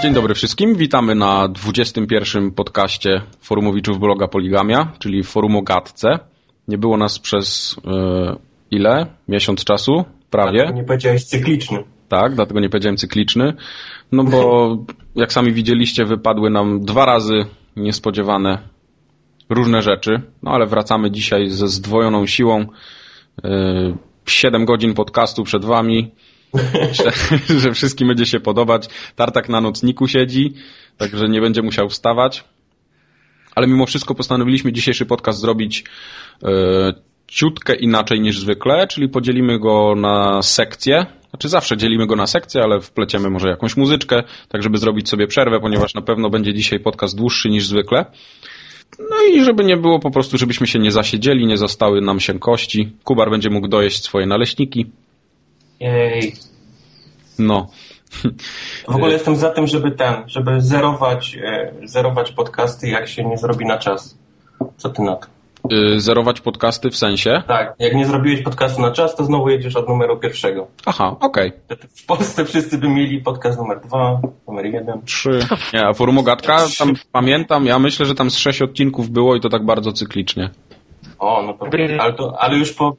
Dzień dobry wszystkim, witamy na 21. podcaście Forumowiczów bloga Poligamia, czyli Forumogatce. Nie było nas przez ile? Miesiąc czasu? Prawie. Dlatego nie powiedziałeś cykliczny. Tak, dlatego nie powiedziałem cykliczny. No bo jak sami widzieliście, wypadły nam 2 razy niespodziewane różne rzeczy. No ale wracamy dzisiaj ze zdwojoną siłą. 7 godzin podcastu przed wami. Myślę, że wszystkim będzie się podobać. Tartak na nocniku siedzi, także nie będzie musiał wstawać. Ale mimo wszystko postanowiliśmy dzisiejszy podcast zrobić ciutkę inaczej niż zwykle, czyli podzielimy go na sekcje. Znaczy zawsze dzielimy go na sekcje, ale wpleciemy może jakąś muzyczkę, tak żeby zrobić sobie przerwę, ponieważ na pewno będzie dzisiaj podcast dłuższy niż zwykle. No i żeby nie było po prostu, żebyśmy się nie zasiedzieli, nie zostały nam się kości. Kubar będzie mógł dojeść swoje naleśniki. Jej. No. W ogóle jestem za tym, żeby zerować podcasty, jak się nie zrobi na czas. Co ty na to? Zerować podcasty w sensie? Tak, jak nie zrobiłeś podcastu na czas, to znowu jedziesz od numeru 1. Aha, okej. W Polsce wszyscy by mieli podcast numer 2, numer 1. 3. Nie, a Forumogatka, tam pamiętam, ja myślę, że tam z 6 odcinków było i to tak bardzo cyklicznie. O, no to, ale już po...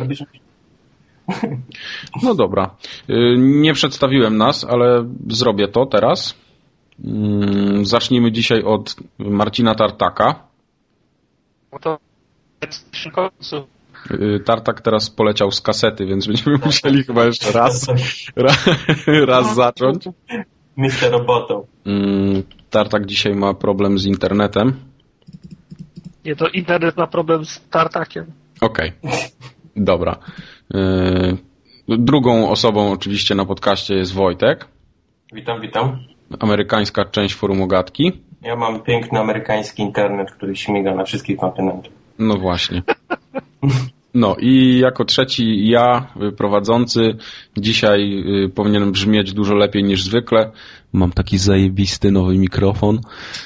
No dobra. Nie przedstawiłem nas, ale zrobię to teraz. Zacznijmy dzisiaj od Marcina Tartaka. No to w końcu. Tartak teraz poleciał z kasety, więc będziemy musieli chyba jeszcze raz zacząć. Mister Robotą. Tartak dzisiaj ma problem z internetem. Nie, to internet ma problem z Tartakiem. Okej. Dobra. Drugą osobą oczywiście na podcaście jest Wojtek. Witam. Amerykańska część Forumogatki. Ja mam piękny amerykański internet, który śmiga na wszystkich kontynentach. No właśnie. No i jako trzeci ja, prowadzący, dzisiaj powinienem brzmieć dużo lepiej niż zwykle. Mam taki zajebisty nowy mikrofon.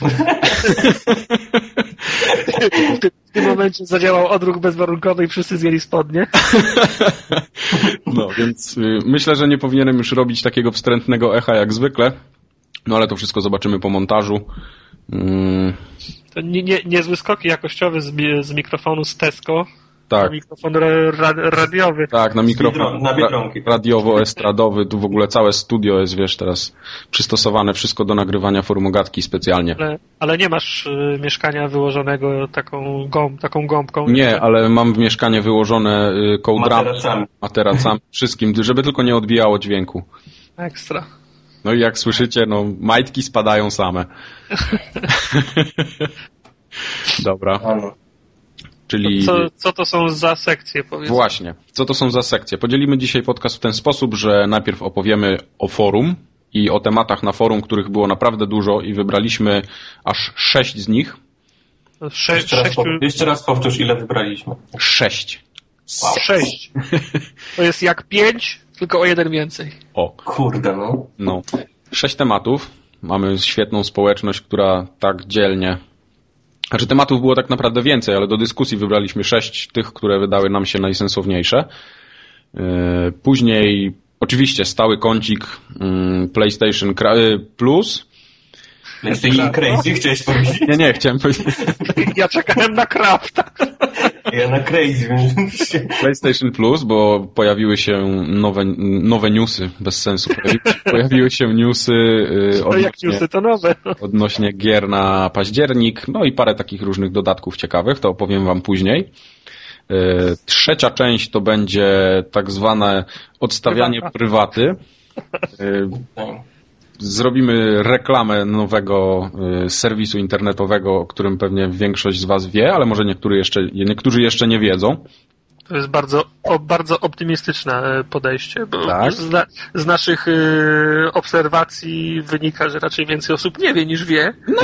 W tym momencie zadziałał odruch bezwarunkowy i wszyscy zjęli spodnie. No więc myślę, że nie powinienem już robić takiego wstrętnego echa jak zwykle. No ale to wszystko zobaczymy po montażu. To niezły skok jakościowy z mikrofonu z Tesco. Tak. Na mikrofon radiowy. Tak, na mikrofon na Biedronki. Radiowo-estradowy. Tu w ogóle całe studio jest, wiesz, teraz przystosowane wszystko do nagrywania Forumogatki specjalnie. Ale nie masz mieszkania wyłożonego taką gąbką? Nie, ale mam mieszkanie wyłożone kołdrami, materacami, wszystkim, żeby tylko nie odbijało dźwięku. Ekstra. No i jak słyszycie, no majtki spadają same. Dobra. Czyli... Co to są za sekcje, powiedzmy? Właśnie, co to są za sekcje? Podzielimy dzisiaj podcast w ten sposób, że najpierw opowiemy o forum i o tematach na forum, których było naprawdę dużo i wybraliśmy aż 6 z nich. Jeszcze raz powtórz, ile wybraliśmy. 6. Wow. 6. To jest jak 5, tylko o 1 więcej. O. Kurde, no. No. 6 tematów. Mamy świetną społeczność, która tak dzielnie... Znaczy tematów było tak naprawdę więcej, ale do dyskusji wybraliśmy 6 tych, które wydały nam się najsensowniejsze. Później oczywiście stały kącik PlayStation Plus. PlayStation Crazy chciałeś powiedzieć? Nie, chciałem powiedzieć. Ja czekałem na Crafta. Ja na Crazy. PlayStation Plus, bo pojawiły się nowe newsy, bez sensu. Pojawiły się newsy odnośnie gier na październik, no i parę takich różnych dodatków ciekawych, to opowiem wam później. Trzecia część to będzie tak zwane odstawianie prywaty. Zrobimy reklamę nowego serwisu internetowego, o którym pewnie większość z was wie, ale może niektórzy jeszcze nie wiedzą. To jest bardzo optymistyczne podejście, bo tak? z naszych obserwacji wynika, że raczej więcej osób nie wie niż wie. No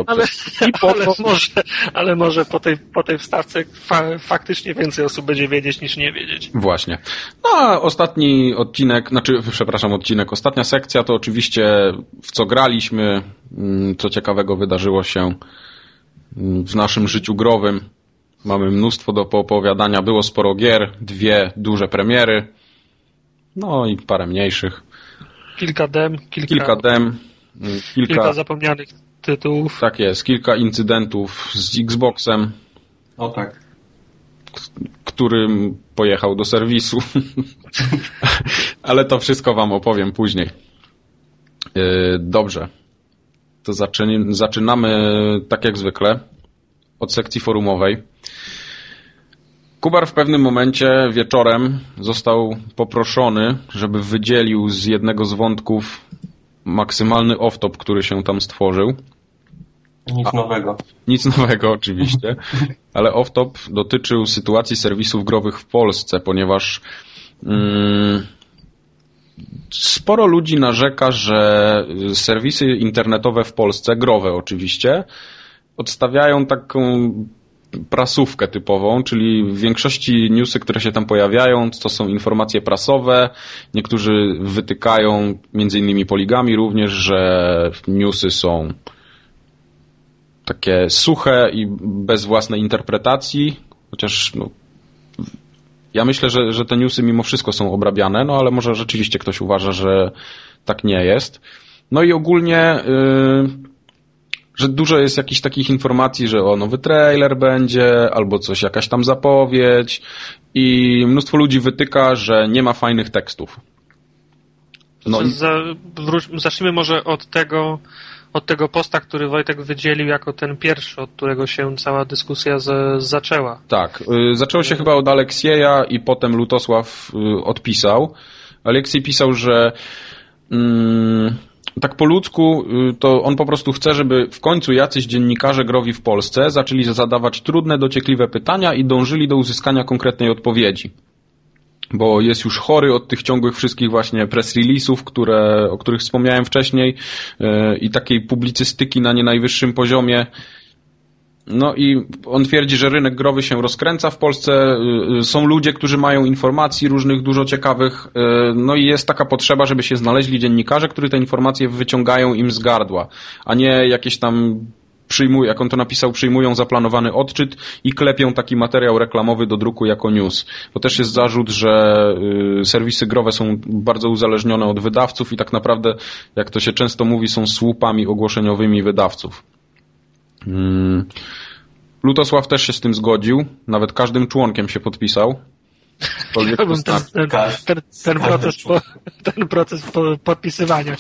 ale może po tej wstawce faktycznie więcej osób będzie wiedzieć niż nie wiedzieć. Właśnie. No a ostatni odcinek, ostatnia sekcja to oczywiście w co graliśmy, co ciekawego wydarzyło się w naszym życiu growym. Mamy mnóstwo do poopowiadania. Było sporo gier, 2 duże premiery, no i parę mniejszych. Kilka dem. Kilka zapomnianych tytułów. Tak jest, kilka incydentów z Xboxem. O tak. Którym pojechał do serwisu. Ale to wszystko wam opowiem później. Dobrze. To zaczynamy tak jak zwykle od sekcji forumowej. Kubar w pewnym momencie wieczorem został poproszony, żeby wydzielił z jednego z wątków maksymalny off-top, który się tam stworzył. Nic nowego. Nic nowego oczywiście, ale off-top dotyczył sytuacji serwisów growych w Polsce, ponieważ sporo ludzi narzeka, że serwisy internetowe w Polsce, growe oczywiście, odstawiają taką prasówkę typową, czyli w większości newsy, które się tam pojawiają, to są informacje prasowe. Niektórzy wytykają, między innymi Poligami również, że newsy są takie suche i bez własnej interpretacji, chociaż ja myślę, że te newsy mimo wszystko są obrabiane, ale może rzeczywiście ktoś uważa, że tak nie jest. No i ogólnie że dużo jest jakichś takich informacji, że nowy trailer będzie, albo coś, jakaś tam zapowiedź i mnóstwo ludzi wytyka, że nie ma fajnych tekstów. Zacznijmy może od tego posta, który Wojtek wydzielił jako ten pierwszy, od którego się cała dyskusja zaczęła. Tak, zaczęło się chyba od Aleksieja i potem Lutosław odpisał. Aleksiej pisał, że tak po ludzku to on po prostu chce, żeby w końcu jacyś dziennikarze growi w Polsce zaczęli zadawać trudne, dociekliwe pytania i dążyli do uzyskania konkretnej odpowiedzi. Bo jest już chory od tych ciągłych wszystkich właśnie press release'ów, o których wspomniałem wcześniej i takiej publicystyki na nie najwyższym poziomie. No i on twierdzi, że rynek growy się rozkręca w Polsce, są ludzie, którzy mają informacji różnych, dużo ciekawych, no i jest taka potrzeba, żeby się znaleźli dziennikarze, którzy te informacje wyciągają im z gardła, a nie jakieś tam jak on to napisał, przyjmują zaplanowany odczyt i klepią taki materiał reklamowy do druku jako news. Bo też jest zarzut, że serwisy growe są bardzo uzależnione od wydawców i tak naprawdę, jak to się często mówi, są słupami ogłoszeniowymi wydawców. Lutosław też się z tym zgodził, nawet każdym członkiem się podpisał. Ten proces podpisywania.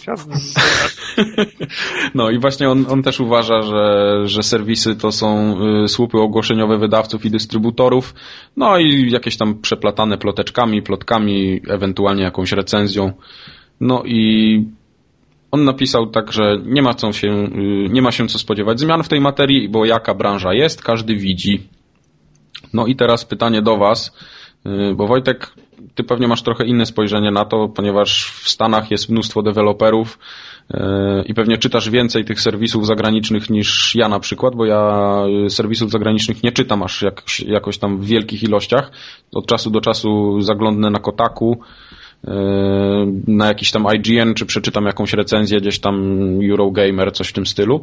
No i właśnie on też uważa, że serwisy to są słupy ogłoszeniowe wydawców i dystrybutorów, no i jakieś tam przeplatane plotkami, ewentualnie jakąś recenzją. No i on napisał tak, że nie ma się co spodziewać zmian w tej materii, bo jaka branża jest, każdy widzi. No i teraz pytanie do was, bo Wojtek, ty pewnie masz trochę inne spojrzenie na to, ponieważ w Stanach jest mnóstwo deweloperów i pewnie czytasz więcej tych serwisów zagranicznych niż ja na przykład, bo ja serwisów zagranicznych nie czytam aż jakoś tam w wielkich ilościach. Od czasu do czasu zaglądnę na Kotaku, na jakiś tam IGN, czy przeczytam jakąś recenzję gdzieś tam Eurogamer, coś w tym stylu.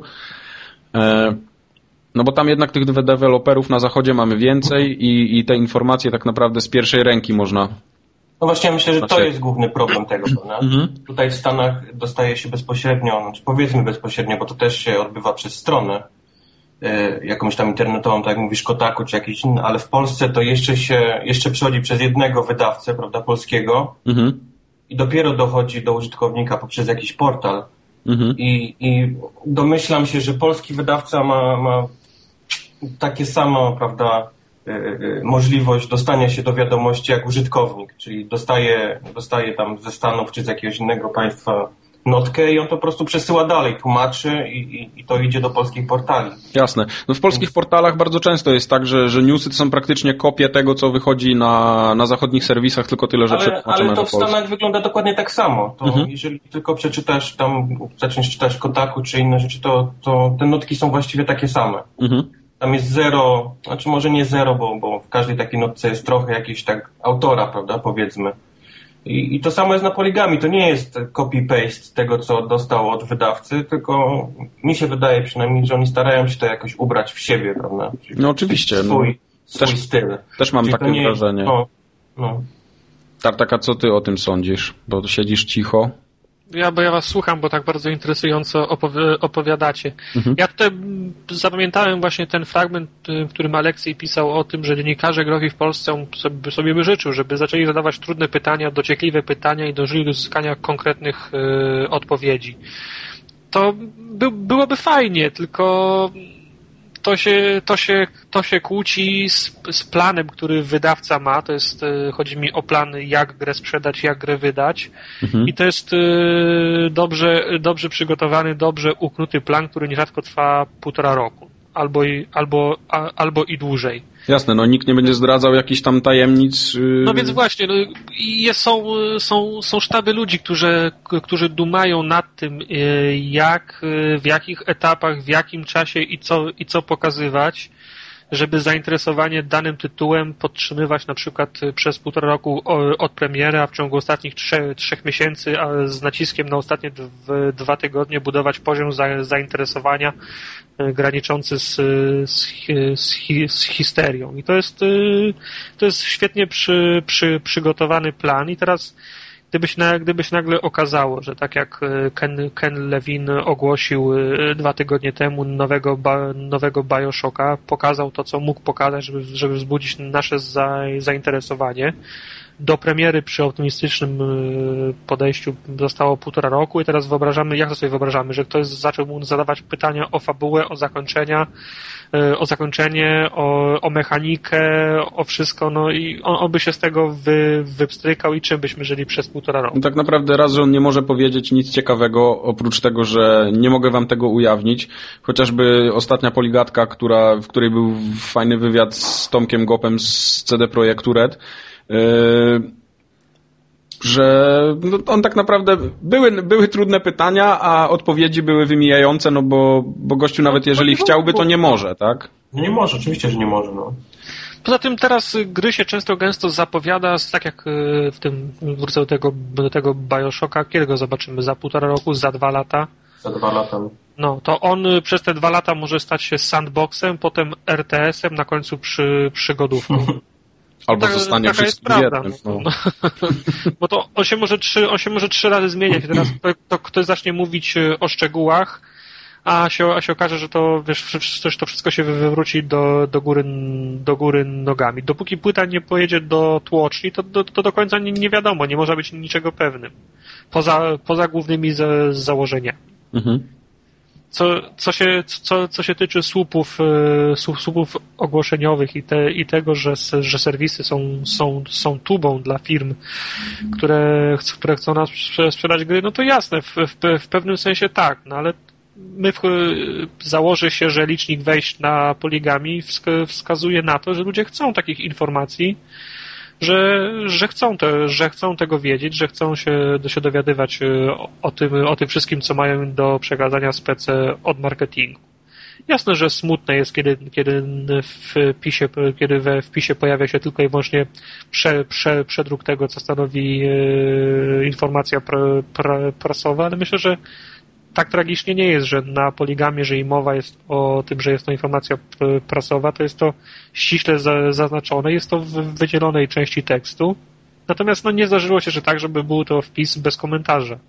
No bo tam jednak tych deweloperów na zachodzie mamy więcej i te informacje tak naprawdę z pierwszej ręki można... No właśnie, ja myślę, że to jest główny problem tego, prawda? Tutaj w Stanach dostaje się bezpośrednio, czy powiedzmy bezpośrednio, bo to też się odbywa przez stronę jakąś tam internetową, tak jak mówisz, Kotaku czy jakiś inny, ale w Polsce to jeszcze przechodzi przez jednego wydawcę, prawda, polskiego i dopiero dochodzi do użytkownika poprzez jakiś portal. I domyślam się, że polski wydawca ma takie samo, prawda, możliwość dostania się do wiadomości jak użytkownik, czyli dostaje tam ze Stanów czy z jakiegoś innego państwa notkę i on to po prostu przesyła dalej, tłumaczy i to idzie do polskich portali. Jasne. No w polskich portalach bardzo często jest tak, że newsy to są praktycznie kopie tego, co wychodzi na zachodnich serwisach, tylko tyle, że ale to w Stanach wygląda dokładnie tak samo. To jeżeli tylko przeczytasz tam, zaczniesz czytać Kotaku czy inne rzeczy, to te notki są właściwie takie same. Tam jest zero, znaczy może nie zero, bo w każdej takiej notce jest trochę jakiegoś tak autora, prawda, powiedzmy. I to samo jest na Poligami. To nie jest copy-paste tego, co dostał od wydawcy, tylko mi się wydaje przynajmniej, że oni starają się to jakoś ubrać w siebie, prawda? Czyli no oczywiście. Swój styl. Też mam takie wrażenie. No. Tartaka, co ty o tym sądzisz? Bo tu siedzisz cicho. Ja was słucham, bo tak bardzo interesująco opowiadacie. Ja tutaj zapamiętałem właśnie ten fragment, w którym Aleksiej pisał o tym, że dziennikarze growi w Polsce sobie by życzył, żeby zaczęli zadawać trudne pytania, dociekliwe pytania i dążyli do uzyskania konkretnych odpowiedzi. To byłoby fajnie, tylko to się kłóci z planem, który wydawca ma. To jest, chodzi mi o plan, jak grę sprzedać, jak grę wydać. I to jest dobrze przygotowany, dobrze uknuty plan, który nierzadko trwa 1,5 roku. Albo i dłużej. Jasne, no nikt nie będzie zdradzał jakichś tam tajemnic. No więc właśnie, są sztaby ludzi, którzy dumają nad tym, jak, w jakich etapach, w jakim czasie i co pokazywać, żeby zainteresowanie danym tytułem podtrzymywać na przykład przez 1,5 roku od premiery, a w ciągu ostatnich 3 miesięcy, a z naciskiem na ostatnie 2 tygodnie budować poziom zainteresowania graniczący z histerią. I to jest świetnie przygotowany plan. I teraz gdyby się nagle okazało, że tak jak Ken Levine ogłosił 2 tygodnie temu nowego BioShocka, pokazał to, co mógł pokazać, żeby wzbudzić nasze zainteresowanie. Do premiery przy optymistycznym podejściu zostało 1,5 roku i teraz jak to sobie wyobrażamy, że ktoś zaczął mu zadawać pytania o fabułę, o zakończenie, o mechanikę, o wszystko, no i on by się z tego wypstrykał i czym byśmy żyli przez 1,5 roku. Tak naprawdę raz, że on nie może powiedzieć nic ciekawego, oprócz tego, że nie mogę wam tego ujawnić. Chociażby ostatnia Poligatka, w której był fajny wywiad z Tomkiem Gopem z CD Projektu Red, że no, on tak naprawdę były trudne pytania, a odpowiedzi były wymijające, no bo gościu nawet jeżeli chciałby, to nie może, tak? Nie może, oczywiście, że nie może, no. Poza tym teraz gry się często gęsto zapowiada, tak jak wrócę do tego BioShocka, kiedy go zobaczymy? Za 1,5 roku, za 2 lata? Za 2 lata. No, to on przez te 2 lata może stać się sandboxem, potem RTS-em, na końcu przygodówką. Albo zostanie wszystkim jednym. No. Bo to on się może 3 razy zmieniać. Teraz to ktoś zacznie mówić o szczegółach, a się okaże, że to, wiesz, to wszystko się wywróci do góry nogami. Dopóki płyta nie pojedzie do tłoczni, to do końca nie wiadomo, nie można być niczego pewnym. Poza głównymi założeniami. Co się tyczy słupów ogłoszeniowych i tego, że serwisy są tubą dla firm, które chcą nas sprzedać gry, no to jasne, w pewnym sensie tak, no ale założy się, że licznik wejść na Poligami wskazuje na to, że ludzie chcą takich informacji, że chcą tego wiedzieć, że chcą się dowiadywać o tym wszystkim, co mają do przekazania spece od marketingu. Jasne, że smutne jest, kiedy we wpisie pojawia się tylko i wyłącznie przedruk tego, co stanowi informacja prasowa, ale myślę, że tak tragicznie nie jest, że na Poligamie, jeżeli mowa jest o tym, że jest to informacja prasowa, to jest to ściśle zaznaczone, jest to w wydzielonej części tekstu. Natomiast no, nie zdarzyło się, że tak, żeby był to wpis bez komentarza.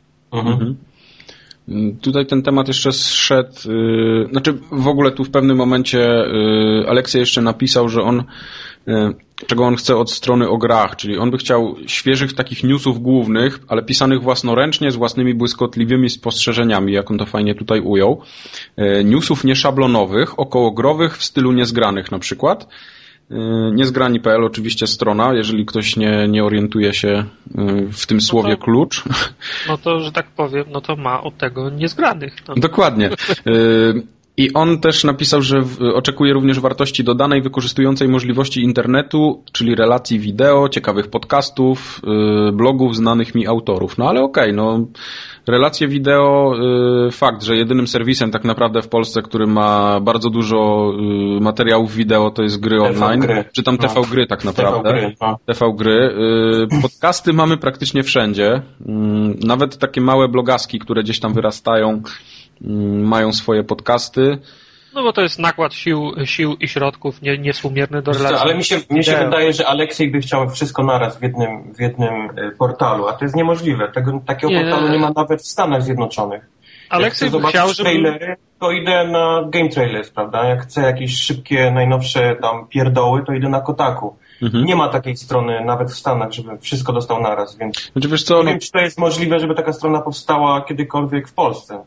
Tutaj ten temat jeszcze zszedł, znaczy w ogóle tu w pewnym momencie Aleksiej jeszcze napisał, że czego on chce od strony o grach, czyli on by chciał świeżych takich newsów głównych, ale pisanych własnoręcznie, z własnymi błyskotliwymi spostrzeżeniami, jak on to fajnie tutaj ujął. Newsów nieszablonowych, okołogrowych, w stylu niezgranych na przykład. Niezgrani.pl oczywiście strona, jeżeli ktoś nie orientuje się w tym słowie klucz. No to, że tak powiem, no to ma od tego niezgranych. No. Dokładnie. I on też napisał, że oczekuje również wartości dodanej wykorzystującej możliwości internetu, czyli relacji wideo, ciekawych podcastów, blogów znanych mi autorów. No ale okej, no relacje wideo, fakt, że jedynym serwisem tak naprawdę w Polsce, który ma bardzo dużo materiałów wideo, to jest gry online, czy tam TV Gry tak naprawdę. TV Gry. Podcasty mamy praktycznie wszędzie. Nawet takie małe blogaski, które gdzieś tam wyrastają, mają swoje podcasty. No bo to jest nakład sił i środków niewspółmierny do relacji. Ale mi się wydaje, że Aleksiej by chciał wszystko naraz w jednym portalu, a to jest niemożliwe. Takiego portalu nie ma nawet w Stanach Zjednoczonych. Aleksiej by chciał, żeby... trailery, to idę na Game Trailers, prawda? Jak chcę jakieś szybkie, najnowsze tam pierdoły, to idę na Kotaku. Nie ma takiej strony nawet w Stanach, żeby wszystko dostał naraz, więc znaczy, wiesz co, nie wiem, czy to jest możliwe, żeby taka strona powstała kiedykolwiek w Polsce.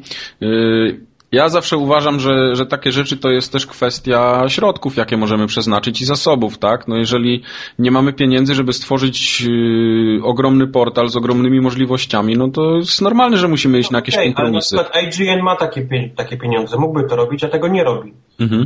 Ja zawsze uważam, że takie rzeczy to jest też kwestia środków, jakie możemy przeznaczyć i zasobów, tak? No jeżeli nie mamy pieniędzy, żeby stworzyć ogromny portal z ogromnymi możliwościami, no to jest normalne, że musimy iść na jakieś kompromisy. Ale na przykład IGN ma takie pieniądze, mógłby to robić, a tego nie robi.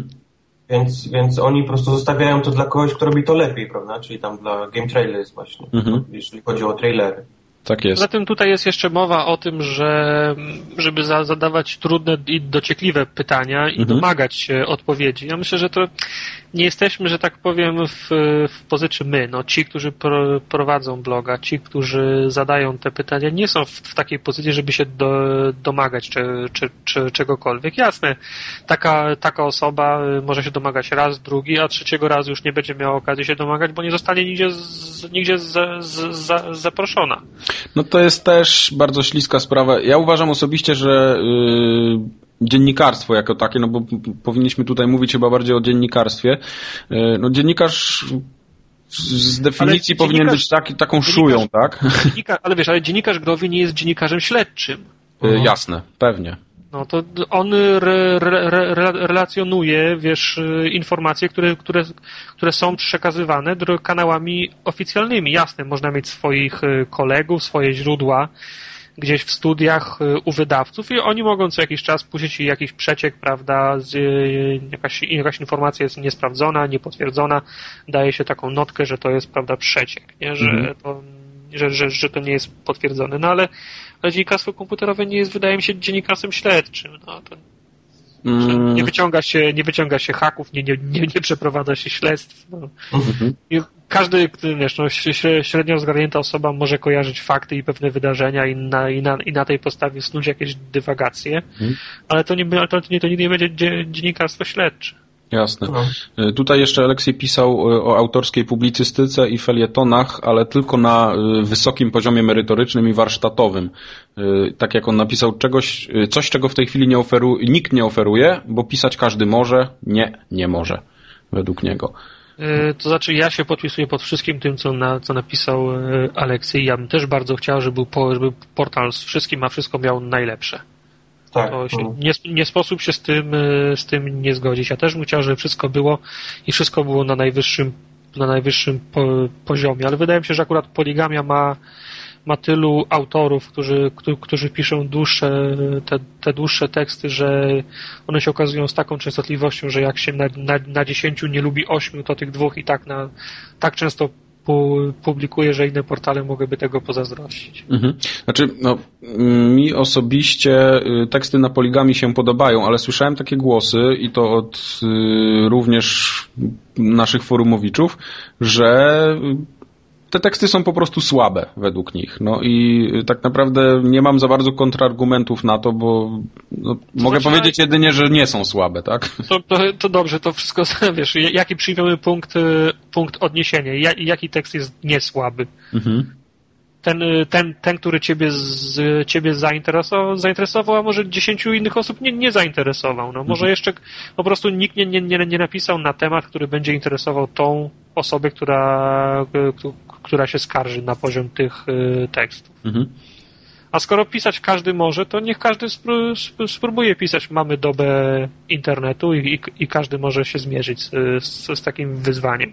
Więc oni po prostu zostawiają to dla kogoś, kto robi to lepiej, prawda? Czyli tam dla Game Trailers właśnie, jeśli chodzi o trailery. Tak jest. Zatem tutaj jest jeszcze mowa o tym, żeby zadawać trudne i dociekliwe pytania i domagać się odpowiedzi. Ja myślę, że to nie jesteśmy, że tak powiem, w pozycji my. No, ci, którzy prowadzą bloga, ci, którzy zadają te pytania, nie są w takiej pozycji, żeby się domagać czy czegokolwiek. Jasne, taka osoba może się domagać raz, drugi, a trzeciego razu już nie będzie miała okazji się domagać, bo nie zostanie nigdzie zaproszona. No to jest też bardzo śliska sprawa. Ja uważam osobiście, że dziennikarstwo jako takie, no bo powinniśmy tutaj mówić chyba bardziej o dziennikarstwie. No dziennikarz z definicji powinien być taką szują, tak? Ale wiesz, ale dziennikarz growy nie jest dziennikarzem śledczym. Jasne, pewnie. No to on relacjonuje, wiesz, informacje, które są przekazywane kanałami oficjalnymi. Jasne, można mieć swoich kolegów, swoje źródła gdzieś w studiach u wydawców i oni mogą co jakiś czas puścić jakiś przeciek, prawda, jakaś informacja jest niesprawdzona, niepotwierdzona, daje się taką notkę, że to jest, prawda, przeciek, nie? Że to nie jest potwierdzone. No ale dziennikarstwo komputerowe nie jest, wydaje mi się, dziennikarstwem śledczym. No, to nie wyciąga się haków, nie przeprowadza się śledztw. No. I każdy, wiesz, no, średnio zgarnięta osoba może kojarzyć fakty i pewne wydarzenia i na tej podstawie snuć jakieś dywagacje, ale to nigdy nie będzie dziennikarstwo śledcze. Jasne. Tutaj jeszcze Aleksiej pisał o autorskiej publicystyce i felietonach, ale tylko na wysokim poziomie merytorycznym i warsztatowym. Tak jak on napisał, coś, czego w tej chwili nikt nie oferuje, bo pisać każdy może, nie może, według niego. To znaczy, ja się podpisuję pod wszystkim tym, co napisał Aleksiej. Ja bym też bardzo chciał, żeby portal z wszystkim, a wszystko miał najlepsze. Tak. Nie sposób się z tym nie zgodzić. Ja też bym chciał, żeby wszystko było na najwyższym poziomie, ale wydaje mi się, że akurat Poligamia ma tylu autorów, którzy piszą te dłuższe teksty, że one się okazują z taką częstotliwością, że jak się na 10 nie lubi 8, to tych 2 i tak często publikuje, że inne portale mogłyby tego pozazdrościć. Znaczy, no, mi osobiście teksty na Poligami się podobają, ale słyszałem takie głosy i to od również naszych forumowiczów, że te teksty są po prostu słabe według nich. No i tak naprawdę nie mam za bardzo kontrargumentów na to, bo mogę powiedzieć jedynie, że nie są słabe, tak? To dobrze, to wszystko, wiesz, jaki przyjmiemy punkt odniesienia, jaki tekst jest niesłaby. Ten, który ciebie zainteresował, a może 10 innych osób nie zainteresował. No, może jeszcze po prostu nikt nie napisał na temat, który będzie interesował tą osobę, która się skarży na poziom tych tekstów. A skoro pisać każdy może, to niech każdy spróbuje pisać. Mamy dobę internetu i każdy może się zmierzyć z takim wyzwaniem.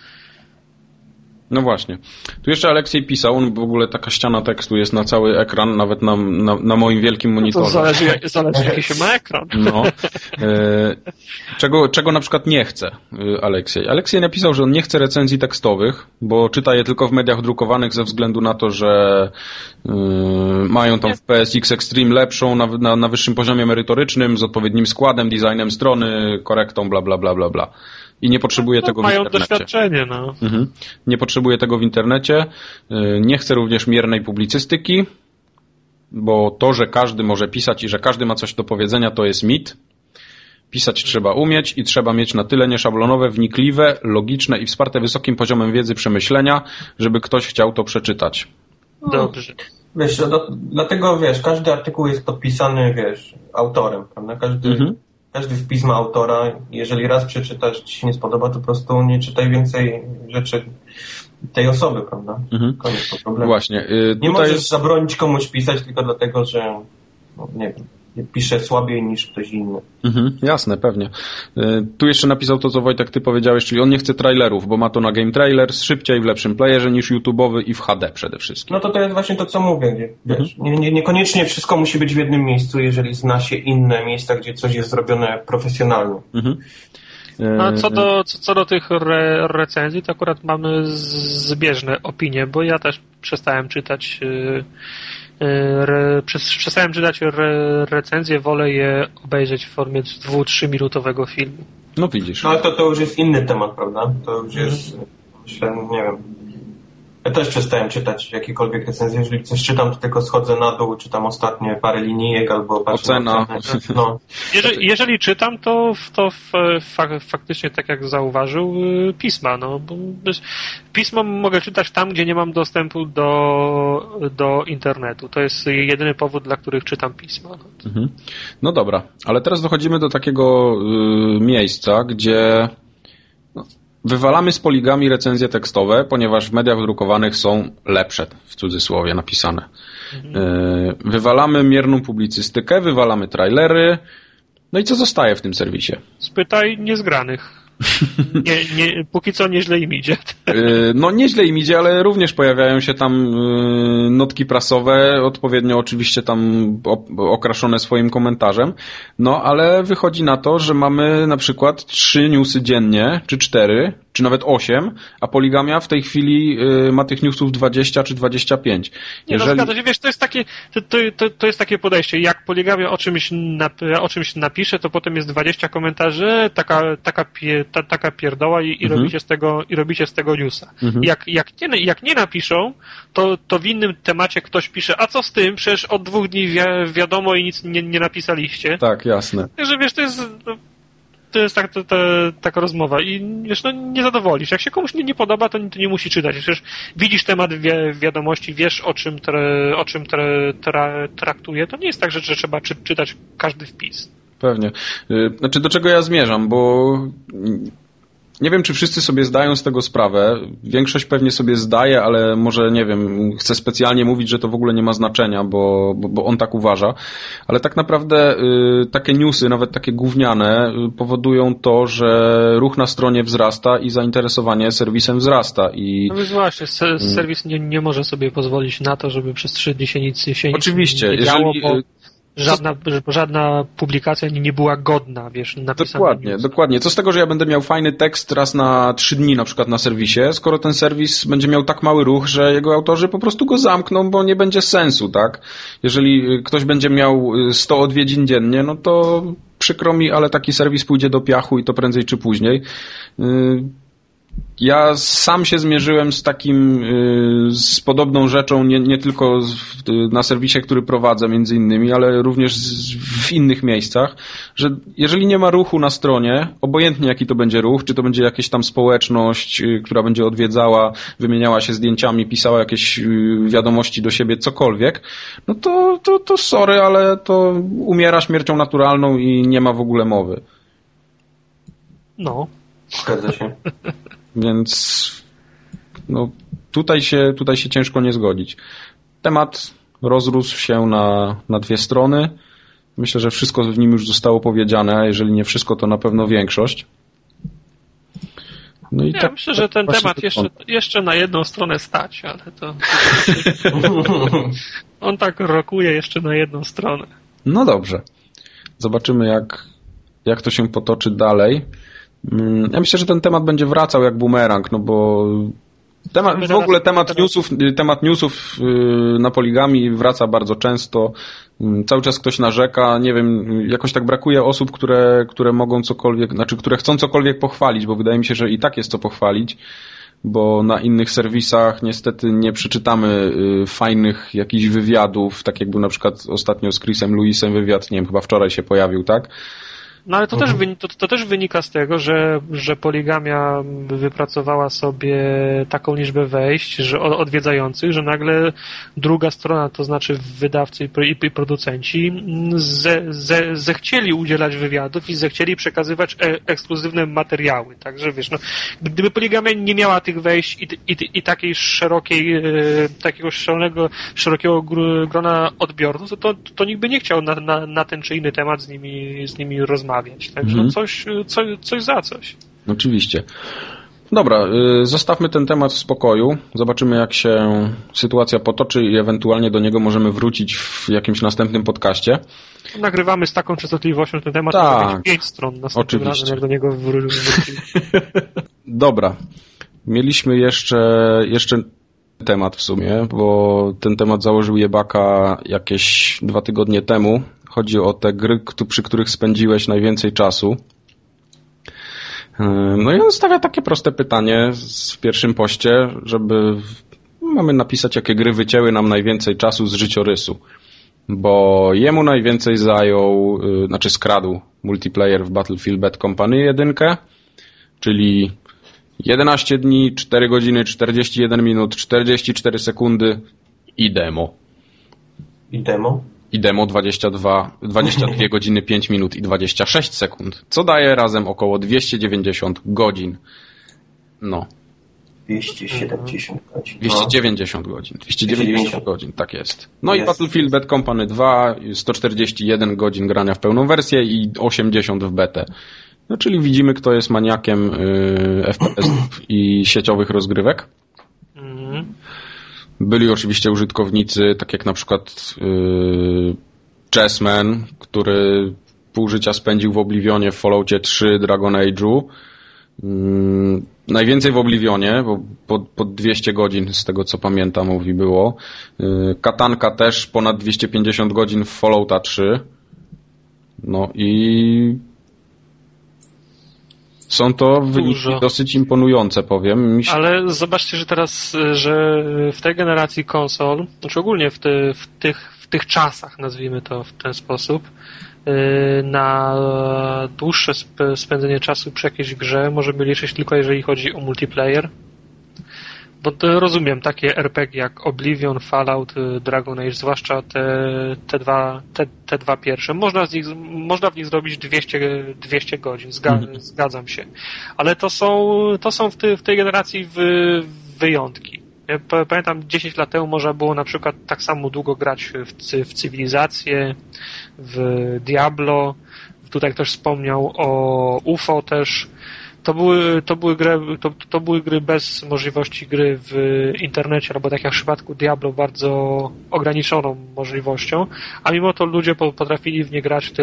No właśnie. Tu jeszcze Aleksiej pisał, on w ogóle taka ściana tekstu jest na cały ekran, nawet na moim wielkim monitorze. To zależy jaki się ma ekran. No. Czego na przykład nie chce Aleksiej? Aleksiej napisał, że on nie chce recenzji tekstowych, bo czyta je tylko w mediach drukowanych ze względu na to, że mają tam w PSX Extreme lepszą, na wyższym poziomie merytorycznym, z odpowiednim składem, designem strony, korektą, bla, bla, bla, bla, bla. I nie potrzebuje tego w internecie. Mają doświadczenie, no. Nie potrzebuje tego w internecie. Nie chce również miernej publicystyki, bo to, że każdy może pisać i że każdy ma coś do powiedzenia, to jest mit. Pisać trzeba umieć i trzeba mieć na tyle nieszablonowe, wnikliwe, logiczne i wsparte wysokim poziomem wiedzy przemyślenia, żeby ktoś chciał to przeczytać. Dobrze. Wiesz, dlatego, każdy artykuł jest podpisany, autorem, prawda? Każdy wpis ma autora. Jeżeli raz przeczytasz, ci się nie spodoba, to po prostu nie czytaj więcej rzeczy tej osoby, prawda? Koniec problemu. Właśnie. Nie możesz zabronić komuś pisać tylko dlatego, że nie wiem, pisze słabiej niż ktoś inny. Jasne, pewnie. Tu jeszcze napisał to, co Wojtek, ty powiedziałeś, czyli on nie chce trailerów, bo ma to na Game Trailers szybciej, w lepszym playerze niż YouTube'owy i w HD przede wszystkim. No to jest właśnie to, co mówię. Niekoniecznie wszystko musi być w jednym miejscu, jeżeli zna się inne miejsca, gdzie coś jest zrobione profesjonalnie. A co do tych recenzji, to akurat mamy zbieżne opinie, bo ja też przestałem czytać recenzje, wolę je obejrzeć w formie 2-3 minutowego filmu. No widzisz. No ale to już jest inny temat, prawda? To już jest, myślę, nie wiem. Ja też przestałem czytać jakiekolwiek recenzje. Jeżeli coś czytam, to tylko schodzę na dół, czytam ostatnie parę linijek albo patrzę ocena. No. Jeżeli czytam, to faktycznie, tak jak zauważył, pisma. No, bo pismo mogę czytać tam, gdzie nie mam dostępu do internetu. To jest jedyny powód, dla których czytam pisma. No dobra, ale teraz dochodzimy do takiego miejsca, gdzie wywalamy z Poligami recenzje tekstowe, ponieważ w mediach drukowanych są lepsze, w cudzysłowie napisane. Wywalamy mierną publicystykę, wywalamy trailery. No i co zostaje w tym serwisie? Spytaj niezgranych. Póki co nieźle im idzie. No nieźle im idzie, ale również pojawiają się tam notki prasowe, odpowiednio oczywiście tam okraszone swoim komentarzem. No ale wychodzi na to, że mamy na przykład 3 newsy dziennie, czy 4, czy nawet 8, a Poligamia w tej chwili ma tych newsów 20 czy 25. Zgadza się, wiesz, to jest takie podejście. Jak Poligamia o czymś napisze, to potem jest 20 komentarzy, taka pierdoła i robicie z tego newsa. Jak nie napiszą, to w innym temacie ktoś pisze, a co z tym? Przecież od 2 dni wiadomo i nic nie napisaliście. Tak, jasne. Także wiesz, to jest taka rozmowa i wiesz, nie zadowolisz. Jak się komuś nie podoba, to nie musi czytać. Przecież widzisz temat wiadomości, wiesz o czym traktuje, to nie jest tak, że trzeba czytać każdy wpis. Pewnie. Znaczy, do czego ja zmierzam, bo nie wiem, czy wszyscy sobie zdają z tego sprawę. Większość pewnie sobie zdaje, ale może, nie wiem, chce specjalnie mówić, że to w ogóle nie ma znaczenia, bo on tak uważa. Ale tak naprawdę takie newsy, nawet takie gówniane, powodują to, że ruch na stronie wzrasta i zainteresowanie serwisem wzrasta. No więc właśnie, serwis nie może sobie pozwolić na to, żeby przez 3 dni się nic Oczywiście, nie działo, żadna publikacja nie była godna, wiesz, napisana. Dokładnie. Co z tego, że ja będę miał fajny tekst raz na 3 dni na przykład na serwisie, skoro ten serwis będzie miał tak mały ruch, że jego autorzy po prostu go zamkną, bo nie będzie sensu, tak? Jeżeli ktoś będzie miał 100 odwiedzin dziennie, no to przykro mi, ale taki serwis pójdzie do piachu i to prędzej czy później. Ja sam się zmierzyłem z podobną rzeczą, nie tylko na serwisie, który prowadzę między innymi, ale również w innych miejscach, że jeżeli nie ma ruchu na stronie, obojętnie jaki to będzie ruch, czy to będzie jakaś tam społeczność, która będzie odwiedzała, wymieniała się zdjęciami, pisała jakieś wiadomości do siebie, cokolwiek, no to sorry, ale to umiera śmiercią naturalną i nie ma w ogóle mowy. No. Zgadza się. Więc no, tutaj się ciężko nie zgodzić. Temat rozrósł się na 2 strony. Myślę, że wszystko w nim już zostało powiedziane, a jeżeli nie wszystko, to na pewno większość. No i ja tak, myślę, że ten temat jeszcze na jedną stronę stać, ale to on tak rokuje jeszcze na jedną stronę. No dobrze. Zobaczymy, jak to się potoczy dalej. Ja myślę, że ten temat będzie wracał jak bumerang, no bo temat newsów na Poligami wraca bardzo często. Cały czas ktoś narzeka, nie wiem, jakoś tak brakuje osób, które mogą cokolwiek, znaczy które chcą cokolwiek pochwalić, bo wydaje mi się, że i tak jest co pochwalić, bo na innych serwisach niestety nie przeczytamy fajnych jakichś wywiadów, tak jak był na przykład ostatnio z Chrisem Lewisem wywiad, nie wiem, chyba wczoraj się pojawił, tak? No ale to też wynika z tego, że Poligamia wypracowała sobie taką liczbę wejść, że odwiedzających, że nagle druga strona, to znaczy wydawcy i producenci zechcieli udzielać wywiadów i zechcieli przekazywać ekskluzywne materiały. Także wiesz, no, gdyby Poligamia nie miała tych wejść i takiej takiego szerokiego grona odbiorców, to nikt by nie chciał na ten czy inny temat z nimi rozmawiać. Także coś za coś. Oczywiście. Dobra, zostawmy ten temat w spokoju. Zobaczymy, jak się sytuacja potoczy i ewentualnie do niego możemy wrócić w jakimś następnym podcaście. Nagrywamy z taką częstotliwością ten temat, tak, że 5 stron następnym razem, jak do niego wrócimy. Dobra. Mieliśmy jeszcze temat w sumie, bo ten temat założył Jebaka jakieś 2 tygodnie temu. Chodzi o te gry, przy których spędziłeś najwięcej czasu. No i on stawia takie proste pytanie w pierwszym poście, żeby mamy napisać, jakie gry wycięły nam najwięcej czasu z życiorysu. Bo jemu najwięcej skradł multiplayer w Battlefield Bad Company 1, czyli 11 dni, 4 godziny, 41 minut, 44 sekundy i demo. I demo 22 godziny, 5 minut i 26 sekund, co daje razem około 290 godzin. No. 270 godzin. 290 godzin. 290 godzin, tak jest. No jest. I Battlefield Bad Company 2, 141 godzin grania w pełną wersję i 80 w betę. No, czyli widzimy, kto jest maniakiem FPS-ów i sieciowych rozgrywek. Byli oczywiście użytkownicy, tak jak na przykład Chessman, który pół życia spędził w Oblivionie, w Falloutie 3, Dragon Age'u. Najwięcej w Oblivionie, bo pod 200 godzin, z tego co pamiętam, było. Katanka też ponad 250 godzin w Fallouta 3. No i są to wyniki dosyć imponujące, powiem. Ale zobaczcie, że teraz, że w tej generacji konsol, znaczy ogólnie w tych czasach, nazwijmy to w ten sposób, na dłuższe spędzenie czasu przy jakiejś grze możemy liczyć tylko jeżeli chodzi o multiplayer. Bo to rozumiem, takie RPG jak Oblivion, Fallout, Dragon Age, zwłaszcza te dwa pierwsze. Można w nich zrobić 200 godzin, zgadzam się. Ale to są w tej generacji wyjątki. Ja pamiętam 10 lat temu można było na przykład tak samo długo grać w Cywilizację, w Diablo. Tutaj ktoś wspomniał o UFO też. To były gry bez możliwości gry w internecie, albo tak jak w przypadku Diablo bardzo ograniczoną możliwością, a mimo to ludzie potrafili w nie grać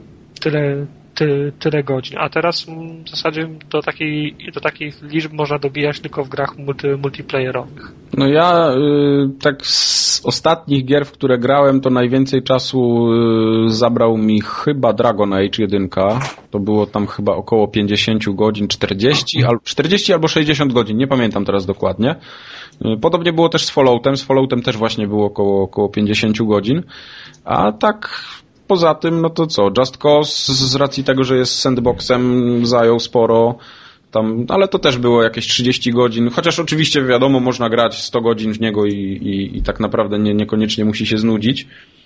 tyle godzin. A teraz w zasadzie do takiej liczby można dobijać tylko w grach multiplayerowych. No ja tak z ostatnich gier, w które grałem, to najwięcej czasu zabrał mi chyba Dragon Age 1. To było tam chyba około 50 godzin, 40 albo 60 godzin, nie pamiętam teraz dokładnie. Podobnie było też z Falloutem. Z Falloutem też właśnie było około 50 godzin. A tak poza tym, no to co? Just Cause z racji tego, że jest sandboxem, zajął sporo tam, ale to też było jakieś 30 godzin, chociaż oczywiście wiadomo, można grać 100 godzin w niego i tak naprawdę niekoniecznie musi się znudzić.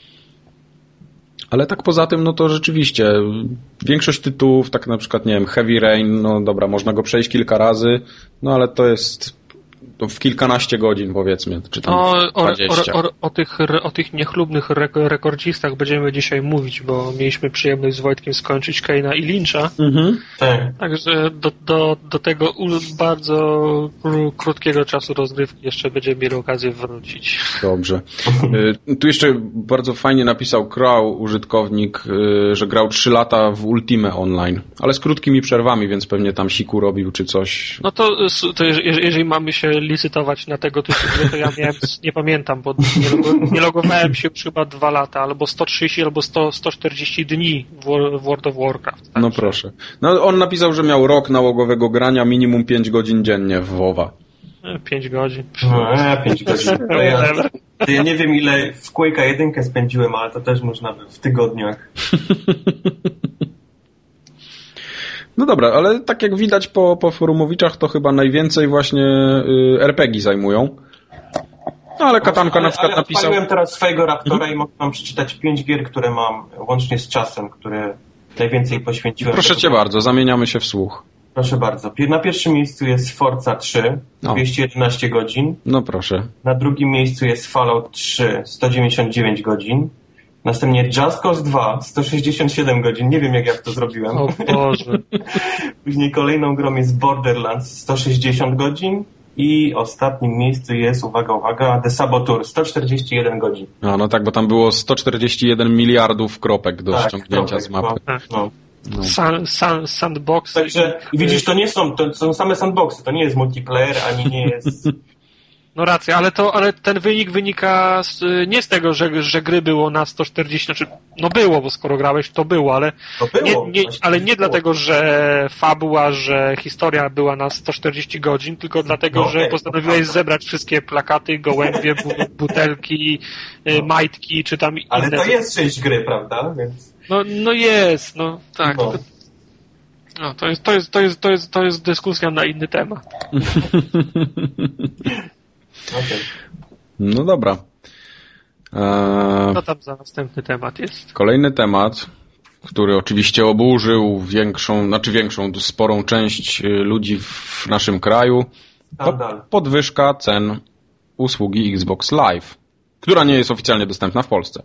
Ale tak poza tym, no to rzeczywiście większość tytułów, tak na przykład, nie wiem, Heavy Rain, no dobra, można go przejść kilka razy, no ale to jest w kilkanaście godzin, powiedzmy, czy tam 20. O tych niechlubnych rekordzistach będziemy dzisiaj mówić, bo mieliśmy przyjemność z Wojtkiem skończyć Kane'a i Lyncha. Tak. Także do tego bardzo krótkiego czasu rozgrywki jeszcze będziemy mieli okazję wrócić. Dobrze. Tu jeszcze bardzo fajnie napisał Crow, użytkownik, że grał 3 lata w Ultimate Online, ale z krótkimi przerwami, więc pewnie tam siku robił czy coś. No to jeżeli mamy się licytować na tego typu, to ja miałem, nie pamiętam, bo nie logowałem się już chyba 2 lata, albo 130, albo 140 dni w World of Warcraft. Tak? No proszę. No on napisał, że miał rok nałogowego grania, minimum 5 godzin dziennie w WoWa. 5 godzin. 5 godzin. To ja nie wiem, ile w Quake'a 1 spędziłem, ale to też można by w tygodniach. No dobra, ale tak jak widać po forumowiczach, to chyba najwięcej właśnie RPG zajmują. No ale Katanka na przykład napisał... Odpaliłem teraz swojego Raptora i mogę wam przeczytać 5 gier, które mam łącznie z czasem, które najwięcej poświęciłem. Proszę cię bardzo, zamieniamy się w słuch. Proszę bardzo. Na pierwszym miejscu jest Forza 3, 211 godzin. No proszę. Na drugim miejscu jest Fallout 3, 199 godzin. Następnie Just Cause 2, 167 godzin. Nie wiem, jak ja to zrobiłem. O Boże. Później kolejną grą jest Borderlands, 160 godzin. I ostatnim miejscu jest, uwaga, The Saboteur, 141 godzin. No tak, bo tam było 141 miliardów kropek do ściągnięcia z mapy. No. Sandboxy. Także widzisz, to są same sandboxy, to nie jest multiplayer, ani nie jest... No racja, ale ten wynik wynika nie z tego, że gry było na 140, znaczy, no było, bo skoro grałeś, to było, ale nie dlatego, że fabuła, że historia była na 140 godzin, tylko dlatego, że postanowiłeś zebrać wszystkie plakaty, gołębie, butelki, majtki, czy tam inne. Ale to jest część gry, prawda? Więc... No jest, no tak. No. No, to jest dyskusja na inny temat. Okay. No dobra. Co tam za następny temat jest? Kolejny temat, który oczywiście oburzył sporą część ludzi w naszym kraju. Podwyżka cen usługi Xbox Live, która nie jest oficjalnie dostępna w Polsce.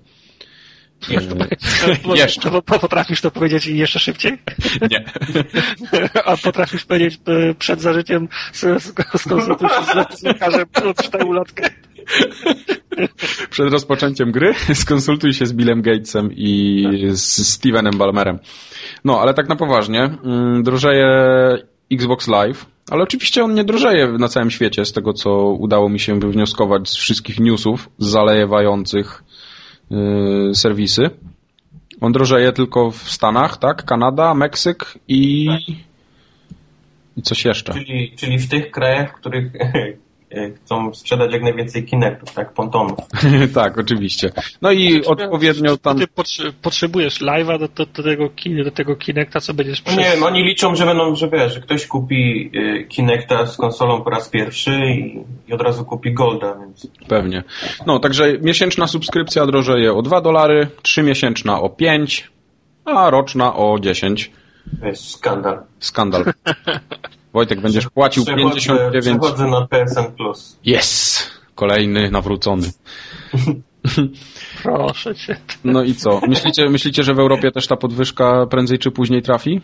Jeszcze. Potrafisz to powiedzieć jeszcze szybciej? Nie. A potrafisz powiedzieć przed zażyciem skonsultuj się z lekarzem, przeczytaj ulotkę. Przed rozpoczęciem gry skonsultuj się z Billem Gatesem i z Stevenem Ballmerem. No, ale tak na poważnie, drożeje Xbox Live, ale oczywiście on nie drożeje na całym świecie, z tego co udało mi się wywnioskować z wszystkich newsów zalewających serwisy. On drożeje tylko w Stanach, tak? Kanada, Meksyk i coś jeszcze. Czyli w tych krajach, w których chcą sprzedać jak najwięcej Kinectów, tak? Pontonów. Tak, oczywiście. No i odpowiednio tam... Ty potrzebujesz live'a do tego Kinecta, co będziesz Nie wiem, oni liczą, że ktoś kupi Kinecta z konsolą po raz pierwszy i od razu kupi Golda, więc... Pewnie. No, także miesięczna subskrypcja drożeje o $2, 3-miesięczna o 5, a roczna o 10. To jest skandal. Skandal. Wojtek, będziesz płacił 59... Przechodzę na PSN Plus. Yes! Kolejny nawrócony. Proszę cię. No i co? Myślicie, że w Europie też ta podwyżka prędzej czy później trafi?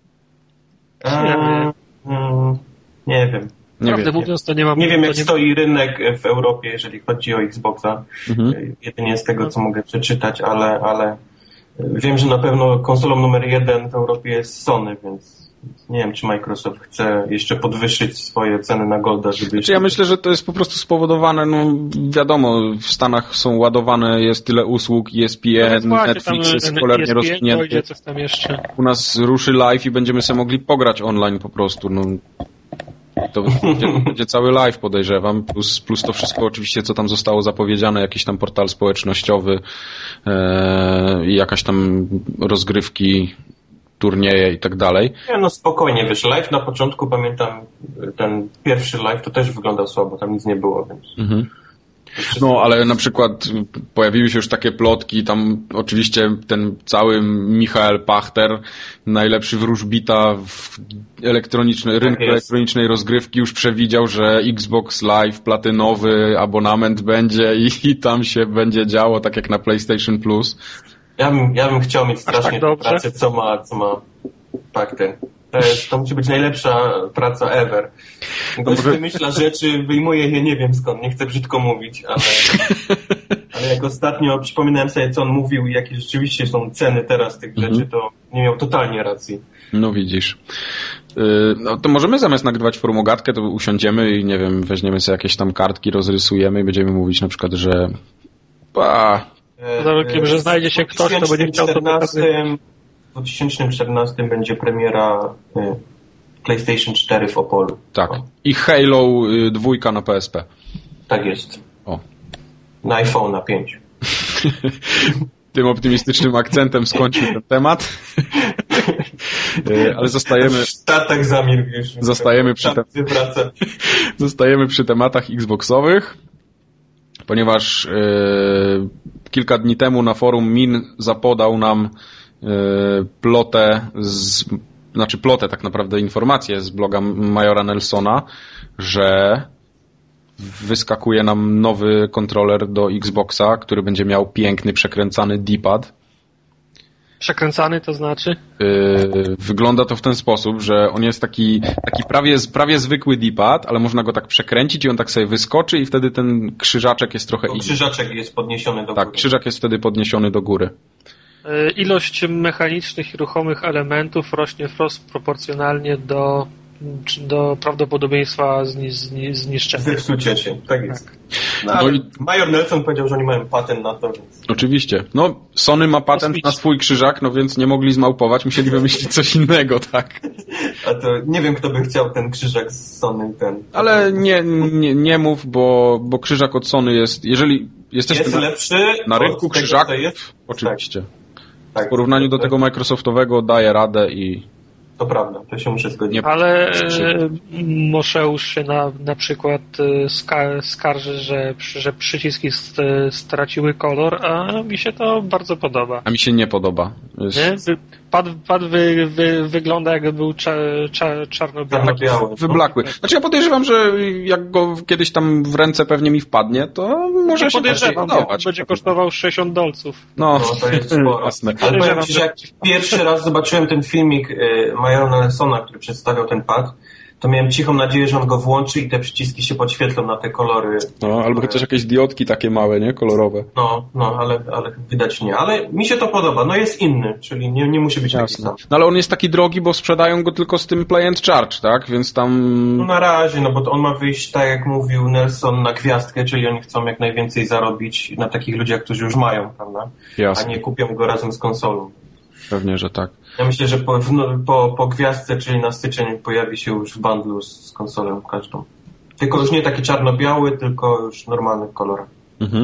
Nie wiem. Prawdę mówiąc, to nie mam... Nie wiem, jak stoi rynek w Europie, jeżeli chodzi o Xboxa. Jedynie z tego, co mogę przeczytać, ale wiem, że na pewno konsolą numer 1 w Europie jest Sony, więc nie wiem, czy Microsoft chce jeszcze podwyższyć swoje ceny na Golda, żeby... Ja myślę, że to jest po prostu spowodowane, no wiadomo, w Stanach są ładowane, jest tyle usług, ESPN, Netflix jest cholernie rozwinięty. Coś tam jeszcze. U nas ruszy live i będziemy sobie mogli pograć online po prostu, no. To będzie cały live, podejrzewam, plus to wszystko oczywiście, co tam zostało zapowiedziane, jakiś tam portal społecznościowy i jakaś tam rozgrywki, turnieje i tak dalej. Nie, no spokojnie, wiesz, live na początku, pamiętam, ten pierwszy live to też wyglądał słabo, tam nic nie było, więc... No, ale na przykład pojawiły się już takie plotki, tam oczywiście ten cały Michael Pachter, najlepszy wróżbita w rynku elektronicznej rozgrywki, już przewidział, że Xbox Live platynowy abonament będzie i tam się będzie działo, tak jak na PlayStation Plus. Ja bym chciał mieć strasznie tę pracę, co ma Pachter. To musi być najlepsza praca ever. Ktoś wymyśla rzeczy, wyjmuje je nie wiem skąd, nie chcę brzydko mówić, ale jak ostatnio przypominałem sobie, co on mówił i jakie rzeczywiście są ceny teraz tych rzeczy, to nie miał totalnie racji. No widzisz. No to możemy zamiast nagrywać formogatkę, to usiądziemy i nie wiem, weźmiemy sobie jakieś tam kartki, rozrysujemy i będziemy mówić na przykład, że że znajdzie się ktoś, kto będzie chciał to pokazać. W 2014 będzie premiera PlayStation 4 w Opolu. Tak. I Halo 2 na PSP. Tak jest. O. Na iPhone'a 5. Tym optymistycznym akcentem skończył ten temat. Ale zostajemy... Statek zamilkł już. Zostajemy przy tematach Xboxowych, ponieważ kilka dni temu na forum Min zapodał nam plotę tak naprawdę informację z bloga Majora Nelsona, że wyskakuje nam nowy kontroler do Xboxa, który będzie miał piękny, przekręcany D-pad. Przekręcany to znaczy? Wygląda to w ten sposób, że on jest taki prawie zwykły D-pad, ale można go tak przekręcić i on tak sobie wyskoczy i wtedy ten krzyżaczek jest trochę inny. Krzyżaczek jest podniesiony do góry. Tak, krzyżak jest wtedy podniesiony do góry. Ilość mechanicznych i ruchomych elementów rośnie wprost proporcjonalnie do prawdopodobieństwa zniszczenia. Zepsucia się, tak jest. Major Nelson powiedział, że oni mają patent na to. Więc... Oczywiście. No, Sony ma patent na swój krzyżak, no więc nie mogli zmałpować, musieli wymyślić coś innego, tak. A to nie wiem, kto by chciał ten krzyżak z Sony. Ale nie mów, bo krzyżak od Sony jest, jeżeli jesteśmy lepszy na rynku krzyżaków, oczywiście. Tak, w porównaniu do tego Microsoftowego daje radę i... To prawda, to się muszę zgodzić. Ale Moszeusz się na przykład skarży, że przyciski straciły kolor, a mi się to bardzo podoba. A mi się nie podoba. Nie? Pad wygląda jakby był czarno-biały. Wyblakły. Znaczy ja podejrzewam, że jak go kiedyś tam w ręce pewnie mi wpadnie, to może się podobać. Będzie kosztował $60. No to jest sporo. Jasne. Ale powiem Ci, że jak pierwszy raz zobaczyłem ten filmik Majora Nelsona, który przedstawiał ten pad, to miałem cichą nadzieję, że on go włączy i te przyciski się podświetlą na te kolory. No, albo chociaż jakieś diodki takie małe, nie? Kolorowe. No, ale widać nie. Ale mi się to podoba. No jest inny, czyli nie musi być taki sam. No ale on jest taki drogi, bo sprzedają go tylko z tym Play and Charge, tak? Więc tam... No na razie, no bo on ma wyjść, tak jak mówił Nelson, na gwiazdkę, czyli oni chcą jak najwięcej zarobić na takich ludziach, którzy już mają, prawda? Jasne. A nie kupią go razem z konsolą. Pewnie, że tak. Ja myślę, że po gwiazdce, czyli na styczeń pojawi się już w bundlu z konsolą każdą. Tylko już nie taki czarno-biały, tylko już normalny kolor. Mhm.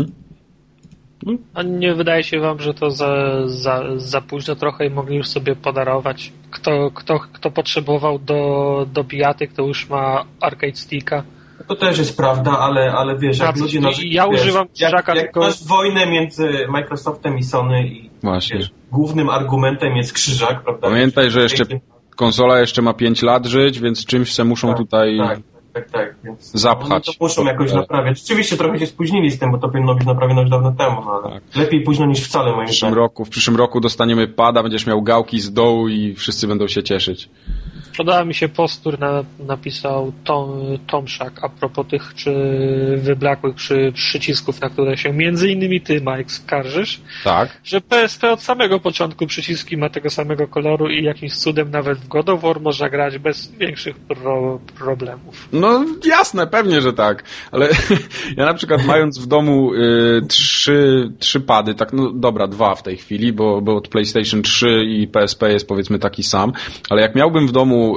A nie wydaje się wam, że to za późno trochę i mogli już sobie podarować? Kto potrzebował do bijatyk, to już ma arcade sticka. To też jest prawda, ale wiesz, jak ludzie używam krzyżaka jak tylko... masz wojnę między Microsoftem i Sony i wiesz, głównym argumentem jest krzyżak, prawda? Pamiętaj, że jeszcze konsola jeszcze ma 5 lat żyć, więc czymś se muszą tutaj więc zapchać. To muszą jakoś naprawiać. Oczywiście trochę się spóźnili z tym, bo to powinno być naprawione już dawno temu, no, ale lepiej późno niż wcale, moim zdaniem. W przyszłym roku dostaniemy pada, będziesz miał gałki z dołu i wszyscy będą się cieszyć. Podoba mi się post, napisał Tomszak a propos tych wyblakłych przycisków, na które się między innymi ty, Mike, skarżysz. Tak. Że PSP od samego początku przyciski ma tego samego koloru i jakimś cudem nawet w God of War można grać bez większych problemów. No jasne, pewnie, że tak. Ale ja na przykład mając w domu trzy pady, tak no dobra, 2 w tej chwili, bo od PlayStation 3 i PSP jest powiedzmy taki sam, ale jak miałbym w domu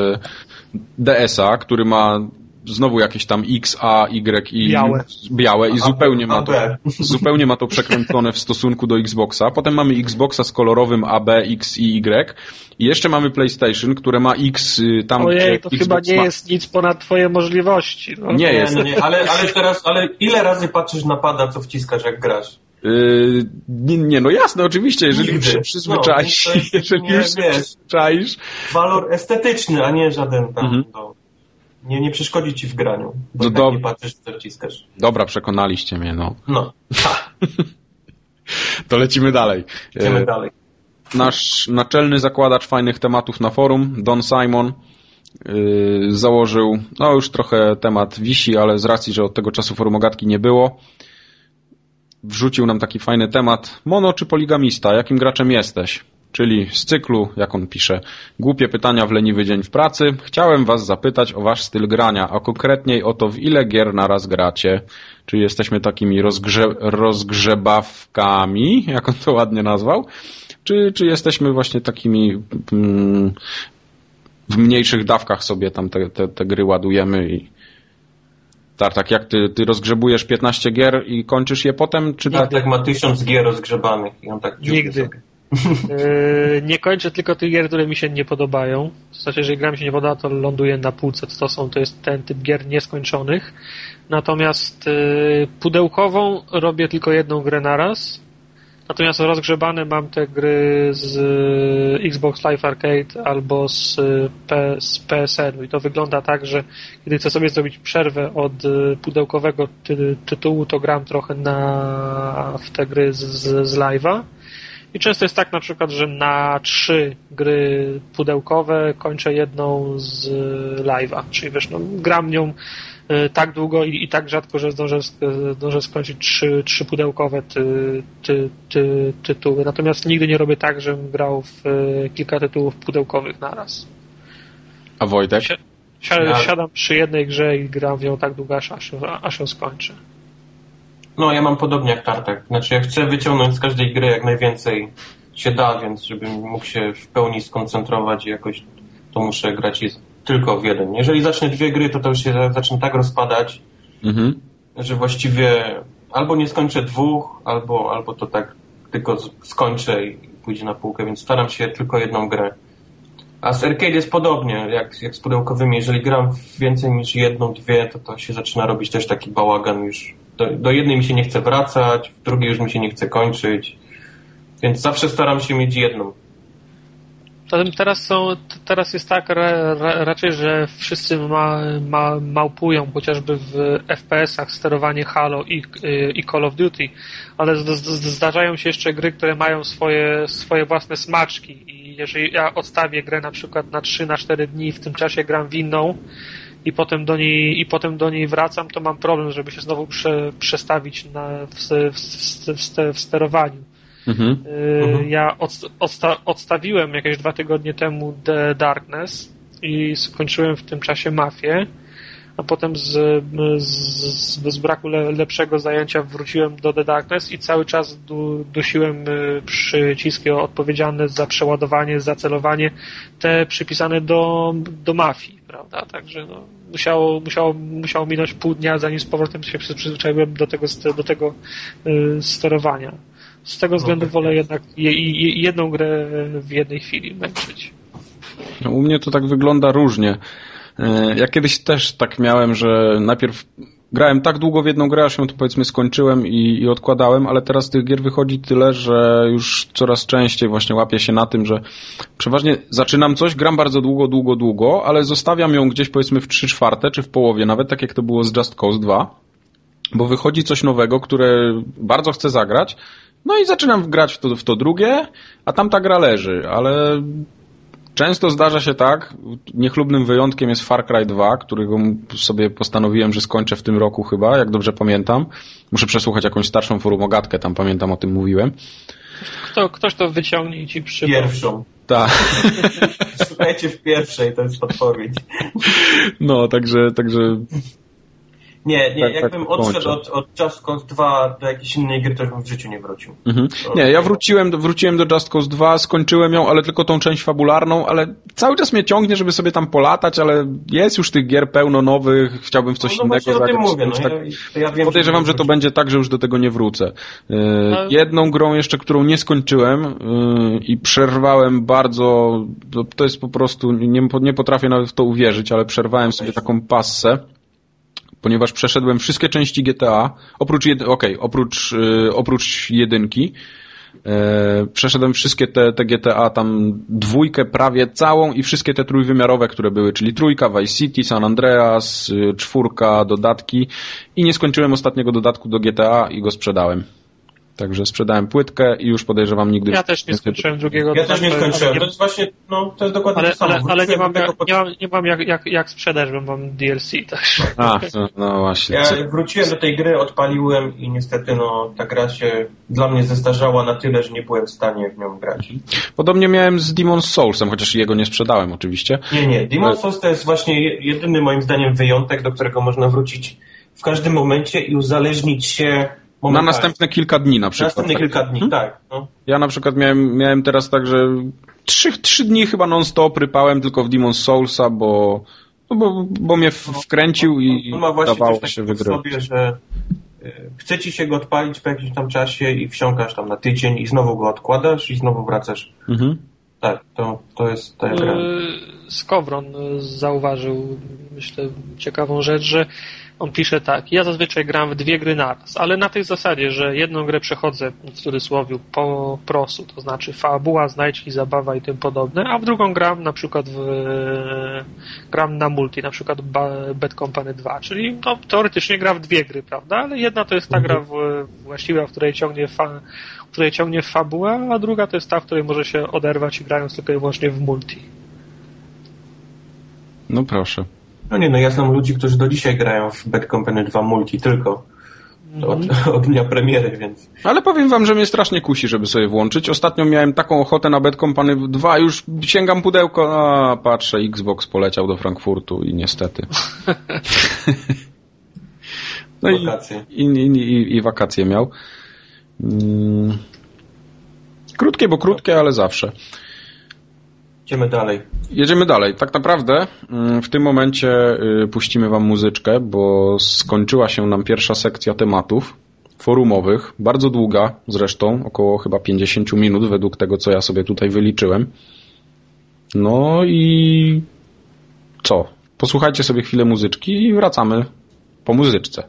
DS-a, który ma znowu jakieś tam X, A, Y i białe i zupełnie ma to przekręcone w stosunku do Xboxa. Potem mamy Xboxa z kolorowym A, B, X i Y i jeszcze mamy PlayStation, które ma X tam... Ojej, to chyba nie jest nic ponad twoje możliwości. No. Nie jest. Nie, ale ile razy patrzysz na pada, co wciskasz, jak grasz? No jasne, oczywiście, jeżeli już się przyzwyczaisz, przyzwyczaisz. Walor estetyczny, a nie żaden tam, nie przeszkodzi ci w graniu, bo nie patrzysz, co wciskasz. Dobra, przekonaliście mnie, no. No. To lecimy dalej. Nasz naczelny zakładacz fajnych tematów na forum, Don Simon, założył, no już trochę temat wisi, ale z racji, że od tego czasu forumogatki nie było, wrzucił nam taki fajny temat. Mono czy poligamista? Jakim graczem jesteś? Czyli z cyklu, jak on pisze, głupie pytania w leniwy dzień w pracy. Chciałem was zapytać o wasz styl grania, a konkretniej o to, w ile gier naraz gracie. Czy jesteśmy takimi rozgrzebawkami, jak on to ładnie nazwał? Czy jesteśmy właśnie takimi w mniejszych dawkach sobie tam te gry ładujemy i tak jak ty rozgrzebujesz 15 gier i kończysz je potem? Czy tak ma 1000 gier rozgrzebanych i on tak Nigdy. sobie. Nie kończę tylko tych gier, które mi się nie podobają. W sensie, jeżeli gra mi się nie podoba, to ląduje na półce. To jest ten typ gier nieskończonych. Natomiast pudełkową robię tylko jedną grę naraz. Natomiast rozgrzebane mam te gry z Xbox Live Arcade albo z PSN-u. I to wygląda tak, że kiedy chcę sobie zrobić przerwę od pudełkowego tytułu, to gram trochę w te gry z live'a. I często jest tak na przykład, że na 3 gry pudełkowe kończę jedną z live'a. Czyli wiesz, gram nią tak długo i tak rzadko, że zdążę skończyć 3 pudełkowe tytuły. Natomiast nigdy nie robię tak, żebym grał w kilka tytułów pudełkowych naraz. A Wojtek? Siadam przy jednej grze i gram w nią tak długo, aż ją skończę. No, ja mam podobnie jak Tartek. Znaczy, ja chcę wyciągnąć z każdej gry jak najwięcej się da, więc żebym mógł się w pełni skoncentrować i jakoś to muszę grać tylko w jeden. Jeżeli zacznę 2 gry, to już się zacznę tak rozpadać, że właściwie albo nie skończę 2, albo to tak tylko skończę i pójdzie na półkę, więc staram się tylko jedną grę. A z arcade jest podobnie, jak z pudełkowymi. Jeżeli gram w więcej niż 1, 2, to się zaczyna robić też taki bałagan już. Do jednej mi się nie chce wracać, w drugiej już mi się nie chce kończyć. Więc zawsze staram się mieć jedną. Teraz jest tak raczej, że wszyscy małpują chociażby w FPS-ach sterowanie Halo i Call of Duty, ale zdarzają się jeszcze gry, które mają swoje własne smaczki i jeżeli ja odstawię grę na przykład na 3-4 dni, w tym czasie gram w inną i potem do niej wracam, to mam problem, żeby się znowu przestawić w sterowaniu. Ja odstawiłem jakieś 2 tygodnie temu The Darkness i skończyłem w tym czasie Mafię, a potem z braku lepszego zajęcia wróciłem do The Darkness i cały czas dusiłem przyciski odpowiedzialne za przeładowanie, za celowanie, te przypisane do Mafii, prawda? Także musiało minąć pół dnia, zanim z powrotem się przyzwyczaiłem do tego sterowania. Z tego względu wolę jednak jedną grę w jednej chwili męczyć. No, u mnie to tak wygląda różnie. Ja kiedyś też tak miałem, że najpierw grałem tak długo w jedną grę, aż ją to powiedzmy skończyłem i odkładałem, ale teraz tych gier wychodzi tyle, że już coraz częściej właśnie łapię się na tym, że przeważnie zaczynam coś, gram bardzo długo, ale zostawiam ją gdzieś powiedzmy w 3/4 czy w połowie, nawet tak jak to było z Just Cause 2, bo wychodzi coś nowego, które bardzo chcę zagrać. No i zaczynam grać w to drugie, a tam ta gra leży, ale często zdarza się tak, niechlubnym wyjątkiem jest Far Cry 2, którego sobie postanowiłem, że skończę w tym roku chyba, jak dobrze pamiętam. Muszę przesłuchać jakąś starszą forumogatkę, tam pamiętam, o tym mówiłem. Ktoś to wyciągnie i ci przyda. Pierwszą. Tak. Słuchajcie w pierwszej, to jest podpowiedź. No, także... Nie, jakbym odszedł od Just Cause 2 do jakiejś innej gry, to już bym w życiu nie wrócił. Nie, ja wróciłem do Just Cause 2, skończyłem ją, ale tylko tą część fabularną, ale cały czas mnie ciągnie, żeby sobie tam polatać, ale jest już tych gier pełno nowych, chciałbym w coś innego zagrać. O tym mówię, ja wiem, podejrzewam, że to będzie tak, że już do tego nie wrócę. Jedną grą jeszcze, którą nie skończyłem i przerwałem bardzo, to jest po prostu, nie potrafię nawet w to uwierzyć, ale sobie taką passę, ponieważ przeszedłem wszystkie części GTA, oprócz jedynki, przeszedłem wszystkie te GTA, tam 2 prawie całą i wszystkie te trójwymiarowe, które były, czyli 3, Vice City, San Andreas, 4, dodatki i nie skończyłem ostatniego dodatku do GTA i go sprzedałem. Także sprzedałem płytkę i już podejrzewam nigdy... Ja też nie skończyłem drugiego. Ja też nie skończyłem. To jest właśnie, to jest dokładnie to samo. Ale nie mam jak sprzedać, bo mam DLC też. No właśnie. Ja wróciłem do tej gry, odpaliłem i niestety ta gra się dla mnie zestarzała na tyle, że nie byłem w stanie w nią grać. Podobnie miałem z Demon's Soulsem, chociaż jego nie sprzedałem oczywiście. Nie. Demon's Souls to jest właśnie jedyny moim zdaniem wyjątek, do którego można wrócić w każdym momencie i uzależnić się na następne kilka dni na przykład. Następne kilka dni, tak. No. Ja na przykład miałem teraz tak, że 3 dni chyba non-stop rypałem tylko w Demon's Soulsa, bo mnie wkręcił i on ma właśnie dawało się wygrywać. sobie, że chce ci się go odpalić po jakimś tam czasie i wsiąkasz tam na tydzień i znowu go odkładasz i znowu wracasz. Tak, to jest ta gra. Skowron zauważył, myślę, ciekawą rzecz, że on pisze tak: ja zazwyczaj gram w 2 gry naraz, ale na tej zasadzie, że jedną grę przechodzę w cudzysłowie po prostu, to znaczy fabuła, znajdźki, zabawa i tym podobne, a w drugą gram na przykład gram na multi, na przykład Bad Company 2, czyli no, teoretycznie gra w 2 gry, prawda, ale jedna to jest ta gra właściwa, w której ciągnie fabułę, a druga to jest ta, w której może się oderwać i grając tylko i wyłącznie w multi. No proszę. No nie, no ja znam ludzi, którzy do dzisiaj grają w Bad Company 2 multi tylko. Od dnia premiery, więc... Ale powiem wam, że mnie strasznie kusi, żeby sobie włączyć. Ostatnio miałem taką ochotę na Bad Company 2, już sięgam pudełko, a patrzę, Xbox poleciał do Frankfurtu i niestety. No wakacje. I wakacje miał. Krótkie, bo krótkie, ale zawsze. Jedziemy dalej. Tak naprawdę w tym momencie puścimy wam muzyczkę, bo skończyła się nam pierwsza sekcja tematów forumowych, bardzo długa zresztą, około chyba 50 minut według tego, co ja sobie tutaj wyliczyłem. No i co? Posłuchajcie sobie chwilę muzyczki i wracamy po muzyczce.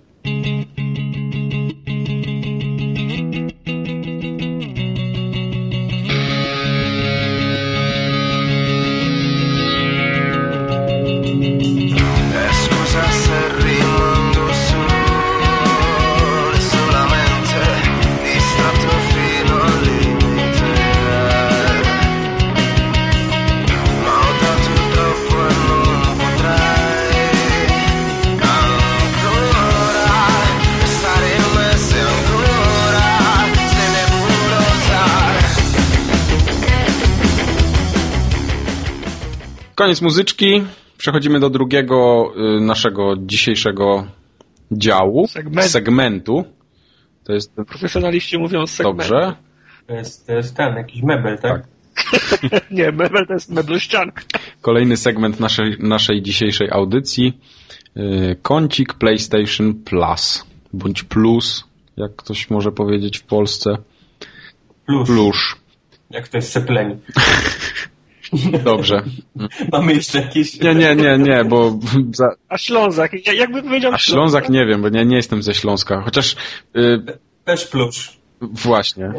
Koniec muzyczki. Przechodzimy do drugiego naszego dzisiejszego działu, segmentu. To jest... Profesjonaliści mówią segment. Dobrze. To jest ten, jakiś mebel, tak? Nie, mebel to jest meblościanka. Kolejny segment naszej dzisiejszej audycji. Kącik PlayStation Plus. Bądź Plus, jak ktoś może powiedzieć w Polsce. Plus. Jak to jest sepleni. Dobrze. Mamy jeszcze jakieś... Nie, bo... A Ślązak? Jakby powiedział A Ślązak nie wiem, bo nie jestem ze Śląska. Chociaż... Też plus. Właśnie.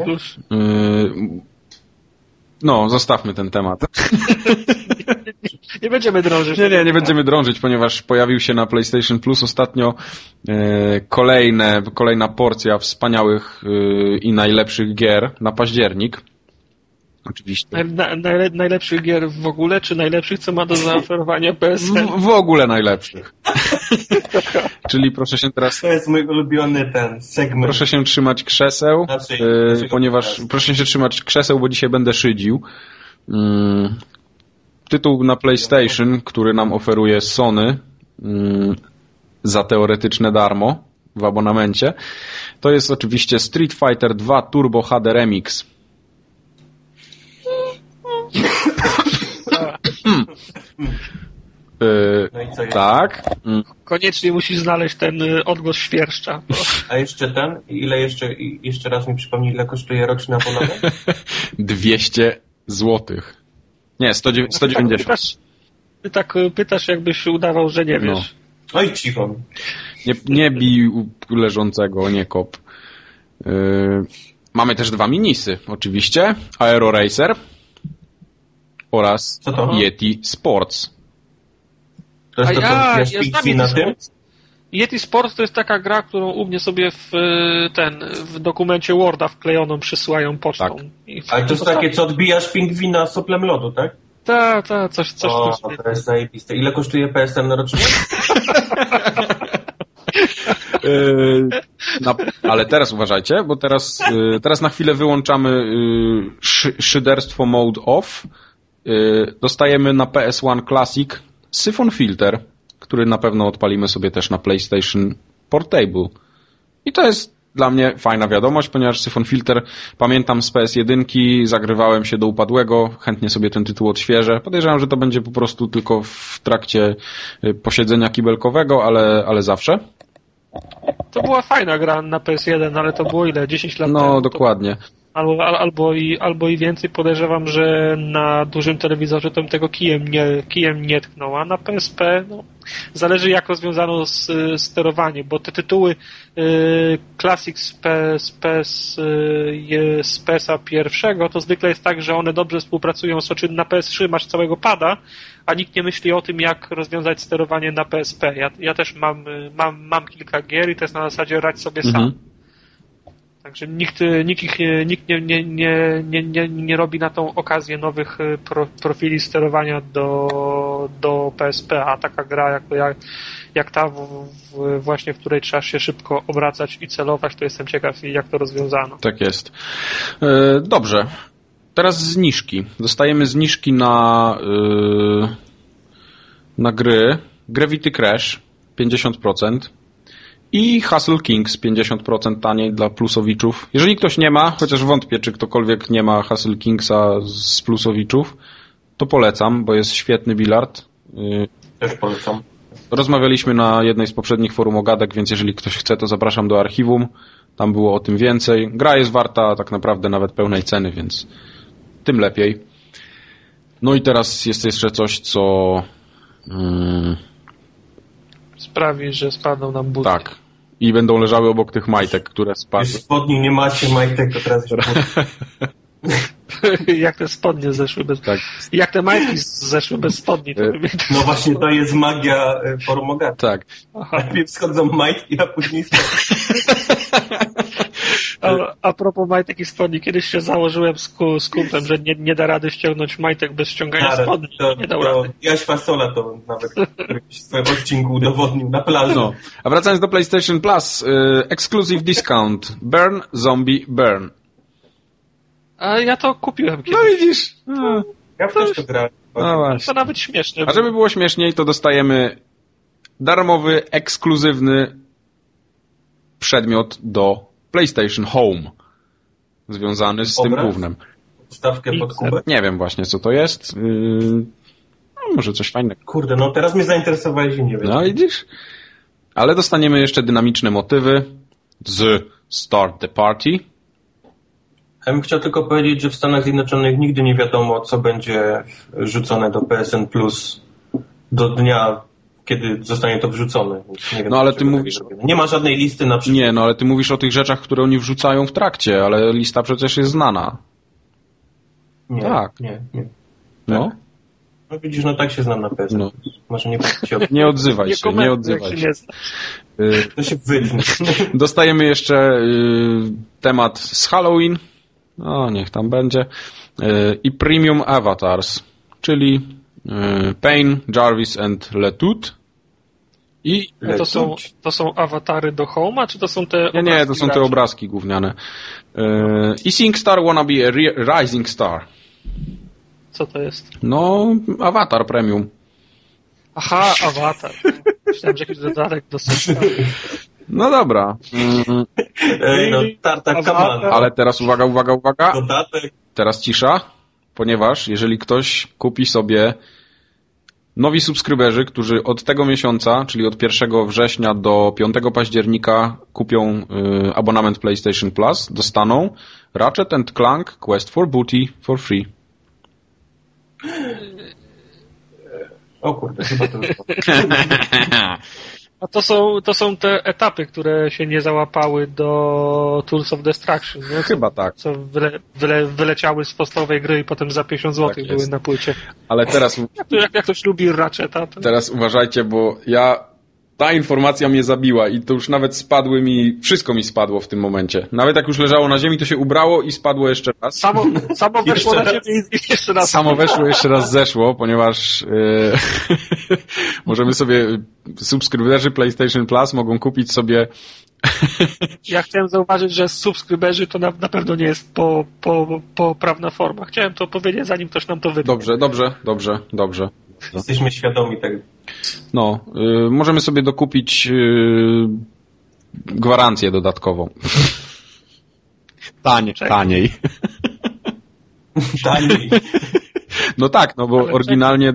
No, zostawmy ten temat. Nie będziemy drążyć. Nie będziemy drążyć, ponieważ pojawił się na PlayStation Plus ostatnio kolejna porcja wspaniałych i najlepszych gier na październik. Oczywiście. Najlepszych gier w ogóle, czy najlepszych, co ma do zaoferowania PSN? W ogóle najlepszych. Czyli proszę się teraz... To jest mój ulubiony ten segment. Proszę się trzymać krzeseł, ponieważ... Proszę się trzymać krzeseł, bo dzisiaj będę szydził. Tytuł na PlayStation, który nam oferuje Sony za teoretyczne darmo w abonamencie, to jest oczywiście Street Fighter 2 Turbo HD Remix. No i co jest? Tak. Koniecznie musisz znaleźć ten odgłos świerszcza. A jeszcze ten? Jeszcze raz mi przypomnij, ile kosztuje roczny abonament? 200 złotych. Nie, 190. Ty tak pytasz, jakbyś udawał, że nie wiesz. No i cicho. Nie bij leżącego, nie kop. Mamy też 2 minisy, oczywiście. Aero Racer oraz Yeti Sports. To jest na tym? Yeti Sports to jest taka gra, którą u mnie sobie w dokumencie Worda wklejoną przysyłają pocztą. Tak. Ale to jest takie, co odbijasz pingwina z soplem lodu, tak? Tak, coś. To jest zajebiste. Ile kosztuje PSN na rocznie? Ale teraz uważajcie, bo teraz na chwilę wyłączamy szyderstwo mode off. Dostajemy na PS1 Classic Syphon Filter, który na pewno odpalimy sobie też na PlayStation Portable. I to jest dla mnie fajna wiadomość, ponieważ Syphon Filter pamiętam z PS1, zagrywałem się do upadłego, chętnie sobie ten tytuł odświeżę. Podejrzewam, że to będzie po prostu tylko w trakcie posiedzenia kibelkowego, ale zawsze. to była fajna gra na PS1, ale to było ile? 10 lat temu? No, dokładnie. Albo i więcej. Podejrzewam, że na dużym telewizorze to bym tego kijem nie tknął, a na PSP zależy jak rozwiązano sterowanie, bo te tytuły Classic z PES-a pierwszego to zwykle jest tak, że one dobrze współpracują z na PS3 masz całego pada, a nikt nie myśli o tym, jak rozwiązać sterowanie na PSP. Ja też mam kilka gier i to jest na zasadzie radź sobie sam. Także nikt nie robi na tą okazję nowych profili sterowania do PSP, a taka gra jak ta właśnie, w której trzeba się szybko obracać i celować, to jestem ciekaw, jak to rozwiązano. Tak jest. Dobrze. Teraz zniżki. Dostajemy zniżki na gry. Gravity Crash 50%. I Hustle Kings 50% taniej dla plusowiczów. Jeżeli ktoś nie ma, chociaż wątpię, czy ktokolwiek nie ma Hustle Kingsa z plusowiczów, to polecam, bo jest świetny bilard. Też polecam. Rozmawialiśmy na jednej z poprzednich forum ogadek, więc jeżeli ktoś chce, to zapraszam do archiwum. Tam było o tym więcej. Gra jest warta tak naprawdę nawet pełnej ceny, więc tym lepiej. No i teraz jest jeszcze coś, co sprawi, że spadną nam buty. Tak. I będą leżały obok tych majtek, które spadły. Jeśli spodni nie macie majtek, to teraz już Jak te spodnie zeszły bez... Tak. Jak te majtki zeszły bez spodni. To No właśnie, to jest magia forum ogadek. Tak. Najpierw schodzą majtki, a później A propos majtek i spodni, kiedyś się założyłem z kumplem, że nie da rady ściągnąć majtek bez ściągania spodni. Nie dał rady. Jaś Fasola to nawet w jakimś swoim odcinku udowodnił na plaży. No. A wracając do PlayStation Plus, exclusive discount. Burn, Zombie, Burn. A ja to kupiłem kiedyś. No widzisz. No. Ja też to grałem. No właśnie. To nawet śmieszne. A żeby było śmieszniej, to dostajemy darmowy, ekskluzywny przedmiot do PlayStation Home. Związany z tym gównem. Stawkę pod kubek? Nie wiem właśnie, co to jest. No, może coś fajnego. Kurde, no teraz mnie zainteresowałeś i nie wiem. No widzisz. Ale dostaniemy jeszcze dynamiczne motywy z Start the Party. Ja bym chciał tylko powiedzieć, że w Stanach Zjednoczonych nigdy nie wiadomo, co będzie rzucone do PSN Plus do dnia, kiedy zostanie to wrzucone. Więc nie wiem, No ale ty mówisz... Nie ma żadnej listy na przykład. Nie, no ale ty mówisz o tych rzeczach, które oni wrzucają w trakcie, ale lista przecież jest znana. Nie, tak. Nie. No. No widzisz, no tak się znam na PSN. No. Może nie odzywaj się, nie odzywaj się. To się wytnie. Dostajemy jeszcze temat z Halloween. No, niech tam będzie. I Premium Avatars, czyli Payne, Jarvis and Letut. I to są awatary do Home'a, czy to są te Nie, to są te obrazki gówniane. I SingStar Wanna Be a Rising Star. Co to jest? No, Avatar Premium. Aha, awatar. Myślałem, że jakiś dodatek do SingStar. No dobra. Ej, no tarta kaman. Ale teraz uwaga. Dodatek. Teraz cisza, ponieważ jeżeli ktoś kupi sobie nowi subskryberzy, którzy od tego miesiąca, czyli od 1 września do 5 października kupią abonament PlayStation Plus, dostaną Ratchet & Clank Quest for Booty for free. O kurde, chyba to już. A to są te etapy, które się nie załapały do Tools of Destruction, nie? Chyba tak. Co wyleciały z podstawowej gry i potem za 50 zł tak były na płycie. Ale teraz... Jak ktoś lubi Ratcheta... To... Teraz uważajcie, bo ta informacja mnie zabiła i to już nawet wszystko mi spadło w tym momencie. Nawet jak już leżało na ziemi, to się ubrało i spadło jeszcze raz. Samo weszło na ziemię i jeszcze raz. Samo weszło, jeszcze raz zeszło, ponieważ możemy sobie, subskryberzy PlayStation Plus mogą kupić sobie... Ja chciałem zauważyć, że subskryberzy to na pewno nie jest poprawna forma. Chciałem to powiedzieć, zanim ktoś nam to wytnie. Dobrze. Jesteśmy świadomi tego. No, możemy sobie dokupić gwarancję dodatkową. Taniej. Taniej. No tak, no bo oryginalnie,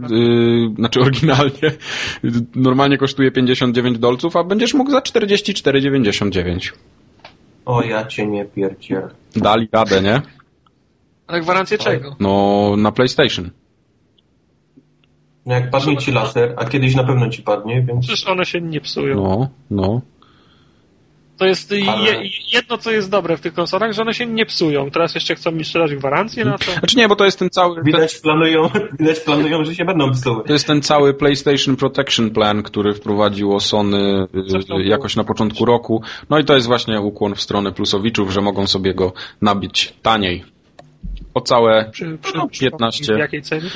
normalnie kosztuje $59, a będziesz mógł za $44,99. O, ja cię nie pierdzielę. Dali radę, nie? Ale gwarancję czego? No, na PlayStation. No jak padnie ci laser, a kiedyś na pewno ci padnie, więc... Przecież one się nie psują. No. To jest jedno, co jest dobre w tych konsolach, że one się nie psują. Teraz jeszcze chcą mi strzelać gwarancję na to. Znaczy nie, bo to jest ten cały... Widać planują, że się będą psuły. To jest ten cały PlayStation Protection Plan, który wprowadziło Sony jakoś na początku roku. No i to jest właśnie ukłon w stronę plusowiczów, że mogą sobie go nabić taniej. O całe 15... W jakiej cenie?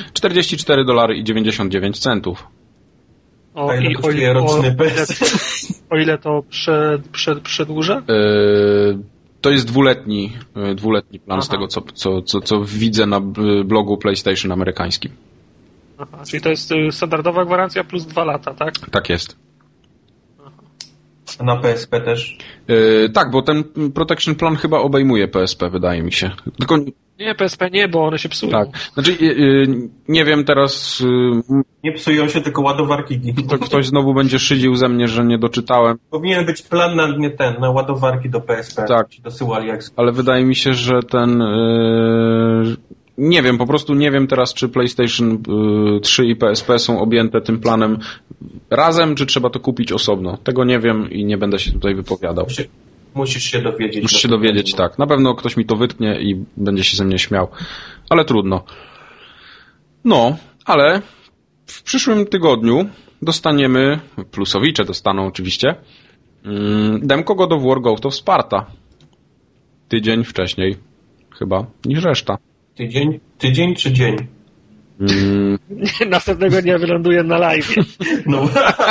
$44,99. A ile kosztuje roczny PS? O ile to przedłuża? To jest dwuletni plan z tego, co widzę na blogu PlayStation amerykańskim. Aha, czyli to jest standardowa gwarancja plus 2 lata, tak? Tak jest. A na PSP też? Tak, bo ten Protection Plan chyba obejmuje PSP, wydaje mi się. Tylko... Nie, PSP nie, bo one się psują. Tak. Znaczy, nie wiem teraz... Nie psują się, tylko ładowarki giną. To ktoś znowu będzie szydził ze mnie, że nie doczytałem. Powinien być plan na ładowarki do PSP. Tak. Ci dosyłali jak... Ale wydaje mi się, że ten... Nie wiem, po prostu nie wiem teraz, czy PlayStation 3 i PSP są objęte tym planem razem, czy trzeba to kupić osobno. Tego nie wiem i nie będę się tutaj wypowiadał. Musisz się dowiedzieć. Muszę się dowiedzieć, tak. Na pewno ktoś mi to wytknie i będzie się ze mnie śmiał. Ale trudno. No, ale w przyszłym tygodniu dostaniemy, plusowicze dostaną oczywiście, demko God of War Ghost of Sparta. Tydzień wcześniej chyba niż reszta. Tydzień czy dzień? Następnego dnia wyląduję na live. No.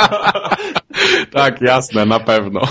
Tak, jasne, na pewno.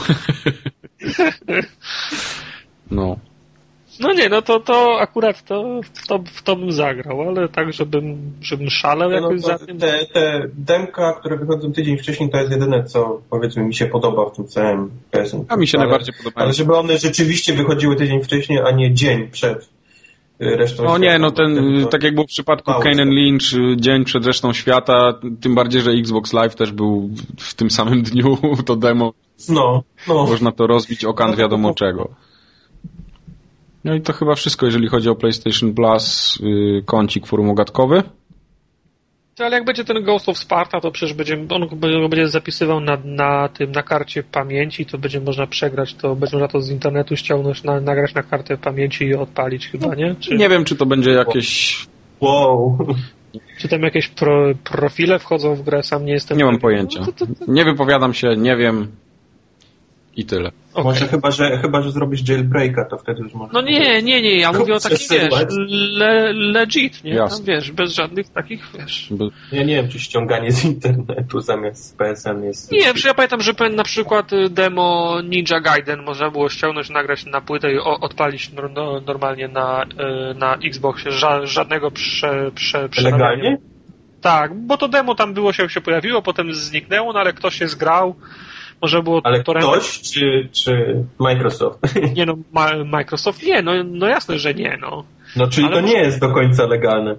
No. No nie, no to akurat w to bym zagrał, ale tak, żebym szalał jakoś za tym. Te demka, które wychodzą tydzień wcześniej, to jest jedyne, co powiedzmy mi się podoba w tym całym PSN. A mi się najbardziej podoba. Ale żeby one rzeczywiście wychodziły tydzień wcześniej, a nie dzień przed resztą świata. No nie, no tak jak było w przypadku Kane and Lynch, dzień przed resztą świata, tym bardziej, że Xbox Live też był w tym samym dniu, to demo. No. Można to rozbić okan wiadomo czego. No i to chyba wszystko, jeżeli chodzi o PlayStation Plus, kącik forumogatkowy. Ale jak będzie ten Ghost of Sparta, to przecież on będzie zapisywał na karcie pamięci, to będzie można przegrać, to będzie można to z internetu ściągnąć, nagrać na kartę pamięci i odpalić chyba, nie? Nie wiem, czy to będzie jakieś... Wow. Czy tam jakieś profile wchodzą w grę, sam nie jestem... Nie mam pojęcia. Nie wypowiadam się, nie wiem i tyle. Okay. Może chyba, że zrobisz jailbreaka, to wtedy już można... No nie, ja mówię o takim, legit, nie? Tam, wiesz, bez żadnych takich, wiesz... Ja nie wiem, czy ściąganie z internetu zamiast PSN jest... Nie, ja pamiętam, że na przykład demo Ninja Gaiden można było ściągnąć, nagrać na płytę i odpalić normalnie na Xboxie, żadnego Legalnie? Tak, bo to demo tam się pojawiło, potem zniknęło, no ale ktoś się zgrał. Może było ale ktoś, czy Microsoft? Nie no, Microsoft nie, no jasne, że nie, no. No czyli ale to nie jest do końca legalne.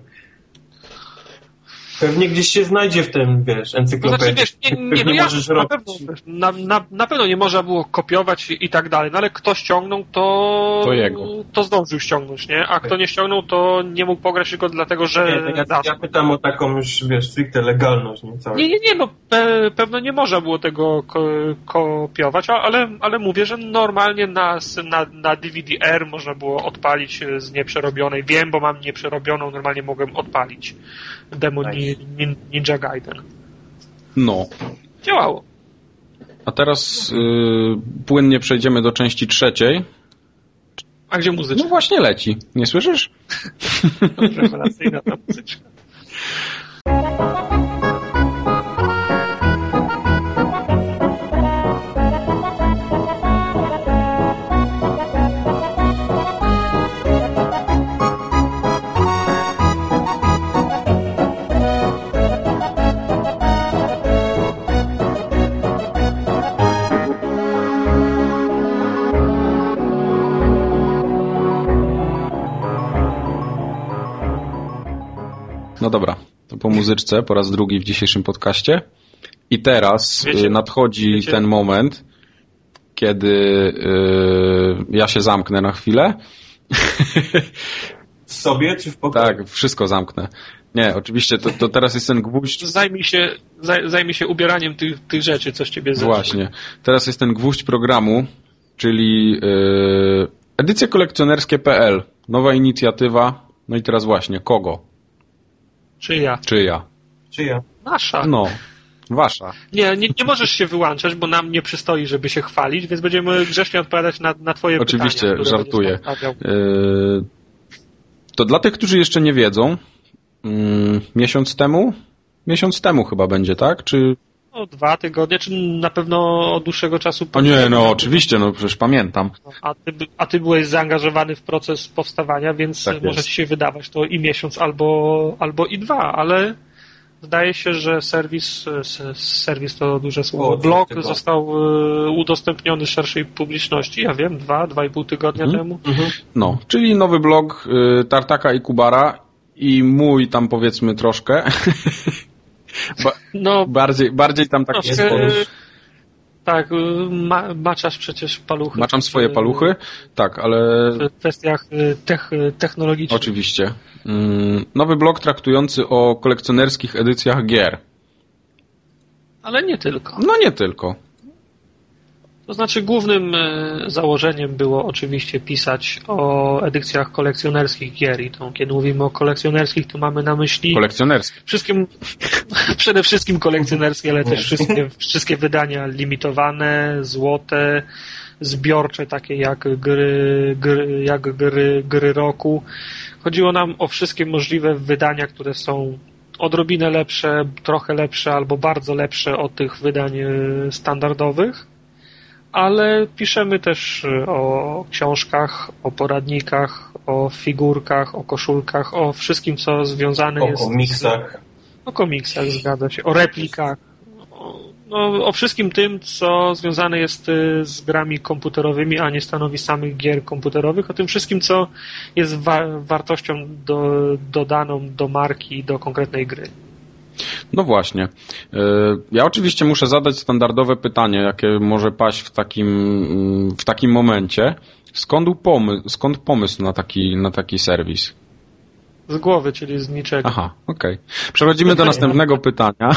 Pewnie gdzieś się znajdzie w tym, wiesz, encyklopedii. To znaczy, wiesz, możesz robić. Na pewno nie można było kopiować i tak dalej, no ale kto ściągnął, to zdążył ściągnąć, nie? A kto nie ściągnął, to nie mógł pograć tylko dlatego, że... Ja pytam o taką już, wiesz, stricte legalność. Nie, no pewno nie można było tego kopiować, ale mówię, że normalnie na DVD-R można było odpalić z nieprzerobionej. Wiem, bo mam nieprzerobioną, normalnie mogłem odpalić demo Ninja Gaiden. No. Działało. A teraz płynnie przejdziemy do części trzeciej. A gdzie muzyczka? No właśnie leci. Nie słyszysz? Rewelacyjna ta muzyczka. No dobra, to po muzyczce, po raz drugi w dzisiejszym podcaście. I teraz nadchodzi ten moment, kiedy ja się zamknę na chwilę. W sobie czy w pokoju? Tak, wszystko zamknę. Nie, oczywiście to teraz jest ten gwóźdź. Zajmij się ubieraniem tych rzeczy, coś ciebie zeszło. Właśnie. Teraz jest ten gwóźdź programu, czyli edycje kolekcjonerskie.pl. Nowa inicjatywa. No i teraz właśnie, kogo? Czyja? Czyja? Nasza. No, wasza. Nie możesz się wyłączać, bo nam nie przystoi, żeby się chwalić, więc będziemy grzecznie odpowiadać na twoje oczywiście, pytania. Oczywiście, żartuję. To dla tych, którzy jeszcze nie wiedzą, miesiąc temu chyba będzie, tak? Czy... 2 tygodnie, czy na pewno od dłuższego czasu... O nie, no oczywiście, no przecież pamiętam. A ty byłeś zaangażowany w proces powstawania, więc tak może ci się wydawać to i miesiąc, albo i 2, ale zdaje się, że serwis to duże słowo. Blog został udostępniony szerszej publiczności, ja wiem, 2,5 tygodnia temu. No, czyli nowy blog Tartaka i Kubara i mój tam powiedzmy troszkę. Bardziej tam tak jest. Tak, maczasz przecież paluchy. Maczam swoje paluchy, tak, ale... W kwestiach technologicznych. Oczywiście. Nowy blog traktujący o kolekcjonerskich edycjach gier. Ale nie tylko. No nie tylko. To znaczy głównym założeniem było oczywiście pisać o edycjach kolekcjonerskich gier i to, kiedy mówimy o kolekcjonerskich, to mamy na myśli... Kolekcjonerskie. Przede wszystkim kolekcjonerskie, ale też wszystkie wydania limitowane, złote, zbiorcze, takie jak gry roku. Chodziło nam o wszystkie możliwe wydania, które są odrobinę lepsze, trochę lepsze albo bardzo lepsze od tych wydań standardowych. Ale piszemy też o książkach, o poradnikach, o figurkach, o koszulkach, o wszystkim, co związane jest... O komiksach, zgadza się. O replikach. O wszystkim tym, co związane jest z grami komputerowymi, a nie stanowi samych gier komputerowych. O tym wszystkim, co jest wartością dodaną do marki, do konkretnej gry. No właśnie. Ja oczywiście muszę zadać standardowe pytanie, jakie może paść w takim momencie. Skąd pomysł na taki serwis? Z głowy, czyli z niczego. Aha, okej. Przechodzimy do następnego pytania.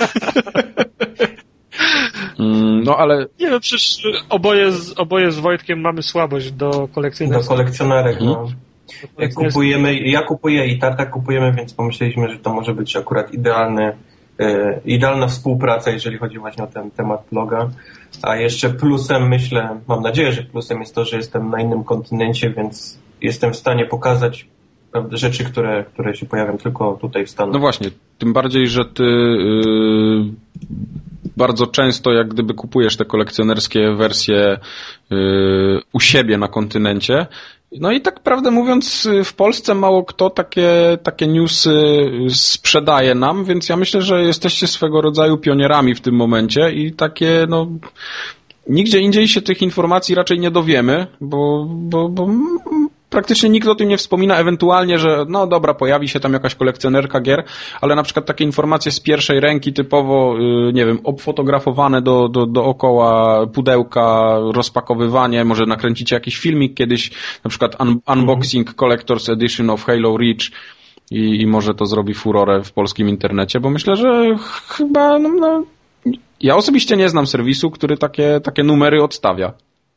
No ale... Nie no, przecież oboje z Wojtkiem mamy słabość do kolekcjonerów. Do kolekcjonerek, no. Ja kupuję i Tartak kupujemy, więc pomyśleliśmy, że to może być akurat idealna współpraca, jeżeli chodzi właśnie o ten temat bloga. A jeszcze plusem, mam nadzieję, że plusem jest to, że jestem na innym kontynencie, więc jestem w stanie pokazać rzeczy, które się pojawią tylko tutaj w Stanach. No właśnie, tym bardziej, że ty bardzo często jak gdyby kupujesz te kolekcjonerskie wersje u siebie na kontynencie. No i tak prawdę mówiąc, w Polsce mało kto takie newsy sprzedaje nam, więc ja myślę, że jesteście swego rodzaju pionierami w tym momencie i takie, no, nigdzie indziej się tych informacji raczej nie dowiemy, bo praktycznie nikt o tym nie wspomina, ewentualnie, że no dobra, pojawi się tam jakaś kolekcjonerka gier, ale na przykład takie informacje z pierwszej ręki typowo, nie wiem, obfotografowane dookoła pudełka, rozpakowywanie, może nakręcicie jakiś filmik kiedyś, na przykład unboxing Collector's Edition of Halo Reach i może to zrobi furorę w polskim internecie, bo myślę, że chyba, ja osobiście nie znam serwisu, który takie numery odstawia.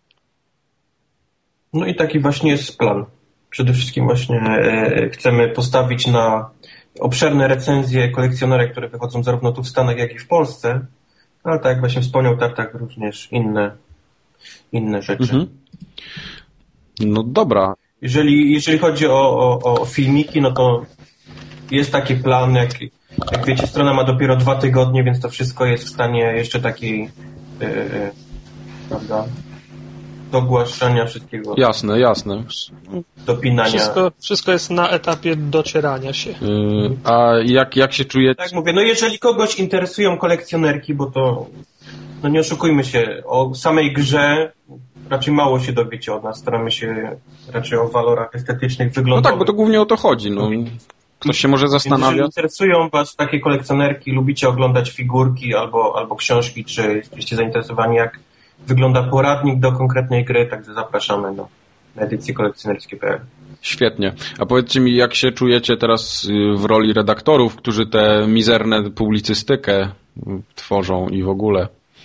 No i taki właśnie jest plan. Przede wszystkim właśnie chcemy postawić na obszerne recenzje kolekcjonerek, które wychodzą zarówno tu w Stanach, jak i w Polsce, ale tak jak właśnie wspomniał Tartak, również inne rzeczy. Mhm. No dobra. Jeżeli chodzi o filmiki, no to jest taki plan, jak wiecie, strona ma dopiero 2 tygodnie, więc to wszystko jest w stanie jeszcze takiej prawda, dogłaszania wszystkiego. Jasne. Dopinania. Wszystko jest na etapie docierania się. A jak się czujecie? Tak mówię, no jeżeli kogoś interesują kolekcjonerki, bo to, no nie oszukujmy się, o samej grze raczej mało się dowiecie od nas. Staramy się raczej o walorach estetycznych, wyglądowych. No tak, bo to głównie o to chodzi. No. ktoś się może zastanawia. Jeżeli interesują was takie kolekcjonerki, lubicie oglądać figurki albo książki, czy jesteście zainteresowani, jak wygląda poradnik do konkretnej gry, także zapraszamy na edycję kolekcjonerskie.pl. Świetnie. A powiedzcie mi, jak się czujecie teraz w roli redaktorów, którzy tę mizerne publicystykę tworzą i w ogóle?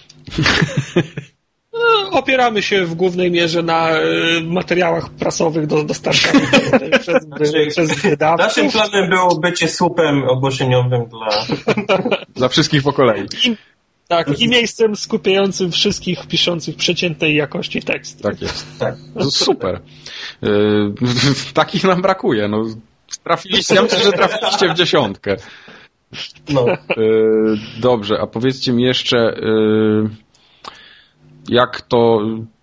Opieramy się w głównej mierze na materiałach prasowych dostarczanych przez wydawców. Naszym planem było bycie słupem ogłoszeniowym dla wszystkich po kolei. Tak, i miejscem skupiającym wszystkich piszących przeciętnej jakości teksty. Tak jest. Tak. Super. Takich nam brakuje. No, trafiliście, ja myślę, że trafiliście w 10. No. Dobrze, a powiedzcie mi jeszcze, jak to...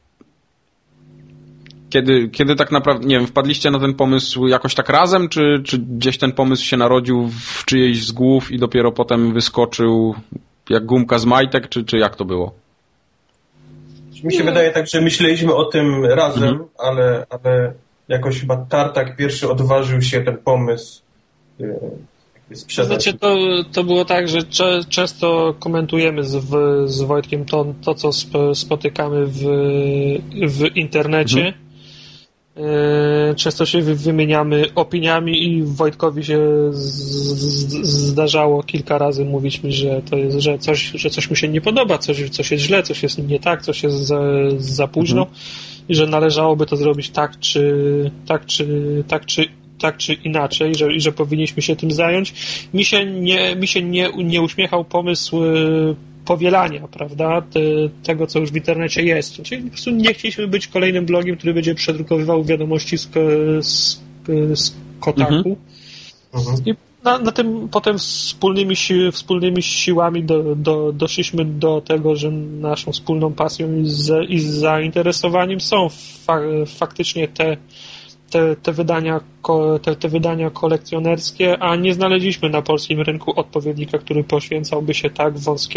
Kiedy tak naprawdę, nie wiem, wpadliście na ten pomysł jakoś tak razem, czy gdzieś ten pomysł się narodził w czyjejś z głów i dopiero potem wyskoczył jak gumka z majtek, czy jak to było? Mi się wydaje tak, że myśleliśmy o tym razem, ale jakoś chyba Tartak pierwszy odważył się ten pomysł sprzedać. Znaczy to było tak, że często komentujemy z Wojtkiem to co spotykamy w internecie. Często się wymieniamy opiniami i Wojtkowi się zdarzało kilka razy mówić mi, że to jest, że coś mu się nie podoba, coś jest źle, coś jest nie tak, coś jest za późno i że należałoby to zrobić tak czy inaczej, i że powinniśmy się tym zająć. Mi się nie uśmiechał pomysł powielania, prawda, tego, co już w internecie jest. Czyli po prostu nie chcieliśmy być kolejnym blogiem, który będzie przedrukowywał wiadomości z Kotaku. I na tym potem wspólnymi siłami doszliśmy do tego, że naszą wspólną pasją i zainteresowaniem są faktycznie te wydania kolekcjonerskie, a nie znaleźliśmy na polskim rynku odpowiednika, który poświęcałby się tak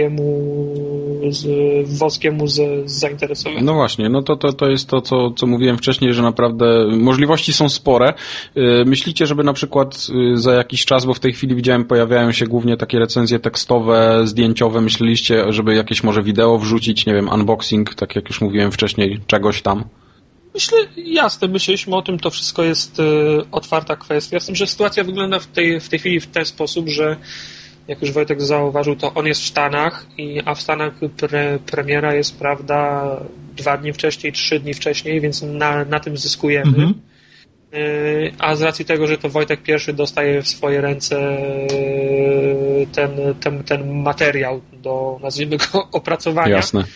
wąskiemu zainteresowaniu. No właśnie, no to jest to, co mówiłem wcześniej, że naprawdę możliwości są spore. Myślicie, żeby na przykład za jakiś czas, bo w tej chwili widziałem, pojawiają się głównie takie recenzje tekstowe, zdjęciowe, myśleliście, żeby jakieś może wideo wrzucić, nie wiem, unboxing, tak jak już mówiłem wcześniej, czegoś tam? Myśleliśmy o tym, to wszystko jest otwarta kwestia. Z tym, że sytuacja wygląda w tej chwili w ten sposób, że jak już Wojtek zauważył, to on jest w Stanach, a w Stanach premiera jest, prawda, 2 dni wcześniej, 3 dni wcześniej, więc na tym zyskujemy. A z racji tego, że to Wojtek pierwszy dostaje w swoje ręce ten materiał do, nazwijmy go, opracowania, jasne,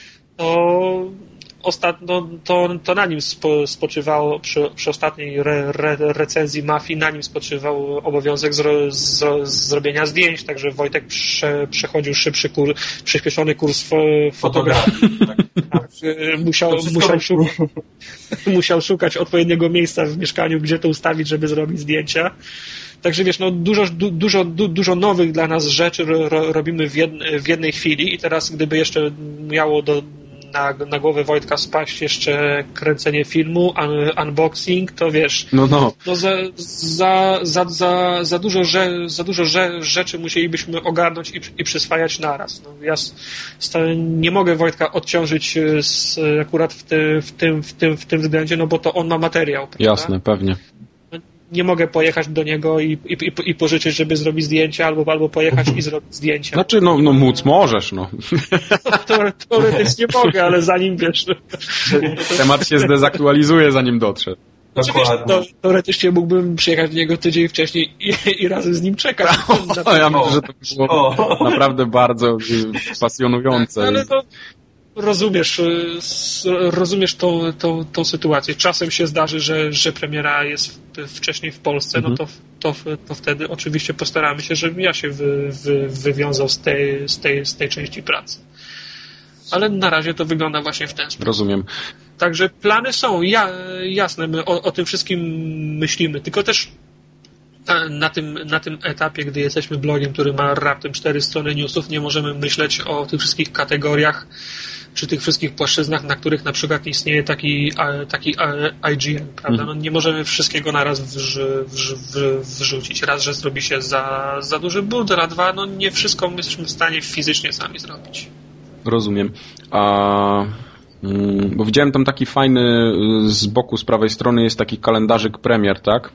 to na nim spoczywało przy ostatniej recenzji Mafii, na nim spoczywał obowiązek zrobienia zdjęć, także Wojtek przechodził szybszy przyspieszony kurs fotografii. Tak. Musiał szukać odpowiedniego miejsca w mieszkaniu, gdzie to ustawić, żeby zrobić zdjęcia. Także wiesz, no dużo nowych dla nas rzeczy robimy w jednej chwili i teraz gdyby jeszcze miało na głowę Wojtka spaść jeszcze kręcenie filmu, unboxing, to wiesz, no za dużo rzeczy musielibyśmy ogarnąć i przyswajać naraz. No, ja nie mogę Wojtka odciążyć akurat w tym względzie, no bo to on ma materiał. Prawda? Jasne, pewnie. Nie mogę pojechać do niego i pożyczyć, żeby zrobić zdjęcie, albo pojechać i zrobić zdjęcia. Znaczy, no móc możesz, no. Teoretycznie mogę, ale zanim wiesz... Temat się zdezaktualizuje, zanim dotrze. Dokładnie. Teoretycznie mógłbym przyjechać do niego tydzień wcześniej i razem z nim czekać. Ja myślę, że to było naprawdę bardzo pasjonujące. Ale to rozumiesz tą sytuację. Czasem się zdarzy, że premiera jest wcześniej w Polsce, no to wtedy oczywiście postaramy się, żebym ja się wywiązał z tej części pracy. Ale na razie to wygląda właśnie w ten sposób. Rozumiem. Także plany są, jasne, my o tym wszystkim myślimy, tylko też na tym etapie, gdy jesteśmy blogiem, który ma raptem 4 strony newsów, nie możemy myśleć o tych wszystkich kategoriach przy tych wszystkich płaszczyznach, na których na przykład istnieje taki IGN, prawda? No nie możemy wszystkiego naraz wrzucić. Raz, że zrobi się za duży budyl, a dwa, no nie wszystko my jesteśmy w stanie fizycznie sami zrobić. Rozumiem. Bo widziałem tam taki fajny, z boku, z prawej strony jest taki kalendarzyk premier, tak?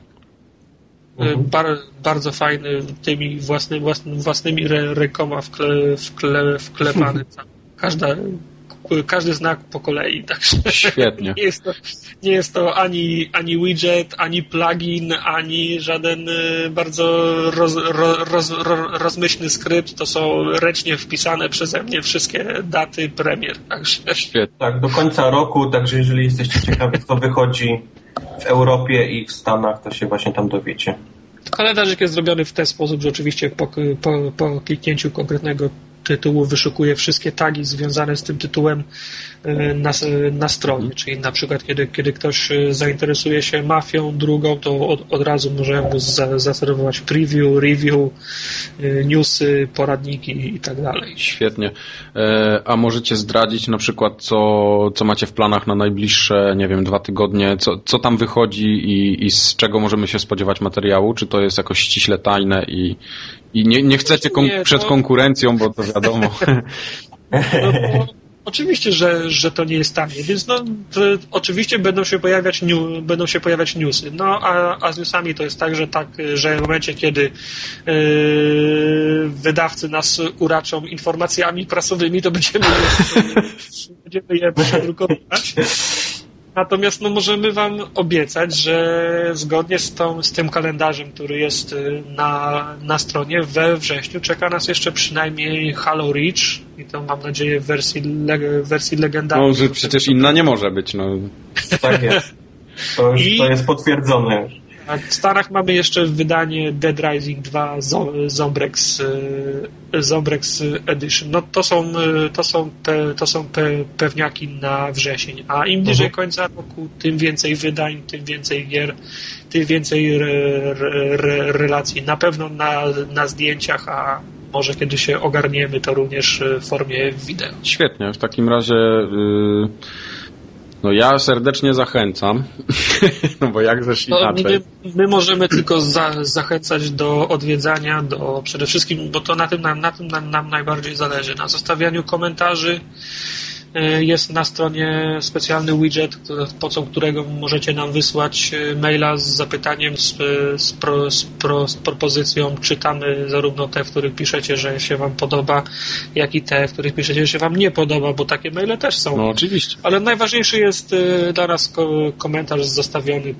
Bardzo fajny, tymi własnymi rękoma wklepany. Każdy znak po kolei. Także świetnie. Nie jest to ani widget, ani plugin, ani żaden bardzo rozmyślny skrypt. To są ręcznie wpisane przeze mnie wszystkie daty premier. Także... Świetnie. Tak, do końca roku, także jeżeli jesteście ciekawi, co wychodzi w Europie i w Stanach, to się właśnie tam dowiecie. Kalendarzyk jest zrobiony w ten sposób, że oczywiście po kliknięciu konkretnego tytułu wyszukuje wszystkie tagi związane z tym tytułem na stronie. Czyli na przykład kiedy ktoś zainteresuje się Mafią drugą, to od razu możemy mu zaserwować preview, review, newsy, poradniki i tak dalej. Świetnie. A możecie zdradzić na przykład, co macie w planach na najbliższe, nie wiem, 2 tygodnie, co tam wychodzi i z czego możemy się spodziewać materiału? Czy to jest jakoś ściśle tajne i nie chcecie przed konkurencją, bo to wiadomo. No, oczywiście, że to nie jest tanie, więc oczywiście będą się pojawiać newsy. No, a z newsami to jest tak, że w momencie, kiedy wydawcy nas uraczą informacjami prasowymi, to będziemy je przedrukować. Natomiast możemy wam obiecać, że zgodnie z tym kalendarzem, który jest na stronie, we wrześniu czeka nas jeszcze przynajmniej Halo Reach i to mam nadzieję w wersji legendarnej. No, że przecież inna nie może być. No. Tak jest. To jest potwierdzone już. W Stanach mamy jeszcze wydanie Dead Rising 2 Zombrex Edition. No to są pewniaki na wrzesień, a im bliżej końca roku, tym więcej wydań, tym więcej gier, tym więcej relacji. Na pewno na zdjęciach, a może kiedy się ogarniemy, to również w formie wideo. Świetnie, w takim razie no ja serdecznie zachęcam, no bo jak też inaczej. My możemy tylko zachęcać do odwiedzania, przede wszystkim, bo to na tym nam najbardziej zależy, na zostawianiu komentarzy. Jest na stronie specjalny widget, pomocą którego możecie nam wysłać maila z zapytaniem, z propozycją. Czytamy zarówno te, w których piszecie, że się wam podoba, jak i te, w których piszecie, że się wam nie podoba, bo takie maile też są. No oczywiście. Ale najważniejszy jest dla nas komentarz zostawiony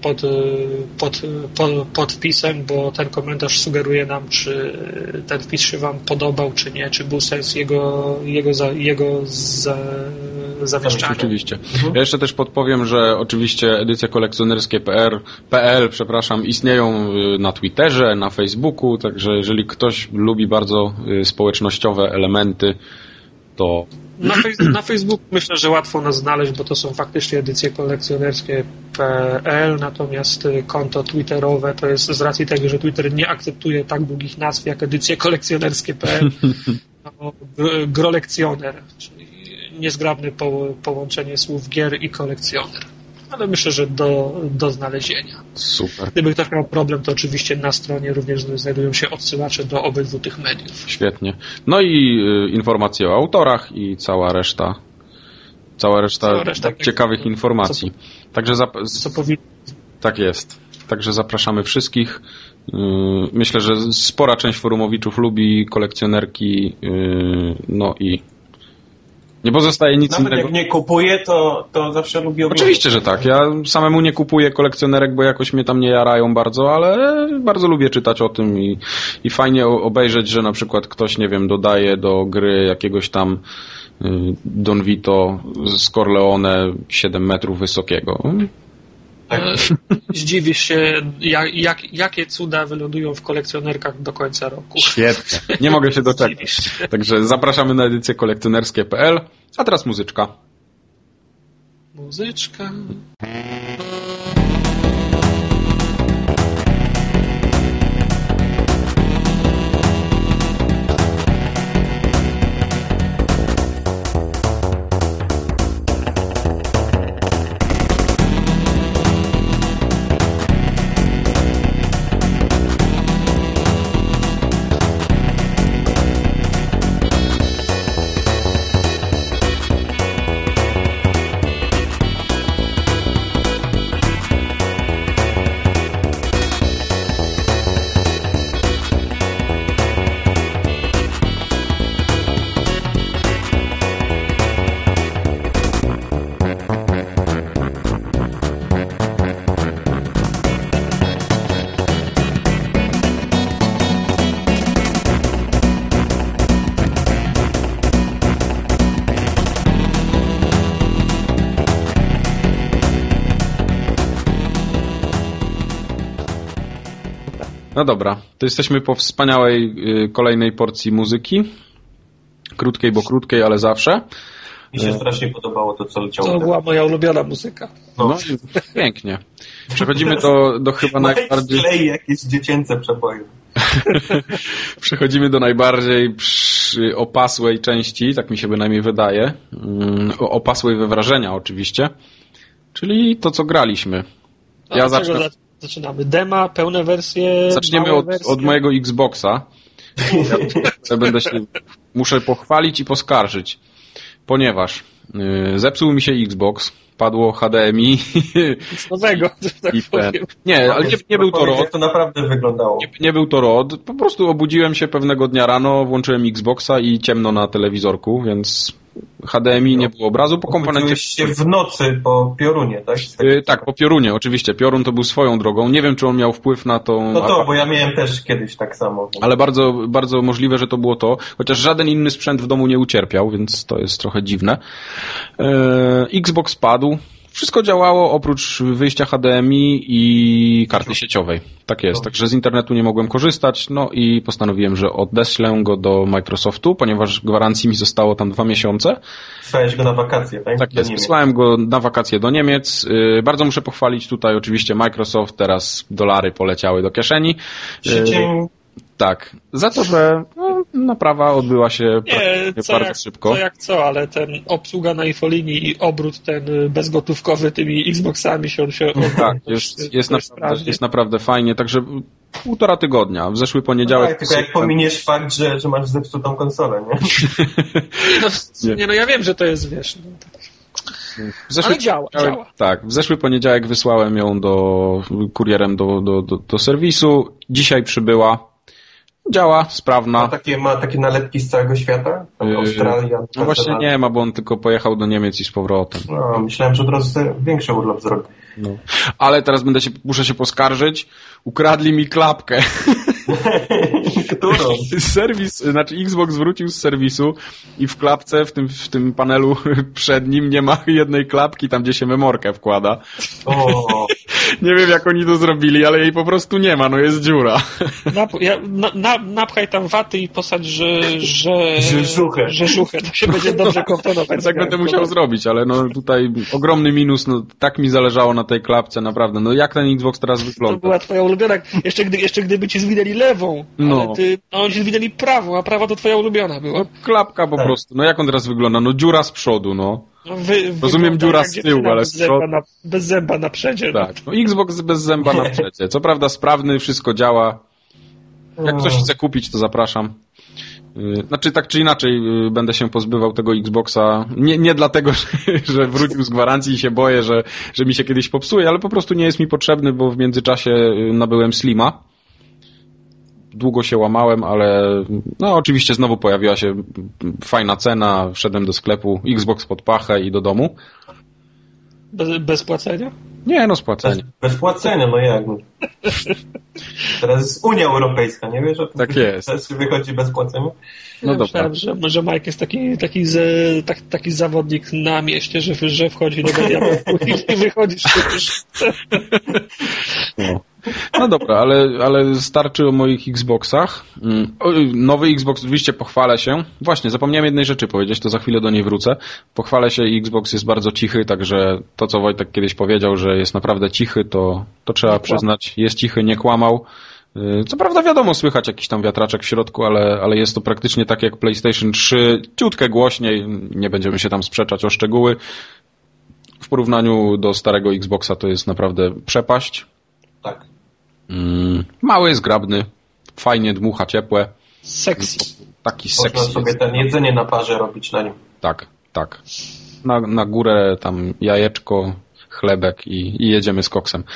pod wpisem, bo ten komentarz sugeruje nam, czy ten wpis się wam podobał, czy nie, czy był sens jego zawieszczania. Oczywiście. Ja jeszcze też podpowiem, że oczywiście edycje kolekcjonerskie.pl istnieją na Twitterze, na Facebooku, także jeżeli ktoś lubi bardzo społecznościowe elementy, to... Na Facebooku myślę, że łatwo nas znaleźć, bo to są faktycznie edycje kolekcjonerskie.pl, natomiast konto twitterowe to jest z racji tego, że Twitter nie akceptuje tak długich nazw jak edycje kolekcjonerskie.pl, no, grolekcjoner, czyli niezgrabne połączenie słów gier i kolekcjoner. Ale myślę, że do znalezienia. Super. Gdyby ktoś miał problem, to oczywiście na stronie również znajdują się odsyłacze do obydwu tych mediów. Świetnie. No i informacje o autorach i cała reszta ciekawych informacji. Także tak jest. Także zapraszamy wszystkich. Myślę, że spora część forumowiczów lubi kolekcjonerki, no i nie pozostaje nic innego. Nawet jak nie kupuję, to zawsze lubię oglądać. Oczywiście, że tak. Ja samemu nie kupuję kolekcjonerek, bo jakoś mnie tam nie jarają bardzo, ale bardzo lubię czytać o tym i fajnie obejrzeć, że na przykład ktoś, nie wiem, dodaje do gry jakiegoś tam Don Vito z Corleone 7 metrów wysokiego. Tak. Zdziwisz się, jakie cuda wylądują w kolekcjonerkach do końca roku. Świetnie. Nie mogę się doczekać. Także zapraszamy na edycję kolekcjonerskie.pl. A teraz muzyczka. Muzyczka. No dobra, to jesteśmy po wspaniałej kolejnej porcji muzyki. Krótkiej, bo krótkiej, ale zawsze. Mi się strasznie podobało to, co leciało. To była moja ulubiona muzyka. No pięknie. Przechodzimy do chyba najbardziej... Klei jakieś dziecięce przeboje. Przechodzimy do najbardziej opasłej części, tak mi się bynajmniej wydaje. Opasłej we wrażenia oczywiście. Czyli to, co graliśmy. Ja zaczynamy? Dema, pełne wersje? Zaczniemy od mojego Xboxa. Muszę pochwalić i poskarżyć, ponieważ zepsuł mi się Xbox, padło HDMI. Nic nowego, tak powiem. Nie, ale nie był to ROD. Jak to naprawdę wyglądało? Nie był to ROD. Po prostu obudziłem się pewnego dnia rano, włączyłem Xboxa i ciemno na telewizorku, więc HDMI nie było obrazu. Po komponencie się w nocy po piorunie, tak? Tak, po piorunie, oczywiście. Piorun to był swoją drogą. Nie wiem, czy on miał wpływ na tą... No bo ja miałem też kiedyś tak samo. Ale bardzo, bardzo możliwe, że to było to. Chociaż żaden inny sprzęt w domu nie ucierpiał, więc to jest trochę dziwne. Xbox padł. Wszystko działało oprócz wyjścia HDMI i karty sieciowej. Tak jest. Także z internetu nie mogłem korzystać. No i postanowiłem, że odeślę go do Microsoftu, ponieważ gwarancji mi zostało tam 2 miesiące. Wysłałeś go na wakacje, tak? Tak jest. Wysłałem go na wakacje do Niemiec. Bardzo muszę pochwalić tutaj oczywiście Microsoft. Teraz dolary poleciały do kieszeni. Tak. Za to, że naprawa odbyła się bardzo szybko. Ale ten obsługa na infolinii i obrót ten bezgotówkowy tymi Xboxami się tak, jest naprawdę fajnie. Także 1,5 tygodnia. W zeszły poniedziałek... Tak, tylko jak pominiesz fakt, że masz zepsutą konsolę, nie? No ja wiem, że to jest, wiesz... Ale działa. Tak, w zeszły poniedziałek wysłałem ją kurierem do serwisu. Dzisiaj przybyła. Działa, sprawna. Ma takie nalepki z całego świata? Australia? No właśnie nie ma, bo on tylko pojechał do Niemiec i z powrotem. No, myślałem, że od razu większy urlop zrobi. No. Ale teraz muszę się poskarżyć. Ukradli mi klapkę. Którą? Xbox wrócił z serwisu i w klapce, w tym panelu przed nim nie ma jednej klapki, tam gdzie się memorkę wkłada. Nie wiem, jak oni to zrobili, ale jej po prostu nie ma, jest dziura. Napchaj tam waty i posadź, że żuchę. To się będzie dobrze komponować. Tak będę musiał zrobić, ale tutaj ogromny minus, tak mi zależało na tej klapce, naprawdę. Jak ten Xbox teraz wygląda? To była twoja ulubiona, jeszcze gdyby ci zwinęli lewą, ale oni ci zwinęli prawą, a prawa to twoja ulubiona była. Klapka po prostu, jak on teraz wygląda? Dziura z przodu, Rozumiem dziura z tyłu, ale z przodu. Bez zęba na przedzie. Tak, Xbox bez zęba na przedzie. Co prawda sprawny, wszystko działa. Jak ktoś chce kupić, to zapraszam. Tak czy inaczej będę się pozbywał tego Xboxa. Nie dlatego, że wrócił z gwarancji i się boję, że mi się kiedyś popsuje, ale po prostu nie jest mi potrzebny, bo w międzyczasie nabyłem Slima. Długo się łamałem, ale oczywiście znowu pojawiła się fajna cena. Wszedłem do sklepu, Xbox pod pachę i do domu. Bez płacenia? Nie, z płaceniem. Bez płacenia, jak? Teraz jest Unia Europejska, nie wiesz o tym? Tak jest. Teraz wychodzi bez płacenia? Myślałem, że Mike jest taki zawodnik na mieście, że wchodzi do mediamarktu i wychodzi No dobra, ale starczy o moich Xboxach. Nowy Xbox, oczywiście pochwalę się. Właśnie, zapomniałem jednej rzeczy powiedzieć, to za chwilę do niej wrócę. Pochwalę się, Xbox jest bardzo cichy, także to, co Wojtek kiedyś powiedział, że jest naprawdę cichy, to trzeba przyznać. Jest cichy, nie kłamał. Co prawda wiadomo, słychać jakiś tam wiatraczek w środku, ale jest to praktycznie tak jak PlayStation 3, ciutkę głośniej, nie będziemy się tam sprzeczać o szczegóły. W porównaniu do starego Xboxa to jest naprawdę przepaść. Tak. Mały, zgrabny, fajnie dmucha, ciepłe. Sexy. Taki Można sexy. sobie ten jedzenie na parze robić na nim. Tak. Na górę tam jajeczko, chlebek i jedziemy z koksem.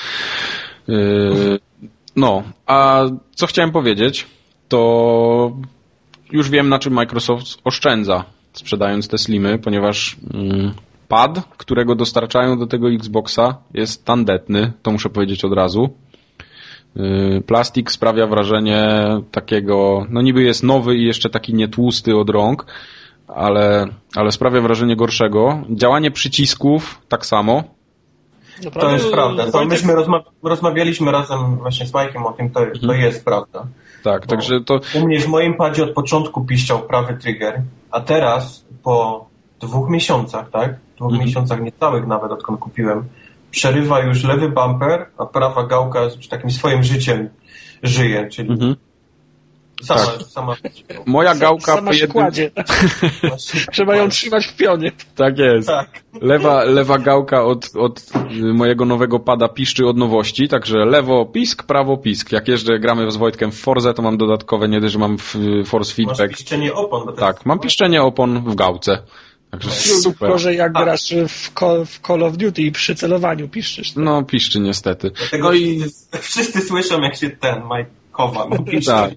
A co chciałem powiedzieć, to już wiem, na czym Microsoft oszczędza, sprzedając te Slimy, ponieważ pad, którego dostarczają do tego Xboxa, jest tandetny, to muszę powiedzieć od razu. Plastik sprawia wrażenie takiego, niby jest nowy i jeszcze taki nietłusty od rąk, ale sprawia wrażenie gorszego. Działanie przycisków tak samo. To jest prawda. To myśmy rozmawialiśmy razem właśnie z Majkiem o tym, to jest prawda. Tak, także to... U mnie w moim padzie od początku piszczał prawy trigger, a teraz po 2 miesiącach, tak? 2 miesiącach niecałych nawet, odkąd kupiłem, przerywa już lewy bumper, a prawa gałka takim swoim życiem żyje, czyli sama moja gałka sama się kładzie. Trzeba ją trzymać w pionie. Tak jest. Tak. Lewa gałka od mojego nowego pada piszczy od nowości, także lewo pisk, prawo pisk. Jak gramy z Wojtkiem w Forze, to mam dodatkowe, nie dość, że mam force feedback. Masz piszczenie opon. Tak, mam piszczenie opon w gałce. Także super. Gorzej jak grasz w Call of Duty i przy celowaniu piszczysz. Tak? No, piszczy niestety. Dlatego wszyscy słyszą, jak się Mike chowa. Tak.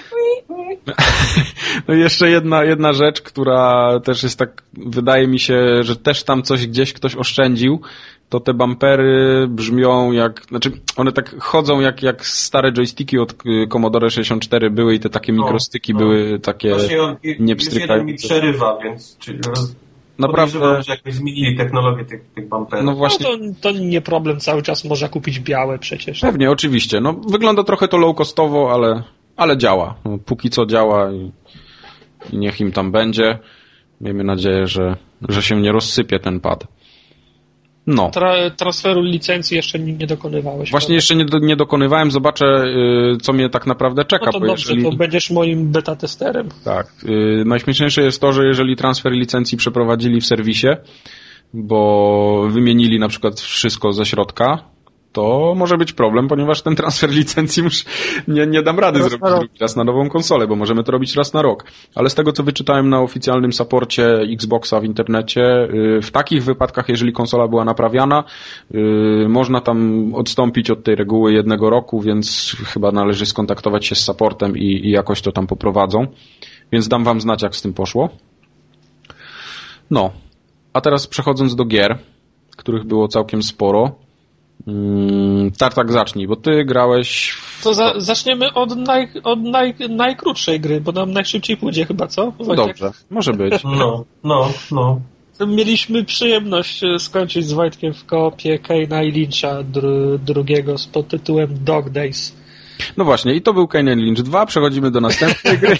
No i jeszcze jedna rzecz, która też jest tak, wydaje mi się, że też tam gdzieś ktoś oszczędził, to te bumpery brzmią znaczy one tak chodzą jak stare joysticki od Commodore 64 były i te takie mikrostyki były takie niepstrykające. Jeden mi przerywa, więc naprawdę, że jakoś zmienili technologię tych bumperów. No właśnie. To nie problem, cały czas można kupić białe przecież. Pewnie, oczywiście. No, wygląda trochę to low costowo, ale działa. No, póki co działa i niech im tam będzie. Miejmy nadzieję, że się nie rozsypie ten pad. No. Transferu licencji jeszcze nie dokonywałeś. Właśnie jeszcze nie dokonywałem. Zobaczę, co mnie tak naprawdę czeka. No to dobrze, to będziesz moim beta testerem. Tak. Najśmieszniejsze jest to, że jeżeli transfer licencji przeprowadzili w serwisie, bo wymienili na przykład wszystko ze środka, to może być problem, ponieważ ten transfer licencji już nie dam rady zrobić drugi raz na nową konsolę, bo możemy to robić raz na rok. Ale z tego, co wyczytałem na oficjalnym supporcie Xboxa w internecie, w takich wypadkach, jeżeli konsola była naprawiana, można tam odstąpić od tej reguły 1 roku, więc chyba należy skontaktować się z supportem i jakoś to tam poprowadzą. Więc dam wam znać, jak z tym poszło. No. A teraz przechodząc do gier, których było całkiem sporo. Tak, zacznij, bo ty grałeś zaczniemy od najkrótszej gry, bo nam najszybciej pójdzie chyba, co? No dobrze, może być. No. Mieliśmy przyjemność skończyć z Wojtkiem w koopie Kane'a i Lyncha drugiego pod tytułem Dog Days. No właśnie, i to był Kane and Lynch 2, przechodzimy do następnej gry.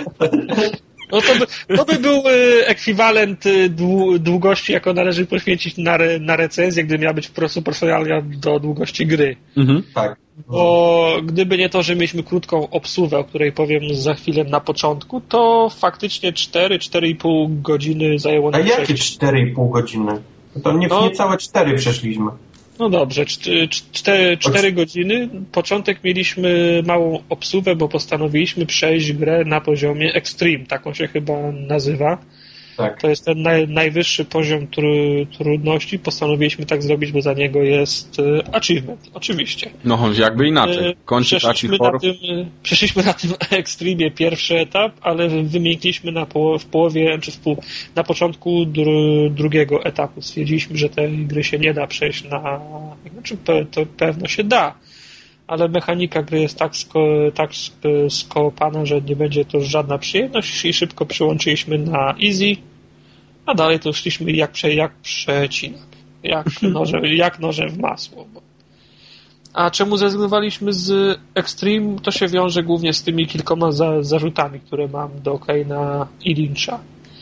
No to by był ekwiwalent długości, jaką należy poświęcić na recenzję, gdy miała być proporcjonalna do długości gry. Tak. Bo gdyby nie to, że mieliśmy krótką obsługę, o której powiem za chwilę na początku, to faktycznie 4,5 godziny zajęło nam. A jakie 4,5 godziny? To niecałe 4 przeszliśmy. No dobrze, 4 godziny. Początek mieliśmy małą obsługę, bo postanowiliśmy przejść grę na poziomie Extreme, taką się chyba nazywa. Tak. To jest ten najwyższy poziom trudności. Postanowiliśmy tak zrobić, bo za niego jest achievement, oczywiście. No, jakby inaczej. Przeszliśmy na tym Extreme pierwszy etap, ale wymiękliśmy w połowie, czy na początku drugiego etapu. Stwierdziliśmy, że tej gry się nie da przejść to pewno się da, ale mechanika gry jest tak skopana, że nie będzie to żadna przyjemność i szybko przyłączyliśmy na easy, a dalej to szliśmy jak przecinak, jak nożem w masło. A czemu zrezygnowaliśmy z Extreme? To się wiąże głównie z tymi kilkoma zarzutami, które mam do Kane'a i Lyncha.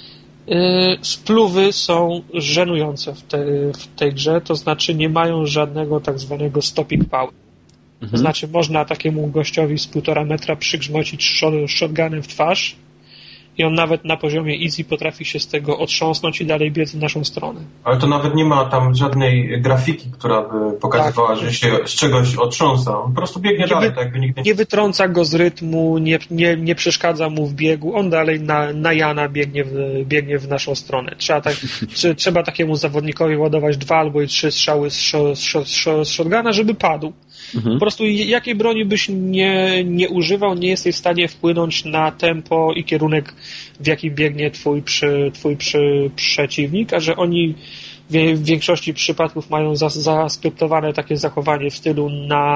Spluwy są żenujące w tej grze, to znaczy nie mają żadnego tak zwanego stopping power. To znaczy można takiemu gościowi z 1,5 metra przygrzmocić shotgunem w twarz i on nawet na poziomie easy potrafi się z tego otrząsnąć i dalej biec w naszą stronę. Ale to nawet nie ma tam żadnej grafiki, która by pokazywała, że się z czegoś otrząsa. On po prostu biegnie dalej, tak jakby nigdy nie wytrąca go z rytmu, nie przeszkadza mu w biegu, on dalej na Jana biegnie w naszą stronę. Trzeba takiemu zawodnikowi ładować 2 albo 3 strzały z shotguna, żeby padł. Po prostu jakiej broni byś nie używał, nie jesteś w stanie wpłynąć na tempo i kierunek, w jakim biegnie twój przeciwnik, a że oni w większości przypadków mają zaskryptowane takie zachowanie w stylu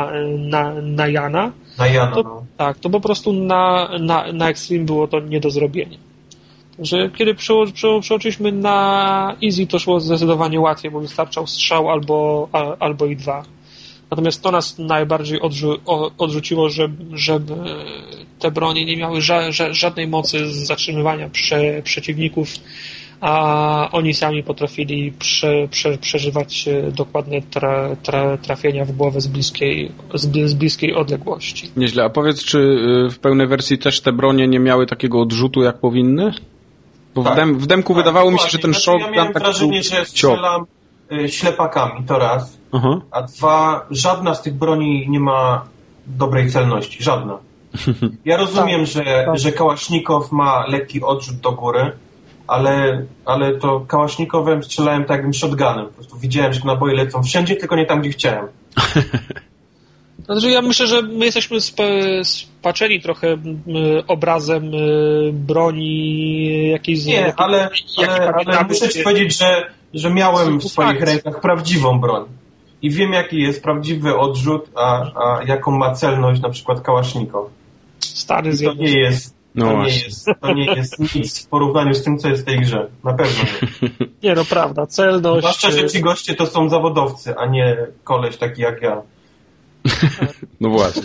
na Jana. Na Jana, no. Tak, to po prostu na Extreme było to nie do zrobienia. Że kiedy przełączyliśmy na easy, to szło zdecydowanie łatwiej, bo wystarczał strzał albo i 2. Natomiast to nas najbardziej odrzuciło, żeby te bronie nie miały żadnej mocy zatrzymywania przeciwników, a oni sami potrafili przeżywać dokładne trafienia w głowę z bliskiej odległości. Nieźle. A powiedz, czy w pełnej wersji też te bronie nie miały takiego odrzutu, jak powinny? Bo tak, w demku wydawało mi się, że ten shotgun... Ja miałem wrażenie, że strzelam ślepakami, to raz. A 2, żadna z tych broni nie ma dobrej celności. Żadna. Ja rozumiem, że Kałasznikow ma lekki odrzut do góry, ale to Kałasznikowem strzelałem tak jakbym shotgunem. Po prostu widziałem, że naboje lecą wszędzie, tylko nie tam, gdzie chciałem. Znaczy ja myślę, że my jesteśmy spaczeni trochę obrazem broni jakiejś... Nie, ale muszę ci powiedzieć, że miałem w swoich rękach prawdziwą broń. I wiem, jaki jest prawdziwy odrzut, a jaką ma celność na przykład Kałasznikow. Stary to nie jest nic w porównaniu z tym, co jest w tej grze. Na pewno nie. Nie, no prawda, celność... Zwłaszcza, że ci goście to są zawodowcy, a nie koleś taki jak ja. No właśnie.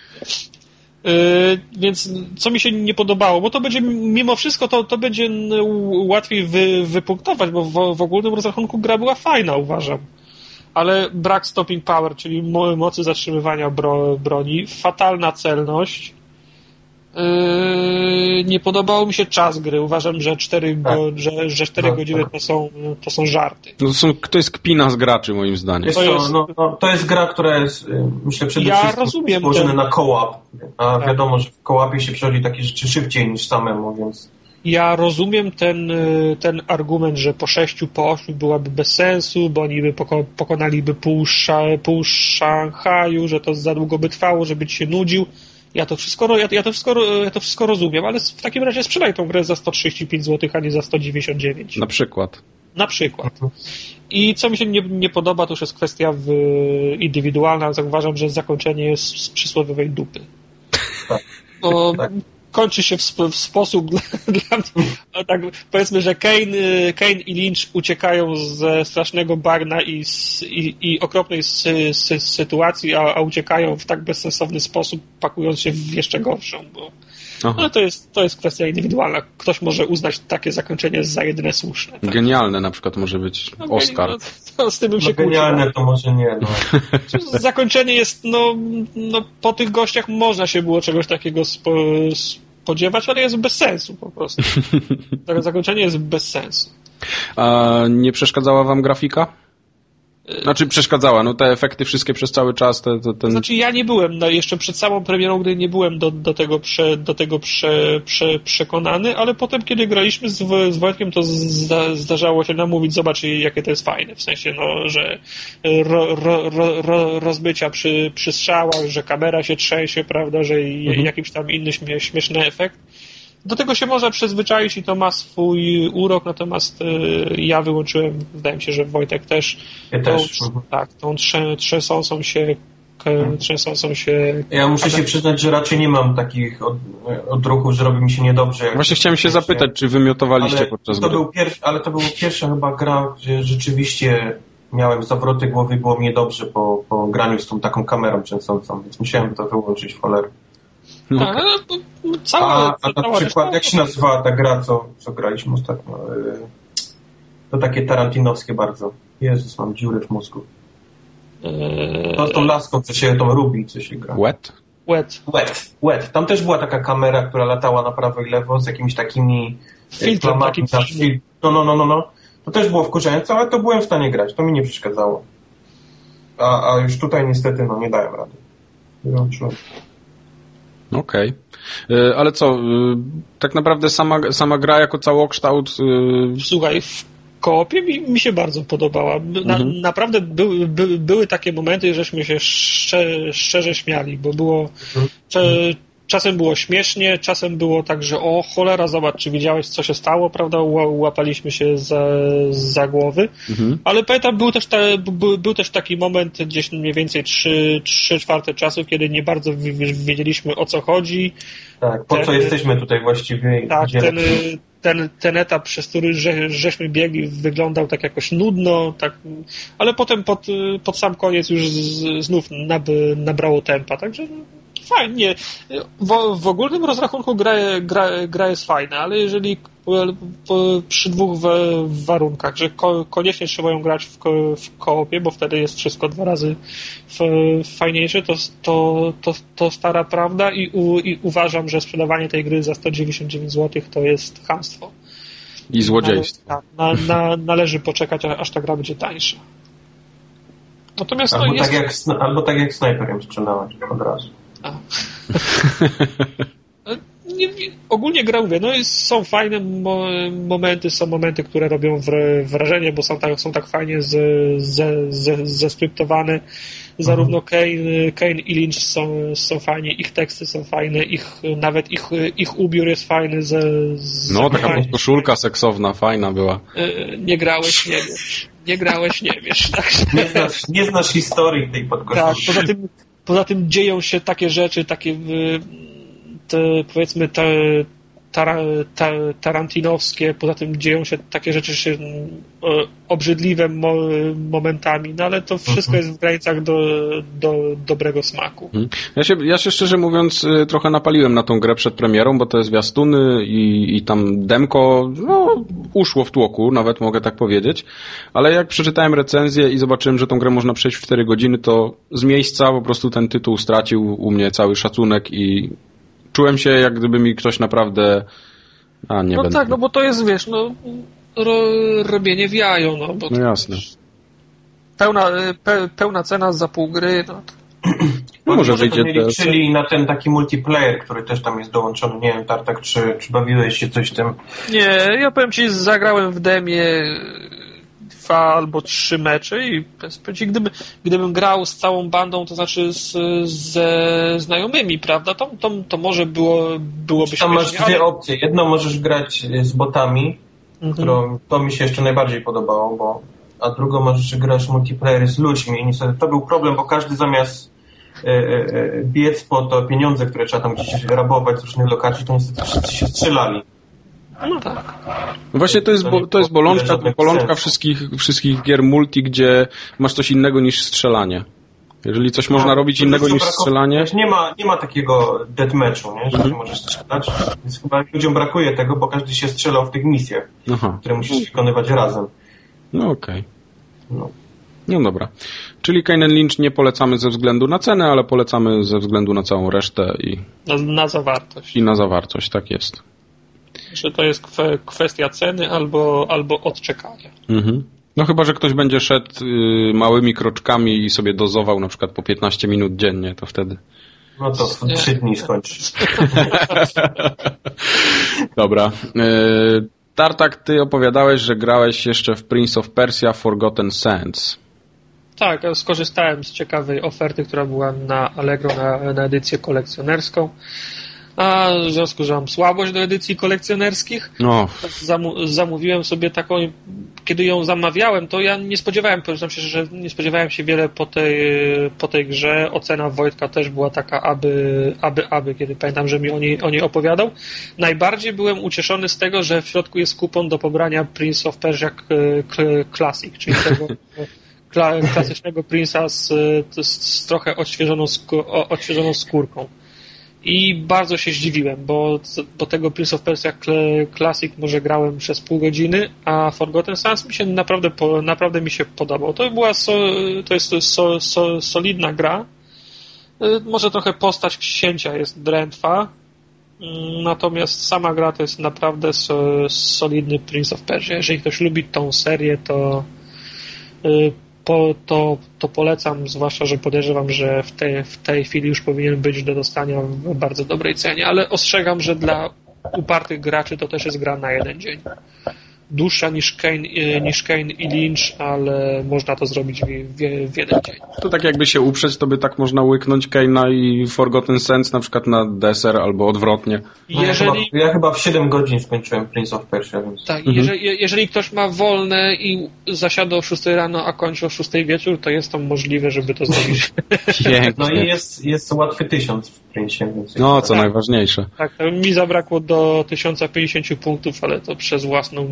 Więc co mi się nie podobało, bo to będzie mimo wszystko to będzie łatwiej wypunktować, bo w ogólnym rozrachunku gra była fajna, uważam. Ale brak stopping power, czyli mocy zatrzymywania broni, fatalna celność. Nie podobał mi się czas gry. Uważam, że 4 godziny to są żarty. To jest kpina z graczy, moim zdaniem. To jest gra, która jest, myślę, przede wszystkim stworzona na co-op. A wiadomo, że w co-opie się przechodzi takie rzeczy szybciej niż samemu, więc... Ja rozumiem ten argument, że po 6, po 8 byłaby bez sensu, bo oni by pokonaliby pół Szanghaju, że to za długo by trwało, żeby ci się nudził. Ja to wszystko rozumiem, ale w takim razie sprzedaj tą grę za 135 zł, a nie za 199. Na przykład. I co mi się nie podoba, to już jest kwestia indywidualna. Zauważam, że zakończenie jest z przysłowiowej dupy. To kończy się w sposób tak powiedzmy, że Kane i Lynch uciekają ze strasznego bagna i okropnej sytuacji, a uciekają w tak bezsensowny sposób, pakując się w jeszcze gorszą, bo ale to jest kwestia indywidualna. Ktoś może uznać takie zakończenie za jedyne słuszne. Tak? Genialne na przykład może być Oscar. To z tym bym się kłócił. Genialne to może nie. Zakończenie jest, po tych gościach można się było czegoś takiego spodziewać, ale jest bez sensu po prostu. To zakończenie jest bez sensu. A nie przeszkadzała wam grafika? Znaczy przeszkadzała, te efekty wszystkie przez cały czas. Znaczy ja nie byłem, jeszcze przed samą premierą gry nie byłem do tego przekonany, ale potem kiedy graliśmy z Wojtkiem, to zdarzało się namówić, zobacz jakie to jest fajne, w sensie że rozbycia przy strzałach, że kamera się trzęsie, prawda, że jakiś tam inny śmieszny efekt. Do tego się można przyzwyczaić i to ma swój urok, natomiast ja wyłączyłem, wydaje mi się, że Wojtek też. Ja też. Tak, tą trzęsącą się... Ja muszę się przyznać, że raczej nie mam takich odruchów, że robi mi się niedobrze. Właśnie chciałem się zapytać, czy wymiotowaliście podczas gry. Ale to była pierwsza chyba gra, gdzie rzeczywiście miałem zawroty głowy i było mi niedobrze po graniu z tą taką kamerą trzęsącą, więc musiałem to wyłączyć w cholerę. Okay. A na przykład, jak się nazywała ta gra, co graliśmy ostatnio? To takie tarantinowskie bardzo. Jezus, mam dziury w mózgu. To z tą laską, co się gra. Wet. Tam też była taka kamera, która latała na prawo i lewo z jakimiś takimi filtrem. No. To też było wkurzające, ale to byłem w stanie grać. To mi nie przeszkadzało. A już tutaj niestety nie dałem rady. Wyłączyłem. Okej. Ale co, tak naprawdę sama gra jako całokształt... Słuchaj, w koopie mi się bardzo podobała. Naprawdę były takie momenty, żeśmy się szczerze śmiali, bo było... Czasem było śmiesznie, czasem było tak, że o cholera, zobacz, czy widziałeś, co się stało, prawda? Łapaliśmy się za głowy. Ale pamiętam, był też taki moment, gdzieś mniej więcej 3/4 czasu, kiedy nie bardzo wiedzieliśmy, o co chodzi. Tak, po co jesteśmy tutaj właściwie? Tak, ten etap, przez który żeśmy biegli, wyglądał tak jakoś nudno, tak, ale potem pod sam koniec już znów nabrało tempa, także fajnie. W ogólnym rozrachunku gra jest fajna, ale jeżeli przy dwóch warunkach, że koniecznie trzeba ją grać w koopie, bo wtedy jest wszystko 2 razy fajniejsze, to stara prawda i uważam, że sprzedawanie tej gry za 199 zł to jest chamstwo. I złodziejstwo. Należy poczekać, aż ta gra będzie tańsza. Natomiast albo tak jak Sniper ją sprzedałeś od razu. Ogólnie gra, mówię, no są fajne momenty, są momenty, które robią wrażenie, bo są tak fajnie zeskryptowane. Zarówno Kane i Lynch są fajnie, ich teksty są fajne, nawet ich ubiór jest fajny. Taka koszulka seksowna, fajna była. Nie grałeś, nie wiesz. Nie wiesz. Tak. Nie znasz historii tej podkoszulki. Tak, poza tym dzieją się takie rzeczy, takie powiedzmy tarantinowskie, poza tym dzieją się takie rzeczy obrzydliwe momentami, no ale to wszystko jest w granicach do dobrego smaku. Ja się szczerze mówiąc trochę napaliłem na tą grę przed premierą, bo to jest zwiastuny i tam demko uszło w tłoku, nawet mogę tak powiedzieć, ale jak przeczytałem recenzję i zobaczyłem, że tą grę można przejść w 4 godziny, to z miejsca po prostu ten tytuł stracił u mnie cały szacunek i czułem się, jak gdyby mi ktoś naprawdę... będę. Tak, bo to jest, wiesz, robienie w jajo, bo no jasne. Pełna cena za pół gry, może wyjdzie liczyli na ten taki multiplayer, który też tam jest dołączony. Nie wiem, Tartak, czy bawiłeś się coś tym? Nie, ja powiem ci, zagrałem w demie 2 albo 3 mecze i gdybym grał z całą bandą, to znaczy ze znajomymi, prawda, to może byłoby tam masz 2 opcje. Jedno, możesz grać z botami, to mi się jeszcze najbardziej podobało, a drugą możesz grać multiplayer z ludźmi. I niestety to był problem, bo każdy zamiast biec po to pieniądze, które trzeba tam gdzieś rabować z różnych lokacji, to niestety wszyscy się strzelali. No tak. No właśnie to jest bolączka wszystkich gier multi, gdzie masz coś innego niż strzelanie. Jeżeli coś można robić innego niż strzelanie... Nie ma takiego deathmatchu, nie? Że możesz strzelać. Więc chyba ludziom brakuje tego, bo każdy się strzelał w tych misjach, które musisz wykonywać razem. No okej. No dobra. Czyli Kane & Lynch nie polecamy ze względu na cenę, ale polecamy ze względu na całą resztę i... Na zawartość. I na zawartość, tak jest. Że to jest kwestia ceny albo odczekania. No chyba, że ktoś będzie szedł małymi kroczkami i sobie dozował na przykład po 15 minut dziennie, to wtedy... No to w 3 dni skończysz. Dobra. Tartak, ty opowiadałeś, że grałeś jeszcze w Prince of Persia Forgotten Sands. Tak, skorzystałem z ciekawej oferty, która była na Allegro na edycję kolekcjonerską. A w związku, że mam słabość do edycji kolekcjonerskich, zamówiłem sobie taką, kiedy ją zamawiałem, to ja nie spodziewałem się wiele po tej grze. Ocena Wojtka też była taka aby, kiedy pamiętam, że mi o niej opowiadał. Najbardziej byłem ucieszony z tego, że w środku jest kupon do pobrania Prince of Persia Classic, czyli tego klasycznego Prince'a z trochę odświeżoną skórką. I bardzo się zdziwiłem, bo tego Prince of Persia Classic może grałem przez pół godziny, a Forgotten Sands mi się naprawdę mi się podobał. To jest solidna gra. Może trochę postać księcia jest drętwa, natomiast sama gra to jest naprawdę solidny Prince of Persia. Jeżeli ktoś lubi tą serię, to polecam, zwłaszcza, że podejrzewam, że w tej chwili już powinien być do dostania w bardzo dobrej cenie, ale ostrzegam, że dla upartych graczy to też jest gra na jeden dzień. dłuższa niż Kane i Lynch, ale można to zrobić w jeden dzień. To tak jakby się uprzeć, to by tak można łyknąć Kane'a i Forgotten Sands na przykład na deser albo odwrotnie. Ja chyba w 7 godzin skończyłem Prince of Persia. Więc... Tak, jeżeli ktoś ma wolne i zasiada o 6 rano, a kończy o 6 wieczór, to jest to możliwe, żeby to zrobić. No i jest łatwy 1000 w Prince'ie. No, co najważniejsze. Tak, mi zabrakło do 1050 punktów, ale to przez własną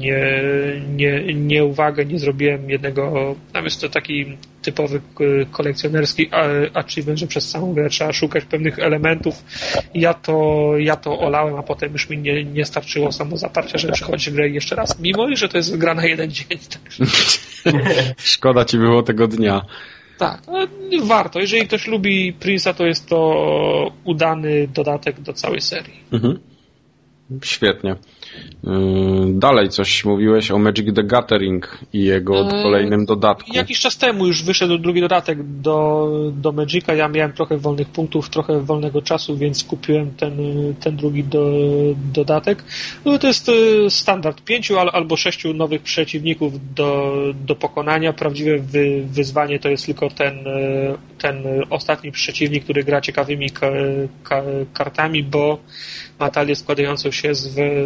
nieuwagę nie zrobiłem jednego, tam jest to taki typowy kolekcjonerski achievement, że przez całą grę trzeba szukać pewnych elementów. Ja to olałem, a potem już mi nie starczyło samo zaparcia, żeby przechodzić grę jeszcze raz, mimo że to jest gra na jeden dzień. Szkoda ci było tego dnia. Tak, warto. Jeżeli ktoś lubi Prince'a, to jest to udany dodatek do całej serii. Mhm. Świetnie. Dalej coś mówiłeś o Magic the Gathering i jego kolejnym dodatku. Jakiś czas temu już wyszedł drugi dodatek do Magica. Ja miałem trochę wolnych punktów, trochę wolnego czasu, więc kupiłem ten drugi dodatek. No, to jest standard 5 albo 6 nowych przeciwników do pokonania. Prawdziwe wyzwanie to jest tylko ten ostatni przeciwnik, który gra ciekawymi kartami, bo ma talię składającą się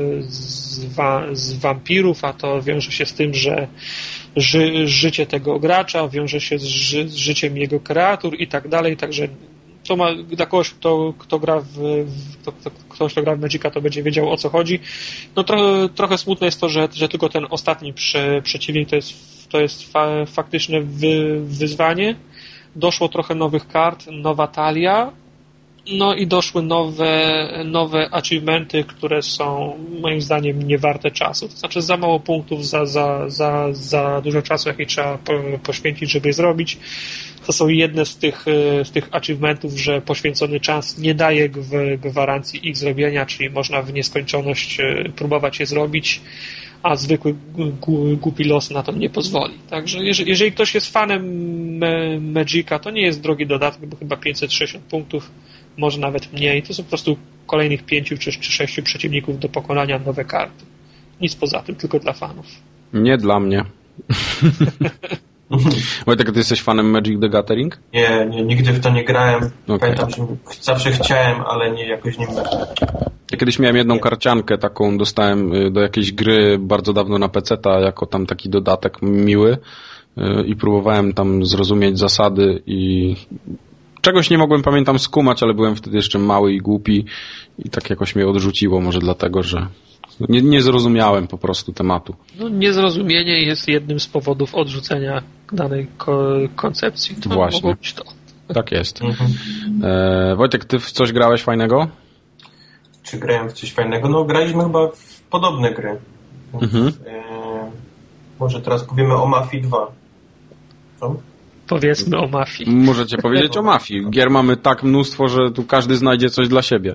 z wampirów, a to wiąże się z tym, że życie tego gracza wiąże się z życiem jego kreatur i tak dalej, także to ma dla kogoś, kto gra ktoś, kto gra w Magica, to będzie wiedział, o co chodzi. No trochę smutne jest to, że tylko ten ostatni przeciwnik to jest faktyczne wyzwanie. Doszło trochę nowych kart, nowa talia. No i doszły nowe achievementy, które są moim zdaniem nie warte czasu. To znaczy za mało punktów, za dużo czasu, jaki trzeba poświęcić, żeby je zrobić. To są jedne z tych achievementów, że poświęcony czas nie daje gwarancji ich zrobienia, czyli można w nieskończoność próbować je zrobić, a zwykły głupi los na to nie pozwoli. Także jeżeli ktoś jest fanem Magica, to nie jest drogi dodatek, bo chyba 560 punktów, może nawet mniej. To są po prostu kolejnych 5 czy 6 przeciwników do pokonania, nowe karty. Nic poza tym, tylko dla fanów. Nie dla mnie. Wojtek, ty jesteś fanem Magic the Gathering? Nie, nigdy w to nie grałem. Okay. Pamiętam, że zawsze chciałem, ale jakoś nie mogłem. Ja kiedyś miałem jedną karciankę taką, dostałem do jakiejś gry bardzo dawno na PC-ta, jako tam taki dodatek miły i próbowałem tam zrozumieć zasady i czegoś nie mogłem, pamiętam, skumać, ale byłem wtedy jeszcze mały i głupi i tak jakoś mnie odrzuciło, może dlatego, że nie zrozumiałem po prostu tematu. No, niezrozumienie jest jednym z powodów odrzucenia danej koncepcji. To właśnie. Mogło być to. Tak jest. Wojtek, ty w coś grałeś fajnego? Czy grałem w coś fajnego? No, graliśmy chyba w podobne gry. Może teraz powiemy o Mafii 2. Co? Powiedzmy o Mafii. Możecie powiedzieć o Mafii. Gier mamy tak mnóstwo, że tu każdy znajdzie coś dla siebie.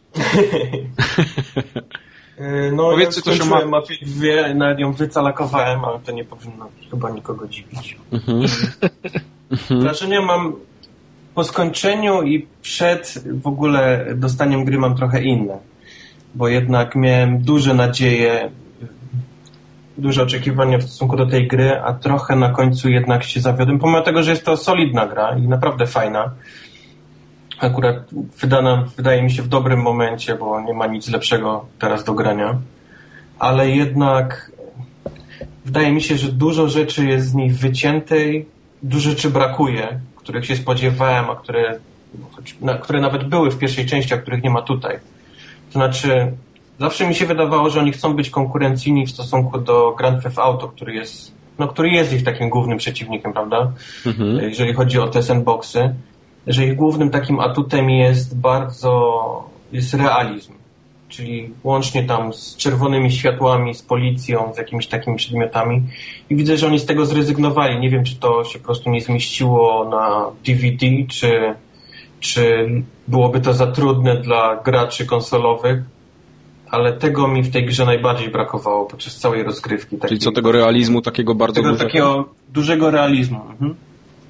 No, powiedzcie, ja skończyłem Mafię 2, nawet ją wycalakowałem, ale to nie powinno chyba nikogo dziwić. Wrażenie mam po skończeniu i przed w ogóle dostaniem gry mam trochę inne, bo jednak miałem duże nadzieje, duże oczekiwania w stosunku do tej gry, a trochę na końcu jednak się zawiodłem, pomimo tego, że jest to solidna gra i naprawdę fajna. Akurat wydana, wydaje mi się, w dobrym momencie, bo nie ma nic lepszego teraz do grania. Ale jednak wydaje mi się, że dużo rzeczy jest z niej wyciętej, dużo rzeczy brakuje, których się spodziewałem, a które nawet były w pierwszej części, a których nie ma tutaj. To znaczy, zawsze mi się wydawało, że oni chcą być konkurencyjni w stosunku do Grand Theft Auto, który jest ich takim głównym przeciwnikiem, prawda? Jeżeli chodzi o te sandboxy. Że ich głównym takim atutem jest realizm. Czyli łącznie tam z czerwonymi światłami, z policją, z jakimiś takimi przedmiotami. I widzę, że oni z tego zrezygnowali. Nie wiem, czy to się po prostu nie zmieściło na DVD, czy byłoby to za trudne dla graczy konsolowych, ale tego mi w tej grze najbardziej brakowało podczas całej rozgrywki. Czyli co, tego realizmu takiego bardzo dużego? Takiego dużego realizmu.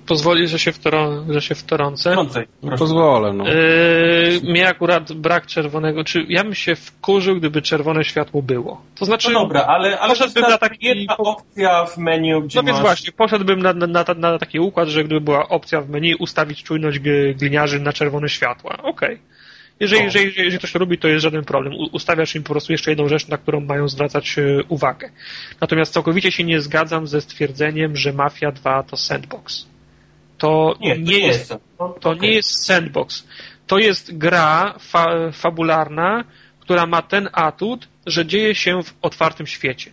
Pozwolisz, że się wtrącę? Pozwolę, no. Mnie akurat brak czerwonego, ja bym się wkurzył, gdyby czerwone światło było. To znaczy... No dobra, ale poszedłbym na taki... jedna opcja w menu, gdzie więc właśnie, poszedłbym na taki układ, że gdyby była opcja w menu ustawić czujność gliniarzy na czerwone światła. Okej. Jeżeli ktoś to robi, to jest żaden problem. Ustawiasz im po prostu jeszcze jedną rzecz, na którą mają zwracać uwagę. Natomiast całkowicie się nie zgadzam ze stwierdzeniem, że Mafia 2 to sandbox. To nie jest sandbox. To jest gra fabularna, która ma ten atut, że dzieje się w otwartym świecie.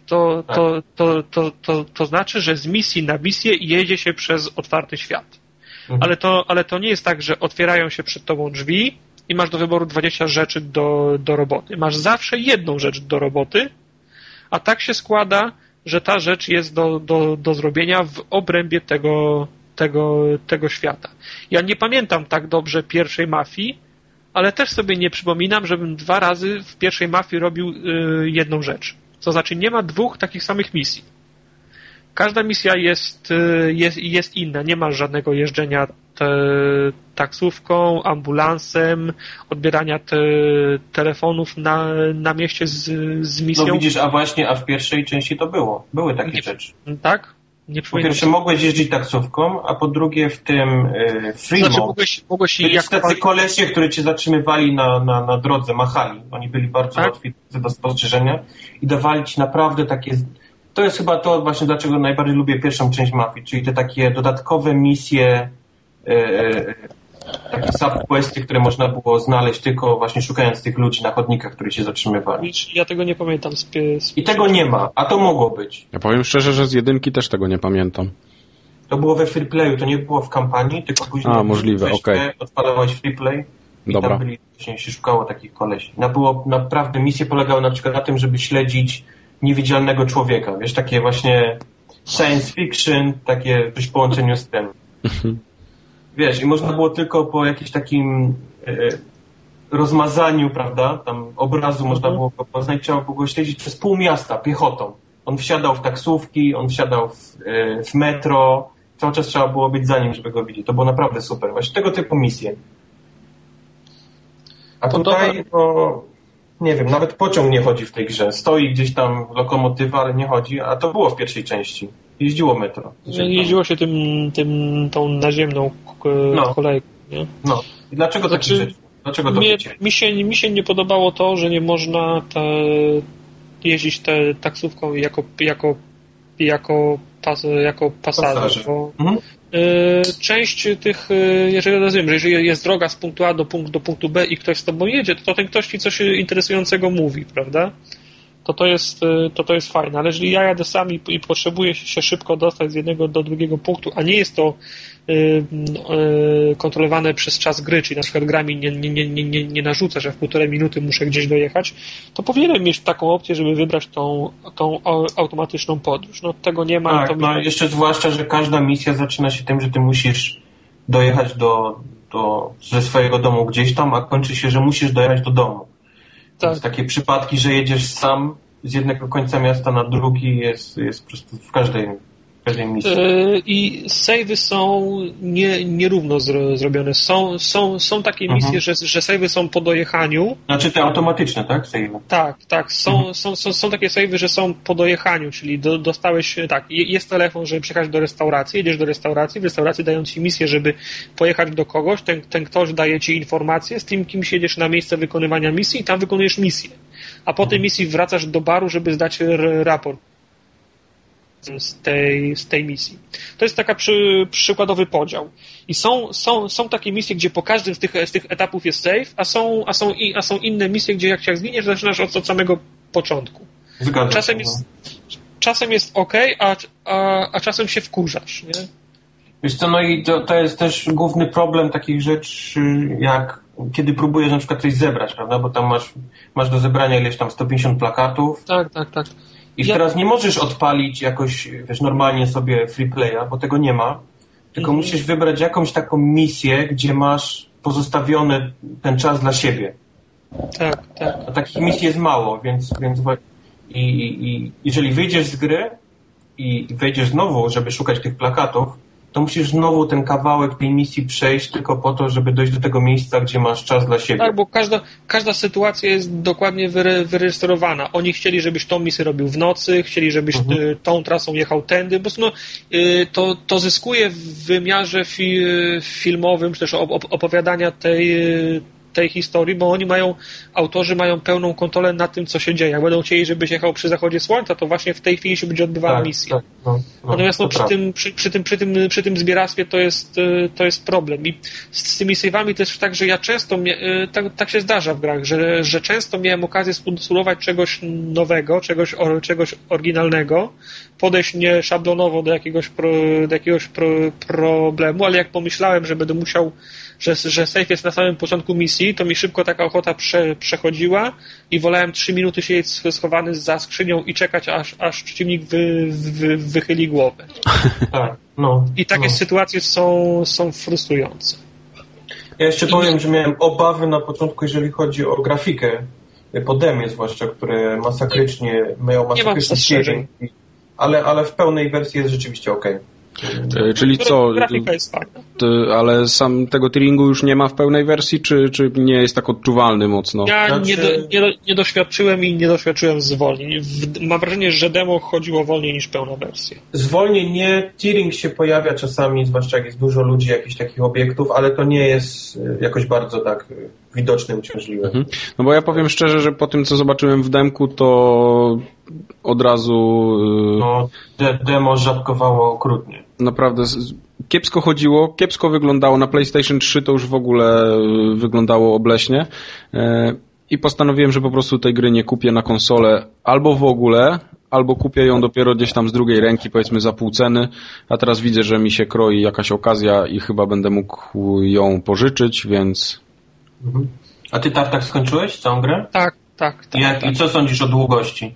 To znaczy, że z misji na misję jedzie się przez otwarty świat. Ale to nie jest tak, że otwierają się przed tobą drzwi i masz do wyboru 20 rzeczy do roboty. Masz zawsze jedną rzecz do roboty, a tak się składa, że ta rzecz jest do zrobienia w obrębie tego świata. Ja nie pamiętam tak dobrze pierwszej Mafii, ale też sobie nie przypominam, żebym 2 razy w pierwszej Mafii robił jedną rzecz. To znaczy nie ma 2 takich samych misji. Każda misja jest inna. Nie masz żadnego jeżdżenia taksówką, ambulansem, odbierania telefonów na mieście z misją. No widzisz, a w pierwszej części to było. Były takie rzeczy. Tak? Po pierwsze mogłeś jeździć taksówką, a po drugie w tym Fremont mogłeś byli tacy kolesie, którzy cię zatrzymywali na drodze, machali. Oni byli bardzo łatwi do spostrzeżenia i dawali ci naprawdę takie... To jest chyba to właśnie, dlaczego najbardziej lubię pierwszą część Mafii, czyli te takie dodatkowe misje, takie subquesty, które można było znaleźć tylko właśnie szukając tych ludzi na chodnikach, którzy się zatrzymywali. Ja tego nie pamiętam. I tego nie ma, a to mogło być. Ja powiem szczerze, że z 1 też tego nie pamiętam. To było we freeplayu, to nie było w kampanii, tylko później możliwe, okej. Odpalałeś freeplay i tam byli, właśnie się szukało takich kolesi. Naprawdę misje polegały na przykład na tym, żeby śledzić niewidzialnego człowieka. Wiesz, takie właśnie science fiction, takie coś w połączeniu z tym. Wiesz, i można było tylko po jakimś takim rozmazaniu, prawda, tam obrazu można było go poznać, trzeba było go śledzić przez pół miasta piechotą. On wsiadał w taksówki, on wsiadał w metro, cały czas trzeba było być za nim, żeby go widzieć. To było naprawdę super. Właśnie tego typu misje. A tutaj, nie wiem, nawet pociąg nie chodzi w tej grze. Stoi gdzieś tam lokomotywa, ale nie chodzi, a to było w pierwszej części. Jeździło metro. Jeździło się tą naziemną kolejką, nie? No. I dlaczego takie rzeczy? Dlaczego to mi się nie podobało to, że nie można jeździć taksówką jako pasażer. Część tych, jeżeli rozumiem, że jeżeli jest droga z punktu A do punktu B i ktoś z tobą jedzie, to ten ktoś ci coś interesującego mówi, prawda? To jest fajne, ale jeżeli ja jadę sam i potrzebuję się szybko dostać z jednego do drugiego punktu, a nie jest to kontrolowane przez czas gry, czyli na przykład gra mi nie narzuca, że w 1,5 minuty muszę gdzieś dojechać, to powinienem mieć taką opcję, żeby wybrać tą automatyczną podróż. No tego nie ma. Tak, jeszcze zwłaszcza, że każda misja zaczyna się tym, że ty musisz dojechać ze swojego domu gdzieś tam, a kończy się, że musisz dojechać do domu. Tak. Takie przypadki, że jedziesz sam z jednego końca miasta na drugi jest po prostu w każdej misji. I save'y są nierówno zrobione. Są takie misje, że save'y są po dojechaniu. Znaczy te automatyczne, tak? Save'y. Tak. Są takie save'y, że są po dojechaniu, czyli dostałeś, jest telefon, żeby przyjechać do restauracji, jedziesz do restauracji, w restauracji dają ci misję, żeby pojechać do kogoś, ten ktoś daje ci informację, z tym kimś jedziesz na miejsce wykonywania misji i tam wykonujesz misję. A po tej misji wracasz do baru, żeby zdać raport z tej misji. To jest taka przykładowy podział. I są takie misje, gdzie po każdym z tych etapów jest save, a są inne misje, gdzie jak zginiesz, zaczynasz od samego początku. Czasem jest okej, a czasem się wkurzasz, nie? Wiesz co, no i to jest też główny problem takich rzeczy, jak kiedy próbujesz na przykład coś zebrać, prawda? Bo tam masz do zebrania ileś tam 150 plakatów. Tak. I teraz nie możesz odpalić jakoś, wiesz, normalnie sobie free playa, bo tego nie ma. Tylko musisz wybrać jakąś taką misję, gdzie masz pozostawiony ten czas dla siebie. Tak. A takich misji jest mało, więc jeżeli wyjdziesz z gry i wejdziesz znowu, żeby szukać tych plakatów, to musisz znowu ten kawałek tej misji przejść tylko po to, żeby dojść do tego miejsca, gdzie masz czas dla siebie. Tak, bo każda sytuacja jest dokładnie wyrejestrowana. Oni chcieli, żebyś tą misję robił w nocy, chcieli, żebyś tą trasą jechał tędy. Po prostu to zyskuje w wymiarze filmowym, czy też opowiadania tej historii, bo autorzy mają pełną kontrolę nad tym, co się dzieje. Jak będą chcieli, żebyś jechał przy zachodzie słońca, to właśnie w tej chwili się będzie odbywała misja. Tak, Natomiast przy tym zbieractwie to jest problem. I z tymi save'ami też tak, że ja często tak się zdarza w grach, że często miałem okazję spróbować czegoś nowego, czegoś oryginalnego, podejść nieszablonowo do jakiegoś problemu, ale jak pomyślałem, że będę musiał, że save jest na samym początku misji, to mi szybko taka ochota przechodziła i wolałem 3 minuty siedzieć schowany za skrzynią i czekać, aż przeciwnik wychyli głowę. Tak, I takie sytuacje są frustrujące. Ja jeszcze powiem, że miałem obawy na początku, jeżeli chodzi o grafikę, po demie zwłaszcza, które mają masakrycznie cień, ale w pełnej wersji jest rzeczywiście okej. Czyli co? Grafika jest fajna. Ale sam tego Turingu już nie ma w pełnej wersji, czy nie jest tak odczuwalny mocno? Ja nie doświadczyłem i nie doświadczyłem zwolnień. Mam wrażenie, że demo chodziło wolniej niż pełna wersja. Zwolnień nie. Turing się pojawia czasami, zwłaszcza jak jest dużo ludzi, jakichś takich obiektów, ale to nie jest jakoś bardzo tak widoczne, uciążliwe. No bo ja powiem szczerze, że po tym, co zobaczyłem w demku, to od razu... Demo żabkowało okrutnie. Naprawdę kiepsko chodziło, kiepsko wyglądało. Na PlayStation 3 to już w ogóle wyglądało obleśnie. I postanowiłem, że po prostu tej gry nie kupię na konsolę albo w ogóle, albo kupię ją dopiero gdzieś tam z drugiej ręki, powiedzmy za pół ceny. A teraz widzę, że mi się kroi jakaś okazja i chyba będę mógł ją pożyczyć, więc... A ty tak skończyłeś całą grę? Tak. I co sądzisz o długości?